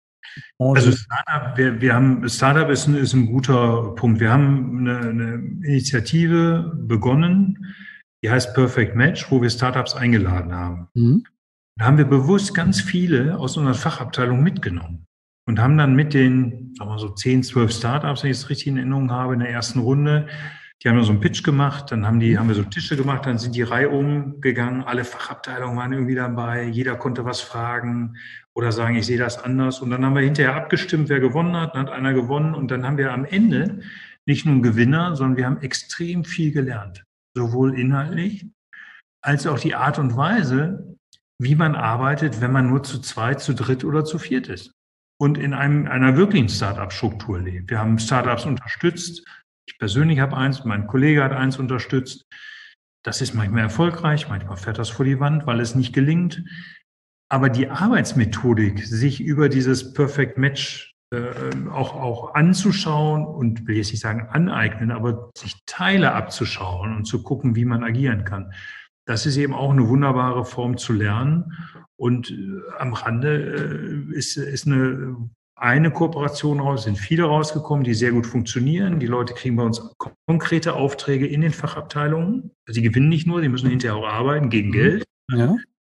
Also Startup, wir, wir haben, Startup ist ein, ist ein guter Punkt. Wir haben eine, eine Initiative begonnen, die heißt Perfect Match, wo wir Startups eingeladen haben. Mhm. Da haben wir bewusst ganz viele aus unserer Fachabteilung mitgenommen und haben dann mit den, sagen wir mal so zehn, zwölf Startups, wenn ich es richtig in Erinnerung habe, in der ersten Runde, die haben dann so einen Pitch gemacht, dann haben die, haben wir so Tische gemacht, dann sind die Reihe umgegangen, alle Fachabteilungen waren irgendwie dabei, jeder konnte was fragen oder sagen, ich sehe das anders. Und dann haben wir hinterher abgestimmt, wer gewonnen hat, dann hat einer gewonnen und dann haben wir am Ende nicht nur einen Gewinner, sondern wir haben extrem viel gelernt, sowohl inhaltlich als auch die Art und Weise, wie man arbeitet, wenn man nur zu zweit, zu dritt oder zu viert ist und in einem, einer wirklichen Start-up-Struktur lebt. Wir haben Startups unterstützt. Ich persönlich habe eins, mein Kollege hat eins unterstützt. Das ist manchmal erfolgreich, manchmal fährt das vor die Wand, weil es nicht gelingt. Aber die Arbeitsmethodik, sich über dieses Perfect Match äh, auch, auch anzuschauen und, will jetzt nicht sagen aneignen, aber sich Teile abzuschauen und zu gucken, wie man agieren kann, das ist eben auch eine wunderbare Form zu lernen. Und äh, am Rande äh, ist, ist eine, eine Kooperation raus, sind viele rausgekommen, die sehr gut funktionieren. Die Leute kriegen bei uns konkrete Aufträge in den Fachabteilungen. Sie gewinnen nicht nur, sie müssen hinterher auch arbeiten gegen Geld. Ja.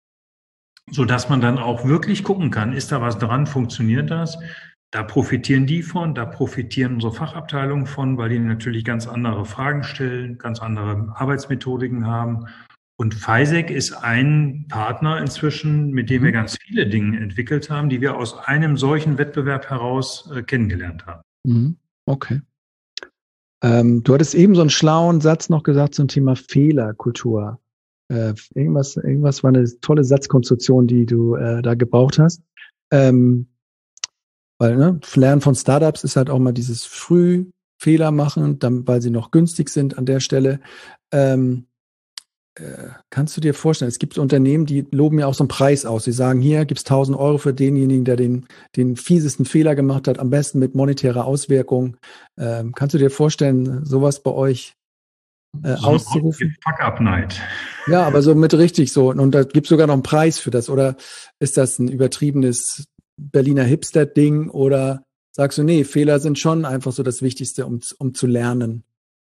Sodass man dann auch wirklich gucken kann, ist da was dran, funktioniert das? Da profitieren die von, da profitieren unsere Fachabteilungen von, weil die natürlich ganz andere Fragen stellen, ganz andere Arbeitsmethodiken haben. Und FISEC ist ein Partner inzwischen, mit dem wir ganz viele Dinge entwickelt haben, die wir aus einem solchen Wettbewerb heraus äh, kennengelernt haben. Okay. Ähm, du hattest eben so einen schlauen Satz noch gesagt zum Thema Fehlerkultur. Äh, irgendwas, irgendwas war eine tolle Satzkonstruktion, die du äh, da gebraucht hast. Ähm, weil, ne, Lernen von Startups ist halt auch mal dieses früh Fehler machen, dann, weil sie noch günstig sind an der Stelle. Ähm, äh, kannst du dir vorstellen, es gibt Unternehmen, die loben ja auch so einen Preis aus. Sie sagen, hier gibt's tausend Euro für denjenigen, der den, den fiesesten Fehler gemacht hat, am besten mit monetärer Auswirkung. Ähm, kannst du dir vorstellen, sowas bei euch äh, So eine auszurufen? Fuck-up-Night. Ja, aber so mit richtig so. Und da gibt's sogar noch einen Preis für das. Oder ist das ein übertriebenes Berliner Hipster-Ding? Oder sagst du, nee, Fehler sind schon einfach so das Wichtigste, um, um zu lernen?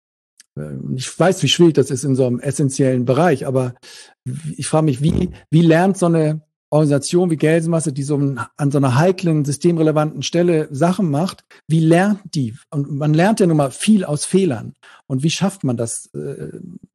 Ich weiß, wie schwierig das ist in so einem essentiellen Bereich, aber ich frage mich, wie, wie lernt so eine Organisation wie Gelsenmasse, die so ein, an so einer heiklen, systemrelevanten Stelle Sachen macht, wie lernt die? Und man lernt ja nun mal viel aus Fehlern. Und wie schafft man das, äh,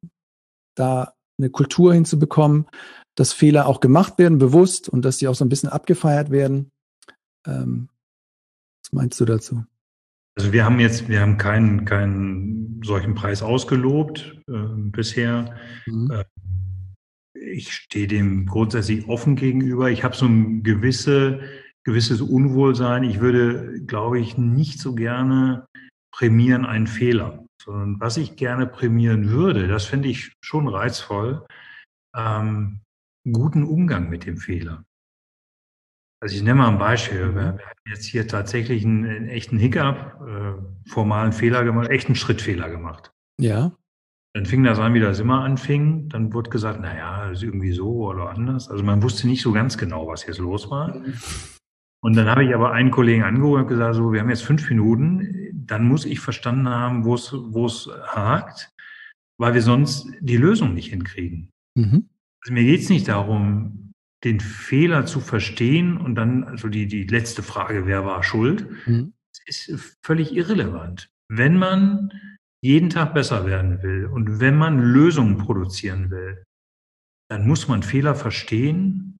da eine Kultur hinzubekommen, dass Fehler auch gemacht werden, bewusst, und dass die auch so ein bisschen abgefeiert werden? Ähm, was meinst du dazu? Also wir haben jetzt, wir haben keinen, keinen solchen Preis ausgelobt äh, bisher. Mhm. Äh, ich stehe dem grundsätzlich offen gegenüber. Ich habe so ein gewisse, gewisses Unwohlsein. Ich würde, glaube ich, nicht so gerne prämieren einen Fehler, sondern was ich gerne prämieren würde, das finde ich schon reizvoll, ähm, guten Umgang mit dem Fehler. Also ich nenne mal ein Beispiel. Wir, Mhm. wir hatten jetzt hier tatsächlich einen, einen echten Hiccup, äh, formalen Fehler gemacht, echten Schrittfehler gemacht. Ja. Dann fing das an, wie das immer anfing. Dann wurde gesagt, naja, das ist irgendwie so oder anders. Also man wusste nicht so ganz genau, was jetzt los war. Mhm. Und dann habe ich aber einen Kollegen angerufen und gesagt, so, wir haben jetzt fünf Minuten. Dann muss ich verstanden haben, wo es, wo es hakt, weil wir sonst die Lösung nicht hinkriegen. Mhm. Also mir geht es nicht darum, den Fehler zu verstehen und dann, also die, die letzte Frage, wer war schuld, Mhm. ist völlig irrelevant. Wenn man jeden Tag besser werden will und wenn man Lösungen produzieren will, dann muss man Fehler verstehen,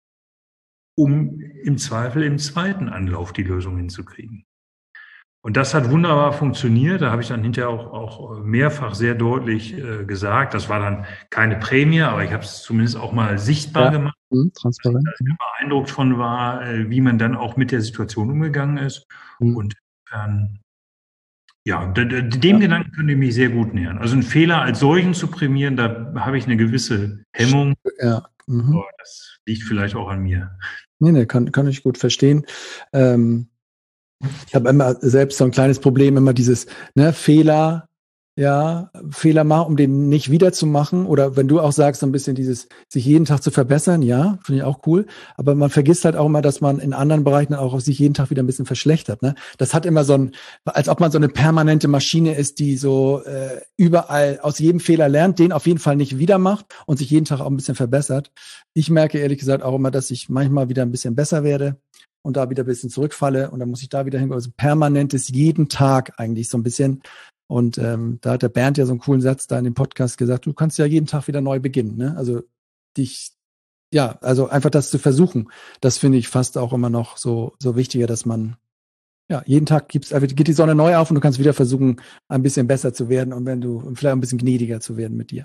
um im Zweifel im zweiten Anlauf die Lösung hinzukriegen. Und das hat wunderbar funktioniert. Da habe ich dann hinterher auch, auch mehrfach sehr deutlich äh, gesagt. Das war dann keine Prämie, aber ich habe es zumindest auch mal sichtbar Ja. gemacht, Mhm. dass ich Transparent. da sehr beeindruckt von war, äh, wie man dann auch mit der Situation umgegangen ist. Mhm. Und ähm, ja, d- d- dem Ja. Gedanken könnte ich mich sehr gut nähern. Also einen Fehler als solchen zu prämieren, da habe ich eine gewisse Hemmung. Ja. Mhm. Aber das liegt vielleicht auch an mir. Nee, nee, kann, kann ich gut verstehen. Ähm, ich habe immer selbst so ein kleines Problem, immer dieses, ne, Fehler, ja, Fehler machen, um den nicht wiederzumachen. Oder wenn du auch sagst, so ein bisschen dieses, sich jeden Tag zu verbessern, ja, finde ich auch cool. Aber man vergisst halt auch immer, dass man in anderen Bereichen auch auf sich jeden Tag wieder ein bisschen verschlechtert. Ne? Das hat immer so ein, als ob man so eine permanente Maschine ist, die so äh, überall aus jedem Fehler lernt, den auf jeden Fall nicht wieder macht und sich jeden Tag auch ein bisschen verbessert. Ich merke ehrlich gesagt auch immer, dass ich manchmal wieder ein bisschen besser werde und da wieder ein bisschen zurückfalle und dann muss ich da wieder hin. Also permanentes jeden Tag eigentlich so ein bisschen. Und ähm, da hat der Bernd ja so einen coolen Satz da in dem Podcast gesagt, du kannst ja jeden Tag wieder neu beginnen. Ne? Also dich, ja, also einfach das zu versuchen, das finde ich fast auch immer noch so, so wichtiger, dass man, ja, jeden Tag gibt's, also geht die Sonne neu auf und du kannst wieder versuchen, ein bisschen besser zu werden und wenn du, vielleicht ein bisschen gnädiger zu werden mit dir.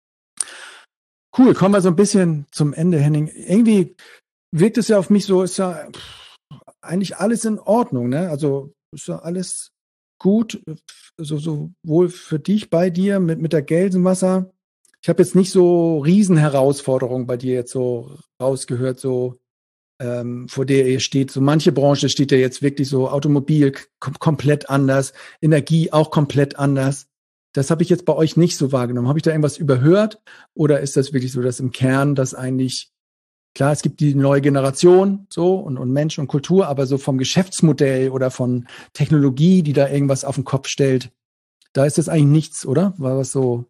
Cool, kommen wir so ein bisschen zum Ende, Henning. Irgendwie wirkt es ja auf mich so, ist ja pff, eigentlich alles in Ordnung, ne? Also ist ja alles gut, so, sowohl für dich bei dir mit, mit der Gelsenwasser. Ich habe jetzt nicht so Riesenherausforderungen bei dir jetzt so rausgehört, so ähm, vor der ihr steht. So manche Branche steht ja jetzt wirklich so Automobil kom komplett anders, Energie auch komplett anders. Das habe ich jetzt bei euch nicht so wahrgenommen. Habe ich da irgendwas überhört oder ist das wirklich so, dass im Kern das eigentlich klar, es gibt die neue Generation so und, und Mensch und Kultur, aber so vom Geschäftsmodell oder von Technologie, die da irgendwas auf den Kopf stellt, da ist das eigentlich nichts, oder? Weil was so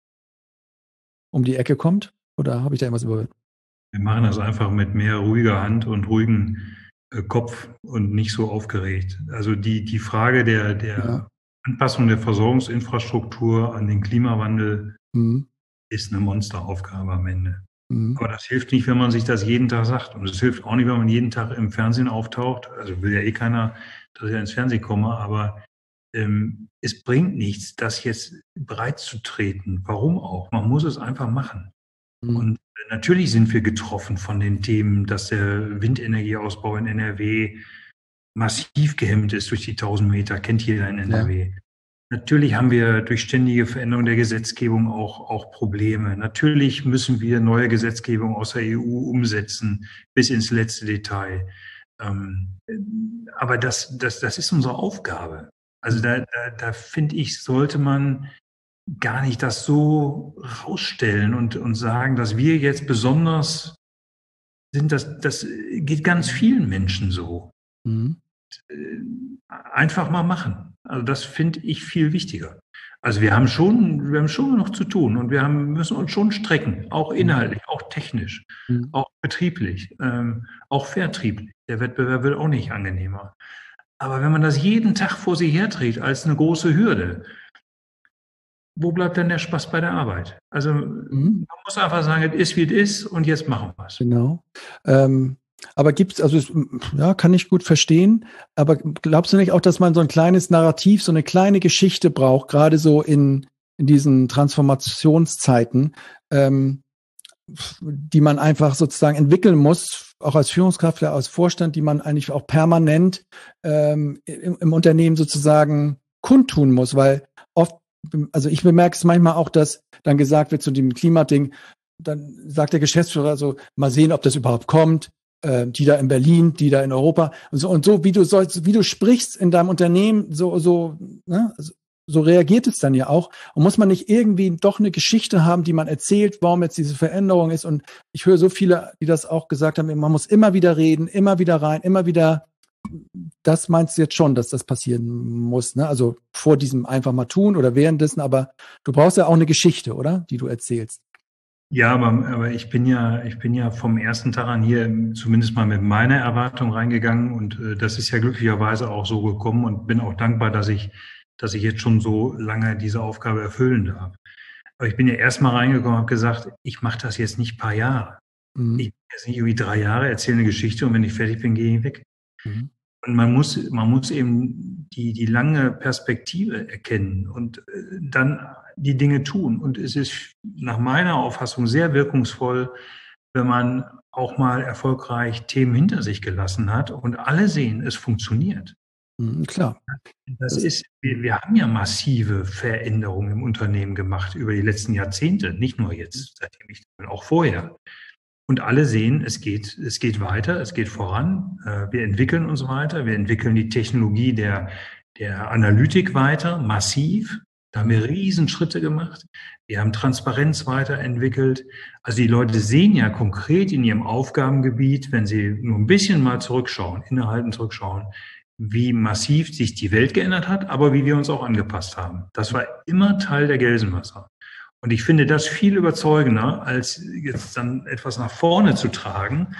um die Ecke kommt? Oder habe ich da irgendwas überhört? Wir machen das einfach mit mehr ruhiger Hand und ruhigen äh, Kopf und nicht so aufgeregt. Also die, die Frage der, der Ja. Anpassung der Versorgungsinfrastruktur an den Klimawandel Mhm. ist eine Monsteraufgabe am Ende. Mhm. Aber das hilft nicht, wenn man sich das jeden Tag sagt. Und es hilft auch nicht, wenn man jeden Tag im Fernsehen auftaucht. Also will ja eh keiner, dass ich ins Fernsehen komme, aber ähm, es bringt nichts, das jetzt breit zu treten. Warum auch? Man muss es einfach machen. Mhm. Und natürlich sind wir getroffen von den Themen, dass der Windenergieausbau in N R W massiv gehemmt ist durch die tausend Meter, kennt jeder in N R W. Ja. Natürlich haben wir durch ständige Veränderung der Gesetzgebung auch, auch Probleme. Natürlich müssen wir neue Gesetzgebung aus der E U umsetzen, bis ins letzte Detail. Ähm, aber das, das, das ist unsere Aufgabe. Also da, da, da finde ich, sollte man gar nicht das so rausstellen und, und sagen, dass wir jetzt besonders sind. Das, das geht ganz vielen Menschen so. Mhm. Einfach mal machen. Also das finde ich viel wichtiger. Also wir haben schon, wir haben schon noch zu tun und wir haben, müssen uns schon strecken, auch inhaltlich, auch technisch, mhm. auch betrieblich, ähm, auch vertrieblich. Der Wettbewerb wird auch nicht angenehmer. Aber wenn man das jeden Tag vor sich herträgt als eine große Hürde, wo bleibt dann der Spaß bei der Arbeit? Also mhm. man muss einfach sagen, es ist, wie es ist und jetzt machen wir es. Genau. Ähm, aber gibt es, also ja, kann ich gut verstehen, aber glaubst du nicht auch, dass man so ein kleines Narrativ, so eine kleine Geschichte braucht, gerade so in, in diesen Transformationszeiten, ähm, die man einfach sozusagen entwickeln muss, auch als Führungskraft, als Vorstand, die man eigentlich auch permanent ähm, im, im Unternehmen sozusagen kundtun muss, weil oft, also ich bemerke es manchmal auch, dass dann gesagt wird zu dem Klimading, dann sagt der Geschäftsführer so, mal sehen, ob das überhaupt kommt, äh, die da in Berlin, die da in Europa und so, und so wie du sollst, wie du sprichst in deinem Unternehmen, so, so, ne, also, so reagiert es dann ja auch. Und muss man nicht irgendwie doch eine Geschichte haben, die man erzählt, warum jetzt diese Veränderung ist? Und ich höre so viele, die das auch gesagt haben, man muss immer wieder reden, immer wieder rein, immer wieder. Das meinst du jetzt schon, dass das passieren muss, ne? Also vor diesem einfach mal tun oder währenddessen, aber du brauchst ja auch eine Geschichte, oder? Die du erzählst. Ja, aber, aber ich bin ja, ich bin ja vom ersten Tag an hier zumindest mal mit meiner Erwartung reingegangen und äh, das ist ja glücklicherweise auch so gekommen und bin auch dankbar, dass ich dass ich jetzt schon so lange diese Aufgabe erfüllen darf. Aber ich bin ja erst mal reingekommen und habe gesagt, ich mache das jetzt nicht ein paar Jahre. Mhm. Ich mache jetzt nicht irgendwie drei Jahre, erzähle eine Geschichte und wenn ich fertig bin, gehe ich weg. Mhm. Und man muss, man muss eben die, die lange Perspektive erkennen und dann die Dinge tun. Und es ist nach meiner Auffassung sehr wirkungsvoll, wenn man auch mal erfolgreich Themen hinter sich gelassen hat und alle sehen, es funktioniert. Mhm, klar. Das, das ist, wir, wir haben ja massive Veränderungen im Unternehmen gemacht über die letzten Jahrzehnte, nicht nur jetzt, seitdem ich, auch vorher. Und alle sehen, es geht, es geht weiter, es geht voran. Wir entwickeln uns weiter, wir entwickeln die Technologie der, der Analytik weiter, massiv. Da haben wir Riesenschritte gemacht. Wir haben Transparenz weiterentwickelt. Also die Leute sehen ja konkret in ihrem Aufgabengebiet, wenn sie nur ein bisschen mal zurückschauen, innehalten zurückschauen, wie massiv sich die Welt geändert hat, aber wie wir uns auch angepasst haben. Das war immer Teil der Gelsenwasser. Und ich finde das viel überzeugender, als jetzt dann etwas nach vorne zu tragen,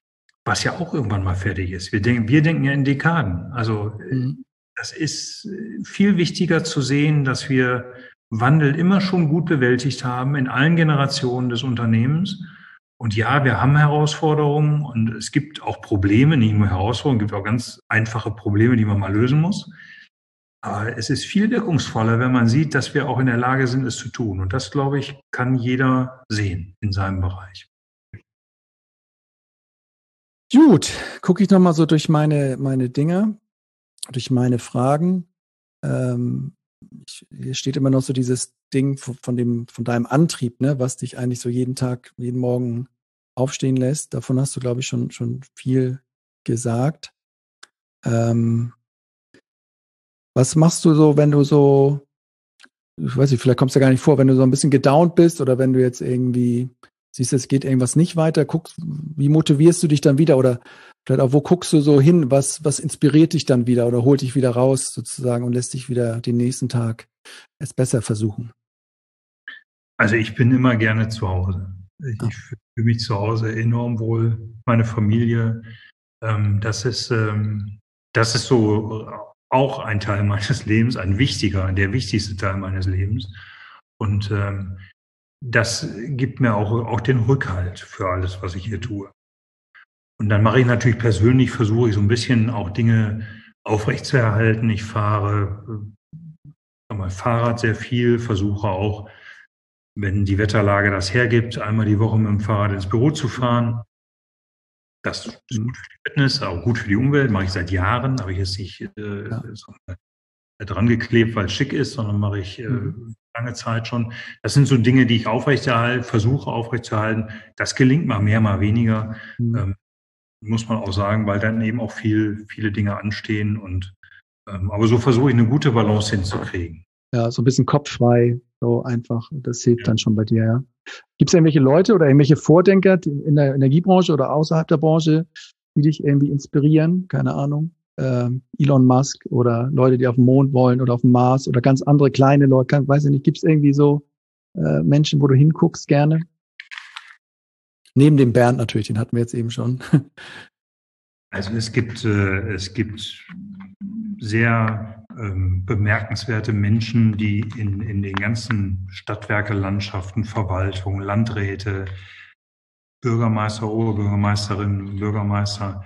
was ja auch irgendwann mal fertig ist. Wir denken, wir denken ja in Dekaden. Also mhm. das ist viel wichtiger zu sehen, dass wir Wandel immer schon gut bewältigt haben in allen Generationen des Unternehmens. Und ja, wir haben Herausforderungen und es gibt auch Probleme, nicht nur Herausforderungen, es gibt auch ganz einfache Probleme, die man mal lösen muss. Aber es ist viel wirkungsvoller, wenn man sieht, dass wir auch in der Lage sind, es zu tun. Und das, glaube ich, kann jeder sehen in seinem Bereich. Gut, gucke ich nochmal so durch meine, meine Dinge, durch meine Fragen. Ähm, ich, hier steht immer noch so dieses Ding von dem, von deinem Antrieb, ne, was dich eigentlich so jeden Tag, jeden Morgen aufstehen lässt. Davon hast du, glaube ich, schon, schon viel gesagt. Ähm, was machst du so, wenn du so, ich weiß nicht, vielleicht kommst du gar nicht vor, wenn du so ein bisschen gedownt bist oder wenn du jetzt irgendwie siehst, es geht irgendwas nicht weiter, guckst, wie motivierst du dich dann wieder oder vielleicht auch, wo guckst du so hin, was, was inspiriert dich dann wieder oder holt dich wieder raus sozusagen und lässt dich wieder den nächsten Tag es besser versuchen? Also ich bin immer gerne zu Hause. Ich, ah. ich fühle mich zu Hause enorm wohl, meine Familie. Ähm, das ist, ähm, das ist so auch ein Teil meines Lebens, ein wichtiger, der wichtigste Teil meines Lebens. Und ähm, das gibt mir auch, auch den Rückhalt für alles, was ich hier tue. Und dann mache ich natürlich persönlich, versuche ich so ein bisschen auch Dinge aufrechtzuerhalten. Ich fahre sag mal, Fahrrad sehr viel, versuche auch wenn die Wetterlage das hergibt, einmal die Woche mit dem Fahrrad ins Büro zu fahren. Das ist gut für die Fitness, auch gut für die Umwelt, mache ich seit Jahren, habe ich jetzt nicht äh, Ja. so dran geklebt, weil es schick ist, sondern mache ich äh, Mhm. lange Zeit schon. Das sind so Dinge, die ich aufrechterhalte, versuche aufrechtzuerhalten. Das gelingt mal mehr, mal weniger, Mhm. ähm, muss man auch sagen, weil dann eben auch viel, viele Dinge anstehen. Und ähm, aber so versuche ich eine gute Balance hinzukriegen. Ja, so ein bisschen kopffrei, so einfach. Das hilft Ja. dann schon bei dir, ja. Gibt es irgendwelche Leute oder irgendwelche Vordenker in der Energiebranche oder außerhalb der Branche, die dich irgendwie inspirieren? Keine Ahnung. Ähm, Elon Musk oder Leute, die auf den Mond wollen oder auf dem Mars oder ganz andere kleine Leute. Kann, weiß ich nicht. Gibt es irgendwie so äh, Menschen, wo du hinguckst gerne? Neben dem Bernd natürlich, den hatten wir jetzt eben schon. Also es gibt, äh, es gibt sehr ähm, bemerkenswerte Menschen, die in, in den ganzen Stadtwerke, Landschaften, Verwaltung, Landräte, Bürgermeister, Oberbürgermeisterinnen, Bürgermeister.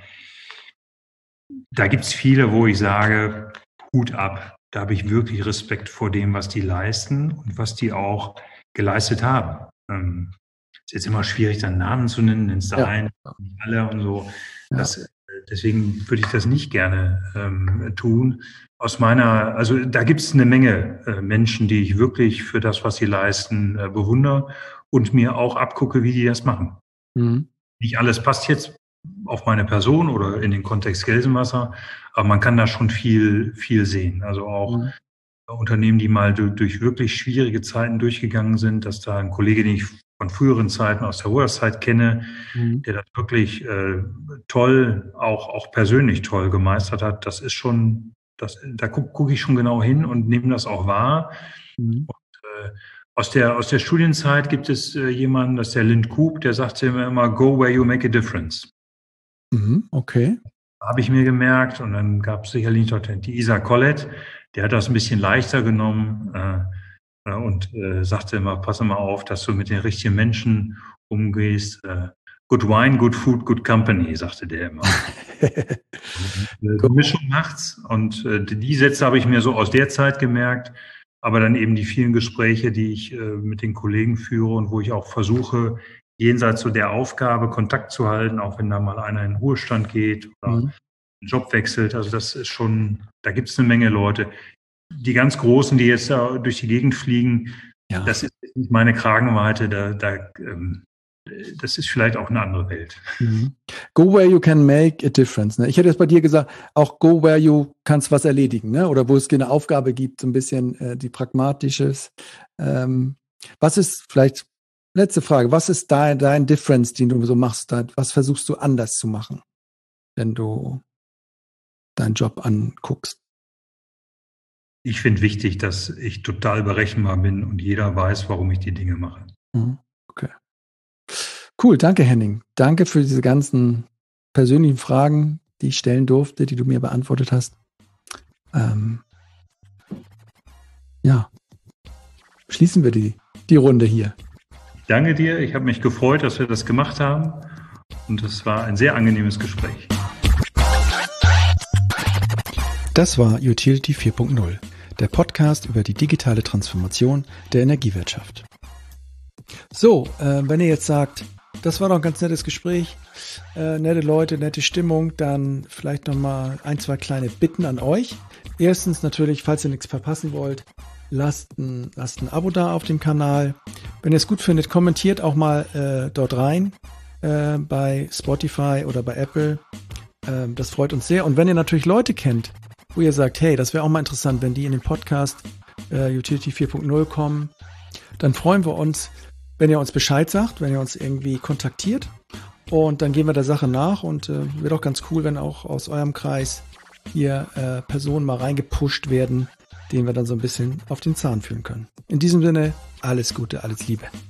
Da gibt es viele, wo ich sage, Hut ab. Da habe ich wirklich Respekt vor dem, was die leisten und was die auch geleistet haben. Ähm, ist jetzt immer schwierig, dann Namen zu nennen, nennst du Ja. ein, nicht alle und so. Ja. Das, deswegen würde ich das nicht gerne ähm, tun. Aus meiner, also da gibt es eine Menge äh, Menschen, die ich wirklich für das, was sie leisten, äh, bewundere und mir auch abgucke, wie die das machen. Mhm. Nicht alles passt jetzt auf meine Person oder in den Kontext Gelsenwasser, aber man kann da schon viel, viel sehen. Also auch Mhm. Unternehmen, die mal durch, durch wirklich schwierige Zeiten durchgegangen sind, dass da ein Kollege, den ich von früheren Zeiten aus der Ruhrzeit kenne, Mhm. der das wirklich äh, toll, auch, auch persönlich toll gemeistert hat, das ist schon, das, da gucke guck ich schon genau hin und nehme das auch wahr. Mhm. Und, äh, aus der, aus der Studienzeit gibt es äh, jemanden, das ist der Lind Coop, der sagte mir immer, go where you make a difference. Mhm. Okay. Habe ich mir gemerkt. Und dann gab es sicherlich noch die Isa Collett, der hat das ein bisschen leichter genommen äh, und äh, sagte immer, pass mal auf, dass du mit den richtigen Menschen umgehst. Äh, good wine, good food, good company, sagte der immer. Die Mischung macht's. Und äh, die Sätze habe ich mir so aus der Zeit gemerkt. Aber dann eben die vielen Gespräche, die ich äh, mit den Kollegen führe und wo ich auch versuche, jenseits so der Aufgabe Kontakt zu halten, auch wenn da mal einer in den Ruhestand geht oder Mhm. einen Job wechselt. Also das ist schon, da gibt es eine Menge Leute. Die ganz Großen, die jetzt da durch die Gegend fliegen, Ja. das ist nicht meine Kragenweite. Da, da, ähm, das ist vielleicht auch eine andere Welt. Mhm. Go where you can make a difference. Ne? Ich hätte jetzt bei dir gesagt, auch go where you kannst was erledigen, ne? Oder wo es eine Aufgabe gibt, so ein bisschen äh, die pragmatisches. Ähm, was ist vielleicht, letzte Frage, was ist dein, dein Difference, den du so machst? Was versuchst du anders zu machen, wenn du deinen Job anguckst? Ich finde wichtig, dass ich total berechenbar bin und jeder weiß, warum ich die Dinge mache. Mhm. Okay. Cool, danke Henning. Danke für diese ganzen persönlichen Fragen, die ich stellen durfte, die du mir beantwortet hast. Ähm, ja, schließen wir die, die Runde hier. Danke dir, ich habe mich gefreut, dass wir das gemacht haben und es war ein sehr angenehmes Gespräch. Das war Utility vier Punkt null, der Podcast über die digitale Transformation der Energiewirtschaft. So, äh, wenn ihr jetzt sagt, das war doch ein ganz nettes Gespräch, äh, nette Leute, nette Stimmung, dann vielleicht nochmal ein, zwei kleine Bitten an euch. Erstens natürlich, falls ihr nichts verpassen wollt, lasst ein, lasst ein Abo da auf dem Kanal. Wenn ihr es gut findet, kommentiert auch mal äh, dort rein äh, bei Spotify oder bei Apple. Äh, das freut uns sehr. Und wenn ihr natürlich Leute kennt, wo ihr sagt, hey, das wäre auch mal interessant, wenn die in den Podcast äh, Utility vier Punkt null kommen, dann freuen wir uns, wenn ihr uns Bescheid sagt, wenn ihr uns irgendwie kontaktiert. Und dann gehen wir der Sache nach und äh, wäre doch ganz cool, wenn auch aus eurem Kreis hier äh, Personen mal reingepusht werden, denen wir dann so ein bisschen auf den Zahn fühlen können. In diesem Sinne, alles Gute, alles Liebe.